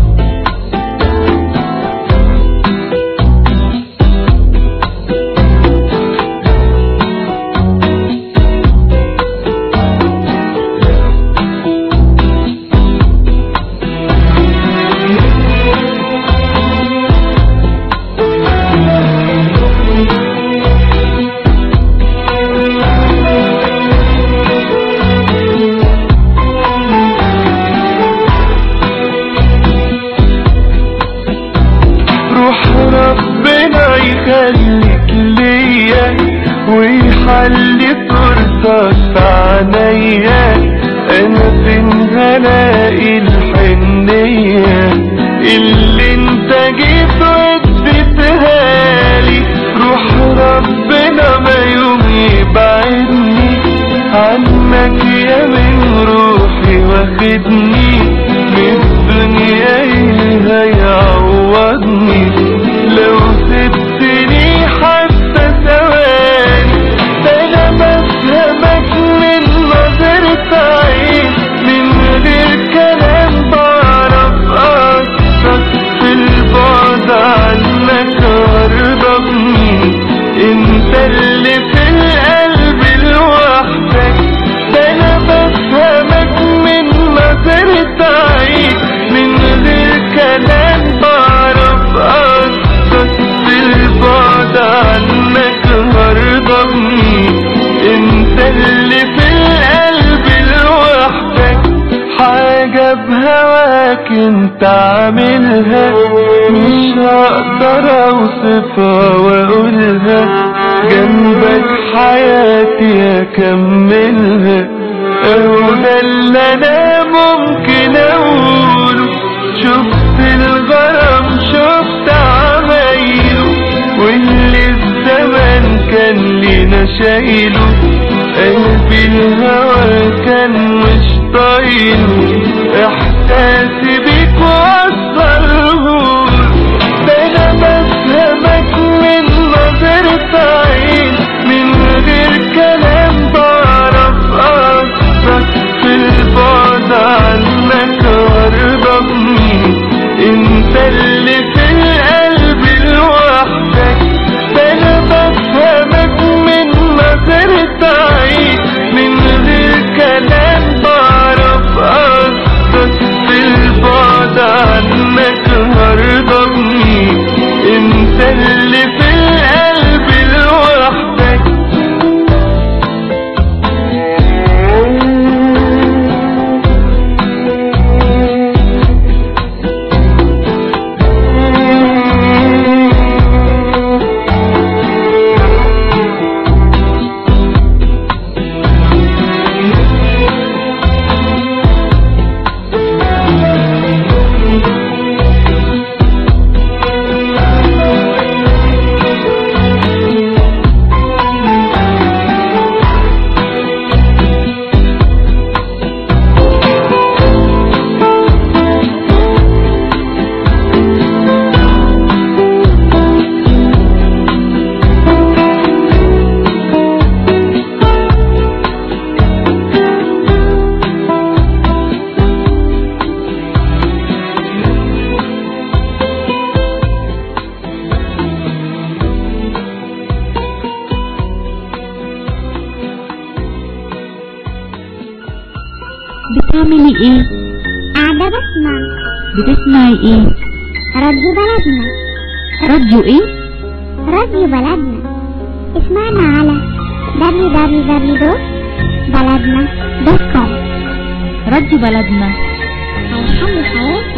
انت عاملها مش هقدر اوصفها واقولها، جنبك حياتي اكملها، اهو ده اللي انا ممكن شايله قلبي الهوى كان مش طايله احساسي بيك وصلهولي ده انا بفهمك من نظرة عين من غير كلام بعرف قصدك في البعد عنك قربني انت اللي في القلب لوحدك ده انا بفهمك من نظرة عين من غير كلام بعرف قصدك في البعد عنك قربني انت اللي في القلب لوحدك بتعملي ايه؟ قاعدة بسمع. بتسمعي ايه؟ راديو بلدنا. راديو ايه؟ راديو بلدنا. اسمعنا على www.baladna.com. راديو بلدنا هيحل حياتك.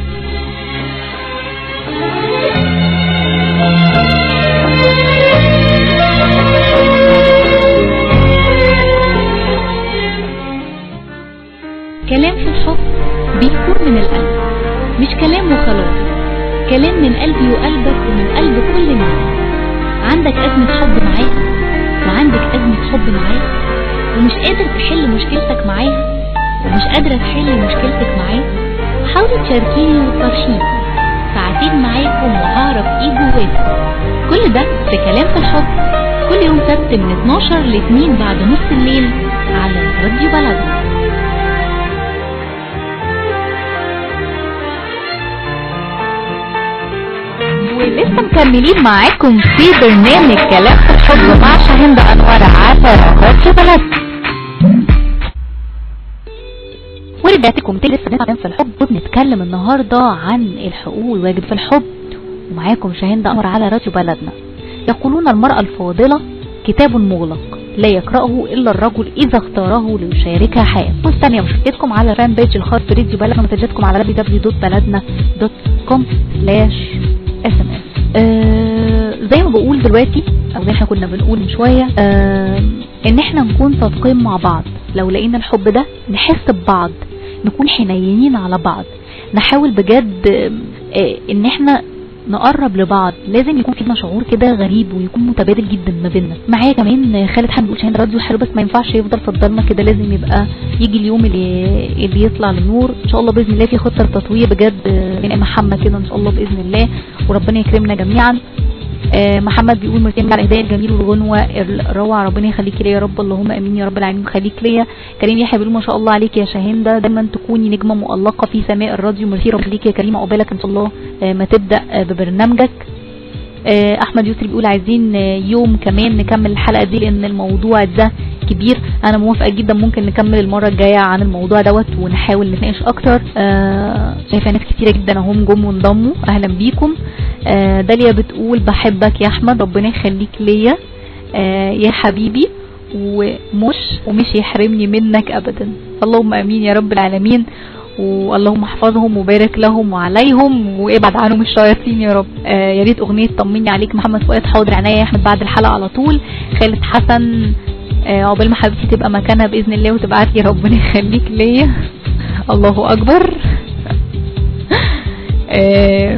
كلام في الحب بيكون من القلب، مش كلام وخلاص، كلام من قلبي وقلبك ومن قلب كل الناس. عندك أزمة حب معاها وعندك أزمة حب معاه ومش قادر تحل مشكلتك معاها ومش قادرة تحل مشكلتك معاه، حاولي تشاركيني وتفرشيني، ساعتين معاكم وهعرف ايه جواكم. كل ده في كلام في الحب كل يوم سبت من 12 ل 2 بعد نص الليل على راديو بلدنا. ولسه مكملين معاكم في برنامج كلام في الحب مع شاهندة أنور على راديو بلدنا. ورجعت لكم تاني لسه بنتكلم في الحب وبنتكلم النهارده عن الحقوق والواجب في الحب، ومعاكم شاهندة أنور على راديو بلدنا. يقولون المرأة الفاضلة كتاب مغلق لا يقرأه إلا الرجل إذا اختاره ليشاركها حياته. مستنية مشاركتكم على الفان بيج الخاص براديو بلدنا ومسجاتكم على www.baladna.com/SMS. زي ما بقول دلوقتي او زي احنا كنا بنقول من شوية ان احنا نكون صادقين مع بعض. لو لقينا الحب ده نحس ببعض، نكون حنينين على بعض، نحاول بجد ان احنا نقرب لبعض. لازم يكون فينا شعور كده غريب ويكون متبادل جدا ما بيننا. معايا كمان خالد حمد بيقول شاهين راديو حلو بس ما ينفعش يفضل صدرنا كده، لازم يبقى يجي اليوم اللي يطلع للنور ان شاء الله باذن الله. في خطه تطوير بجد من محمد كده ان شاء الله باذن الله، وربنا يكرمنا جميعا. محمد بيقول مرتين على الهدايا الجميل والغنوه الروعه، ربنا يخليكي ليا يا رب، اللهم امين يا رب العالمين. خليك ليا. كريم يحيى بيقول ما شاء الله عليك يا شاهندة، دايما تكوني نجمه مؤلقه في سماء الراديو. ميرسي ربنا يخليك يا كريمه، عقبالك ان شاء الله ما تبدا ببرنامجك. احمد يسري بيقول عايزين يوم كمان نكمل الحلقه دي لان الموضوع ده كبير. انا موافقه جدا، ممكن نكمل المره الجايه عن الموضوع دوت ونحاول نتناقش اكتر. شايفه ناس كتيره جدا اهم جم وانضموا، اهلا بيكم. داليا بتقول بحبك يا احمد، ربنا يخليك ليا يا حبيبي ومش يحرمني منك ابدا، اللهم امين يا رب العالمين. واللهم احفظهم وبارك لهم وعليهم وابعد عنهم الشياطين يا رب. يا ريت اغنيه طمني عليك محمد فؤاد. حاضر عناية يا احمد بعد الحلقه على طول. خالد حسن عقبال ما حبيبتي تبقى مكانها باذن الله وتبعت لي، ربنا يخليك ليا. الله اكبر.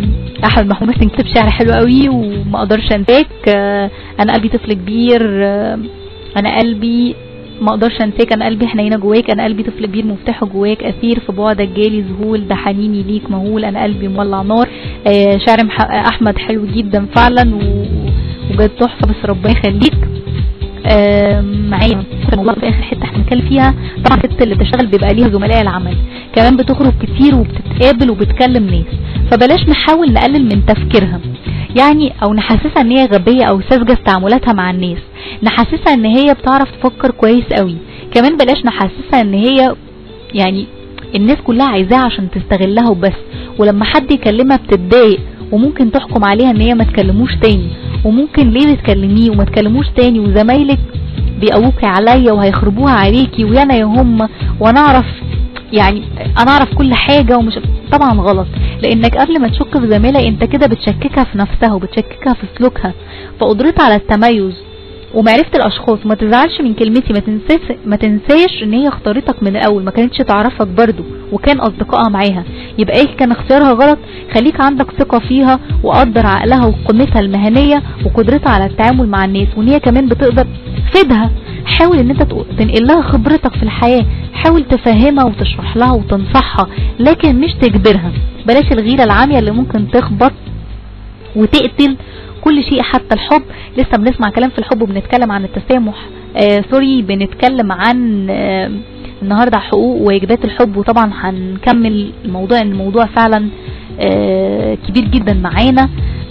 احمد محمود محسن كتب شعر حلو قوي وما اقدرش انساك. انا قلبي طفل كبير، انا قلبي ما اقدرش انساك، انا قلبي حنينه جواك، انا قلبي طفل كبير مفتاحه جواك، اثير في بعدك جالي ذهول، ده حنيني ليك مهول، انا قلبي مولع نار. شعر احمد حلو جدا فعلا وبجد تحفه، بس ربنا يخليك. معايا الموضوع في اخر حته هنتكلم فيها. طبعا الست اللي بتشتغل بيبقى ليها زملاء العمل، كمان بتخرج كتير وبتتقابل وبتكلم ناس، فبلاش نحاول نقلل من تفكيرها يعني، او نحسسها ان هي غبيه او ساذجه في تعاملاتها مع الناس، نحسسها ان هي بتعرف تفكر كويس قوي. كمان بلاش نحسسها ان هي يعني الناس كلها عايزاها عشان تستغلها وبس، ولما حد يكلمها بتتضايق وممكن تحكم عليها ان هي ما تكلموش تاني، وممكن ليه بتكلميه وما تكلموش تاني، وزمايلك بيقووكي عليا وهيخربوها عليكي ويانا يا هم، وانا اعرف يعني انا اعرف كل حاجة ومش طبعا غلط، لانك قبل ما تشك في زميلة انت كده بتشككها في نفسها وبتشككها في سلوكها، فقدرتها على التميز ومعرفة الاشخاص. ما تزعلش من كلمتي، ما تنساش ان هي اختارتك من الاول، ما كانتش تعرفك برضو وكان اصدقائها معاها، يبقى ايه كان اختيارها غلط. خليك عندك ثقة فيها وقدر عقلها وقيمتها المهنية وقدرتها على التعامل مع الناس، وان هي كمان بتقدر تفيدها. حاول ان انت تنقل لها خبرتك في الحياة، حاول تفهمها وتشرح لها وتنصحها، لكن مش تجبرها. بلاش الغيرة العامية اللي ممكن تخبط وتقتل كل شيء حتى الحب. لسه بنسمع كلام في الحب وبنتكلم عن التسامح، بنتكلم عن النهاردة حقوق وواجبات الحب، وطبعا هنكمل الموضوع ان الموضوع فعلا كبير جدا معانا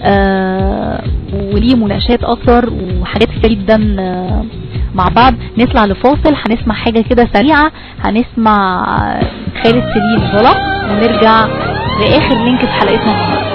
وليه مناقشات اكتر وحاجات كتير جدا مع بعض. نطلع لفاصل، هنسمع حاجة كده سريعة، هنسمع خالد سليم ظلم ونرجع لآخر لينك في حلقتنا النهارده.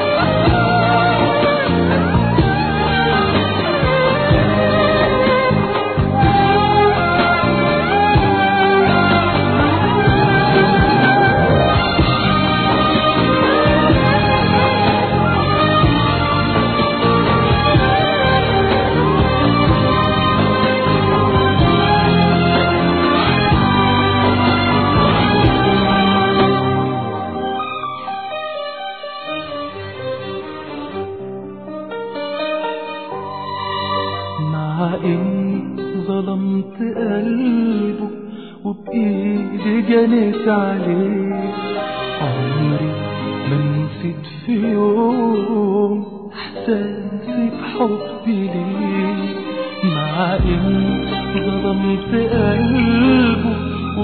ظلمت قلبه وبإيدي جنيت عليه، عمري ما نسيت في يوم احساسي بحبي ليه. مع اني ظلمت قلبه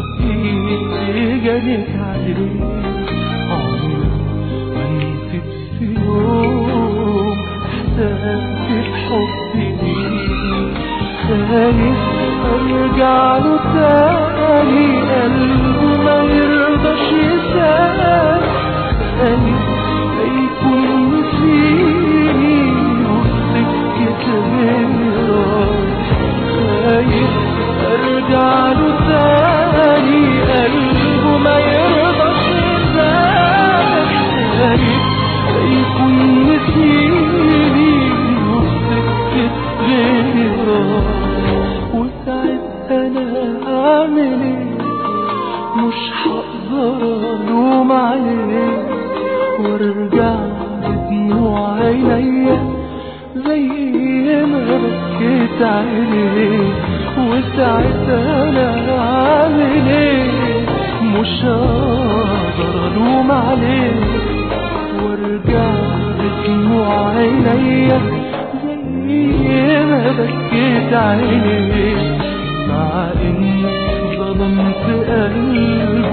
وبإيدي جنيت عليه، عمري ما نسيت في يوم احساسي بحبي ليه. خايف ارجع له تاني قلبه ما يرضاش يسامح، خايف هيكون نسيني وسكة غيره، خايف ارجع له تاني قلبه ما يرضاش يسامح، خايف هيكون نسيني وسكة غيره. وساعتها انا هعمل ايه؟ مش هقدر الوم عليه وارجع بدموع عينيا زي ما بكيت عليه. وساعتها انا هعمل ايه؟ مش هقدر الوم عليه وارجع بدموع عينيا زي ما بكيت عليه. مع اني ظلمت قلبه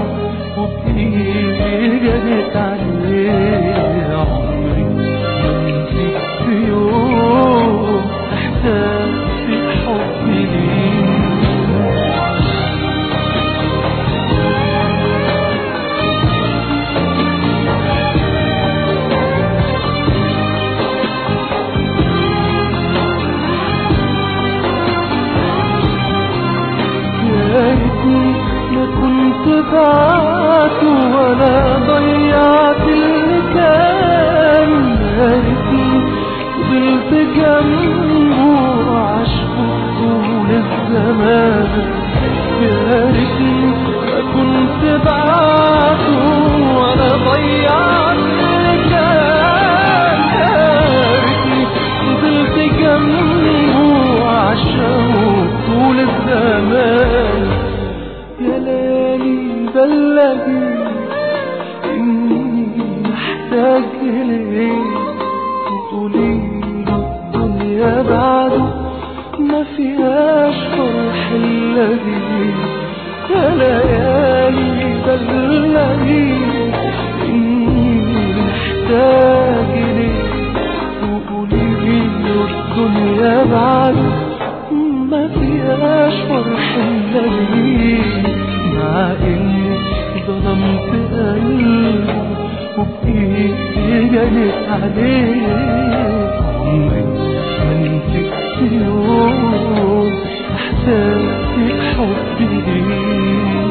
وبإيدي جنيت عليه، عمري ما نسيت في يوم احساسي بحبي ليه. ما كنت بعته ولا ضيعت اللي كان، الدنيا بعده ما فيهاش فرح الذي يا ليالي بلغي إني محتاج ليك وقولي له الدنيا بعده ما فيهاش فرح الذي مع إني ظلمت قلبي وبإيدي جنت عليه عمري ما نسيت يوم إحساسي بحبي ليه.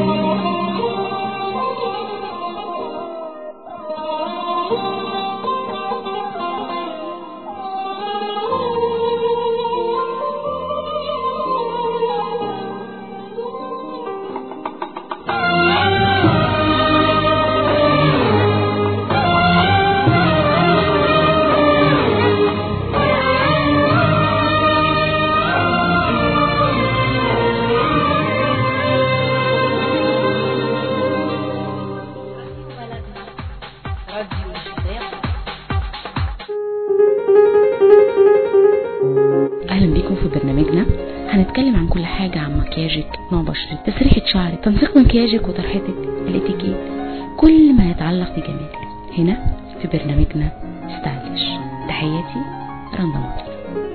اهلا بيكم في برنامجنا. هنتكلم عن كل حاجة، عن مكياجك، نوع بشرتك، تسريحة شعرك، تنسيق مكياجك وطرحتك، الاتيكيت، كل ما يتعلق بجمالك هنا في برنامجنا ستايلش. تحياتي رندا مصر.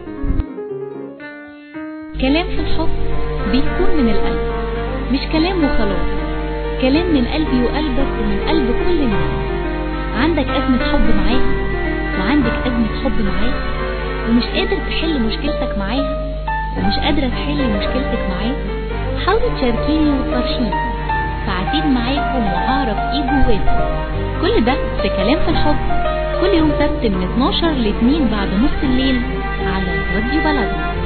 كلام في الحب بيكون من القلب، مش كلام وخلاص، كلام من قلبي وقلبك ومن قلب كل الناس. عندك أزمة حب معاها وعندك أزمة حب معاه ومش قادر تحل مشكلتك معاها ومش قادرة تحل مشكلتك معاه، حاولي تشاركيني وتفرشيني، ساعتين معاكم وهعرف ايه جواكم. كل ده في كلام في الحب، كل يوم سبت من 12 ل 2 بعد نص الليل على راديو بلدنا.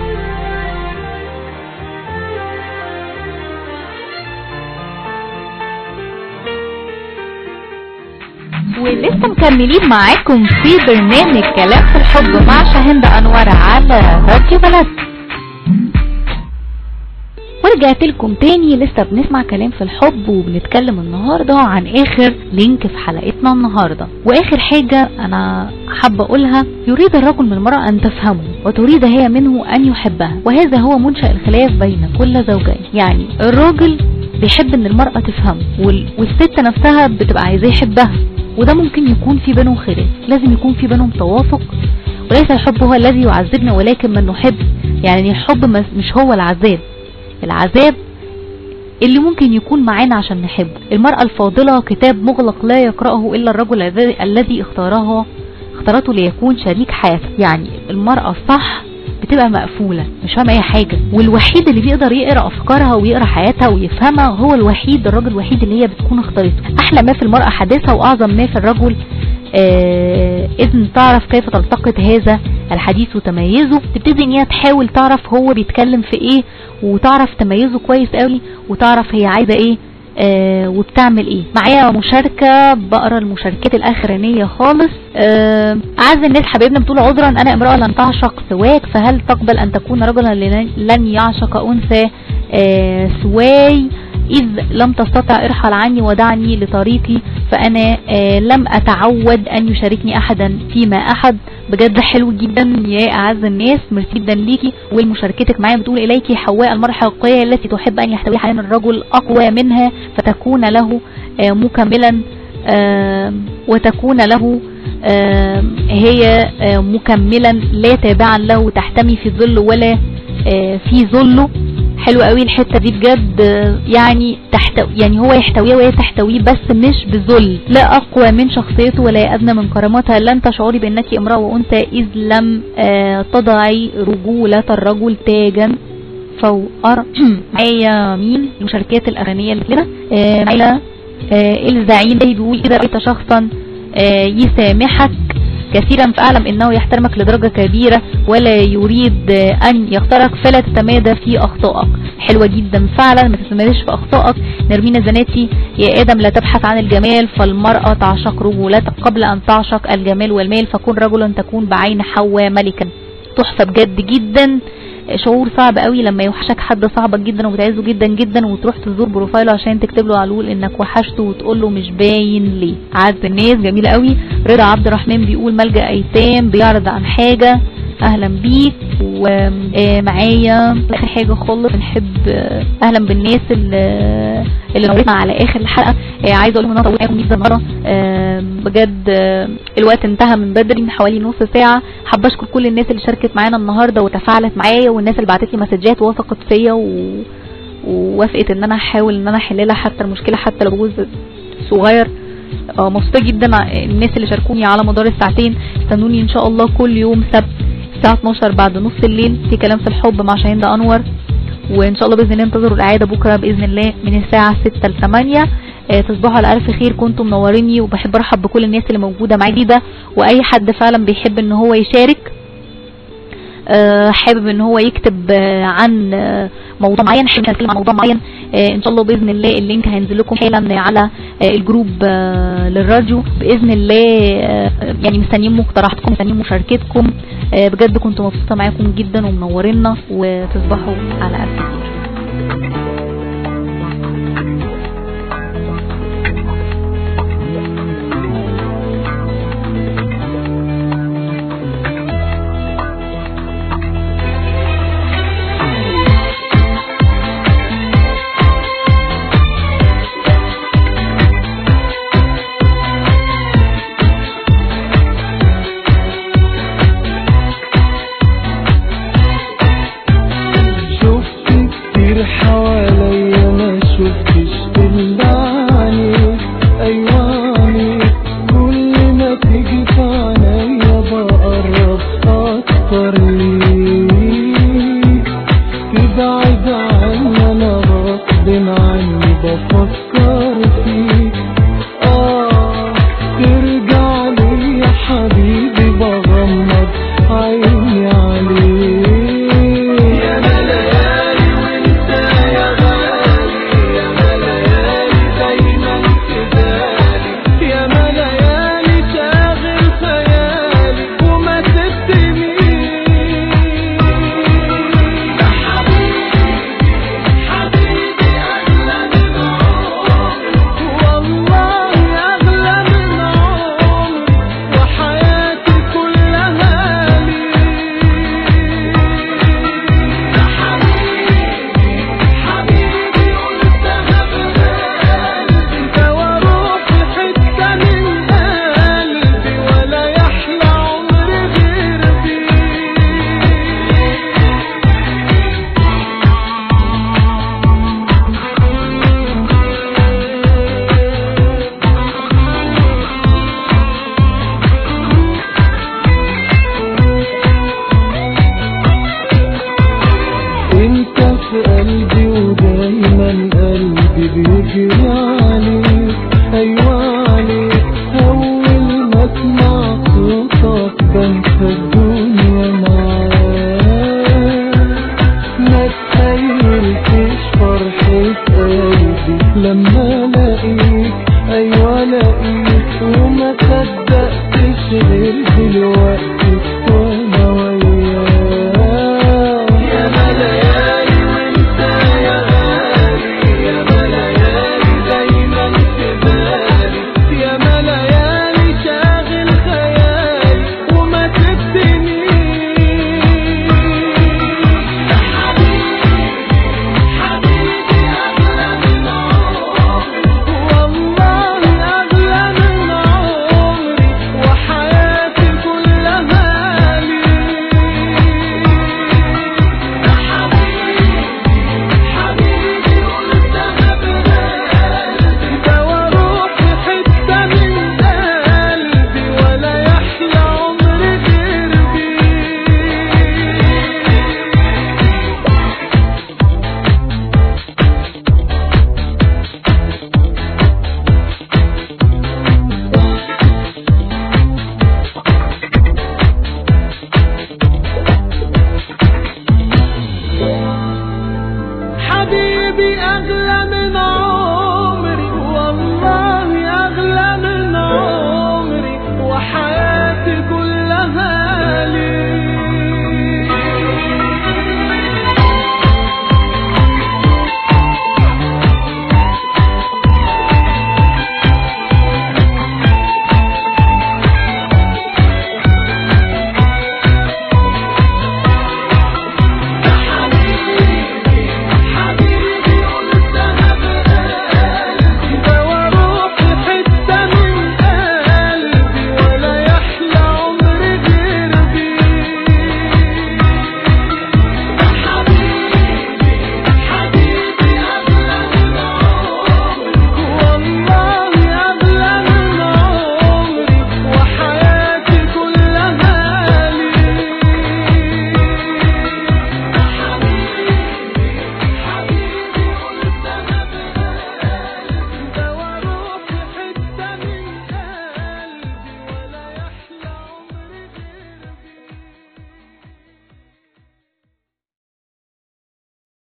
ولسه مكملين معاكم في برنامج كلام في الحب مع شاهندة أنور على راديو بلد. ورجعت لكم تاني، لسه بنسمع كلام في الحب وبنتكلم النهاردة عن آخر لينك في حلقتنا النهاردة. وآخر حاجة أنا حابة أقولها: يريد الرجل من المرأة أن تفهمه وتريد هي منه أن يحبها، وهذا هو منشأ الخلاف بين كل زوجين. يعني الراجل بيحب أن المرأة تفهمه والست نفسها بتبقى عايزاه يحبها، وده ممكن يكون في بينهم خلاف. لازم يكون في بينهم توافق، وليس الحب هو الذي يعذبنا ولكن من نحب. يعني الحب مش هو العذاب اللي ممكن يكون معانا عشان نحبه. المرأة الفاضلة كتاب مغلق لا يقرأه إلا الرجل الذي اختارته ليكون شريك حياته. يعني المرأة الصح بتبقى مقفولة، مش فاهمة اي حاجة، والوحيد اللي بيقدر يقرأ افكارها ويقرأ حياتها ويفهمها هو الراجل الوحيد اللي هي بتكون اختارته. احلى ما في المرأة حديثها، واعظم ما في الرجل اذن تعرف كيف تلتقط هذا الحديث وتميزه. تبتدي ان هي تحاول تعرف هو بيتكلم في ايه، وتعرف تميزه كويس قوي، وتعرف هي عايزة ايه وبتعمل ايه. معايا مشاركة، بقرا المشاركات الاخرانية خالص. اعز الناس حبايبنا بتقول: عذرا انا امرأة لن تعشق سواك، فهل تقبل ان تكون رجلا لن يعشق انثى سواي؟ إذ لم تستطع ارحل عني ودعني لطريقي، فأنا لم أتعود أن يشاركني أحدا فيما أحد. بجد حلو جدا يا أعز الناس، ميرسي جدا ليكي. والمشاركتك معايا بتقول: إليك حواء المرأة الحقيقية التي تحب أن يحتوي حنان الرجل أقوى منها، فتكون له مكملا وتكون له هي مكملا لا تابعا له، تحتمي في ظل ولا في ظله. حلو قوي الحته دي بجد. يعني هو يحتويها وهي تحتويه، بس مش بذل. لا اقوى من شخصيته ولا ادنى من كرامتها. لن تشعري بانك امراه وانثى اذ لم تضعي رجوله الرجل تاجا فوق. معايا مين المشاركات الاغنيه اللي كده؟ معايا الزعيم بيقول: اذا رايت شخصا يسامحك كثيرا فاعلم انه يحترمك لدرجة كبيرة ولا يريد ان يختارك، فلا تتمادى في اخطائك. حلوة جدا فعلا، ما تتماداش في اخطائك. نرمين الزناتي: يا ادم لا تبحث عن الجمال، فالمرأة تعشق رجولتك قبل ان تعشق الجمال والمال، فكن رجلا تكون بعين حواء ملكا. تحفة بجد جدا. شعور صعب قوي لما يوحشك حد صاحبك جدا وبتعزه جدا جدا وتروح تزور بروفايله عشان تكتب له على الول انك وحشته وتقول له مش باين ليه. عز الناس جميله قوي. رضا عبد الرحمن بيقول ملجأ ايتام بيعرض عن حاجه، اهلا بيك. ومعايا اخر حاجه خالص بنحب اهلا بالناس اللي نورتنا على اخر الحلقه. عايزه اقول لهم ان انا طولت معاكم جدا مره بجد. الوقت انتهى من بدري من حوالي نص ساعه. حابه اشكر كل الناس اللي شاركت معانا النهارده وتفاعلت معايا، والناس اللي بعتت لي مسجات ووثقت فيا ووافقت ان انا احاول ان انا احللها حتى المشكله حتى لو جزء صغير. مبسوطه جدا الناس اللي شاركوني على مدار الساعتين. استنوني ان شاء الله كل يوم سبت الساعه 12 بعد نص الليل في كلام في الحب مع شاهين انور، وان شاء الله باذن الله انتظروا العاده بكره باذن الله من الساعه 6 ل 8. تصبحوا على الف خير. كنتم منوريني وبحب ارحب بكل الناس اللي موجوده معايا ده، واي حد فعلا بيحب ان هو يشارك حابب ان هو يكتب عن موضوع معين، حابب نتكلم عن موضوع معين، ان شاء الله باذن الله اللينك هينزل لكم حالا على الجروب للراديو باذن الله. يعني مستنيين مقترحاتكم، مستنيين مشاركتكم. بجد كنت مبسوطه معاكم جدا ومنورينا، وتصبحوا على الف خير. كل ما تيجي في عينيا بقرب اكتر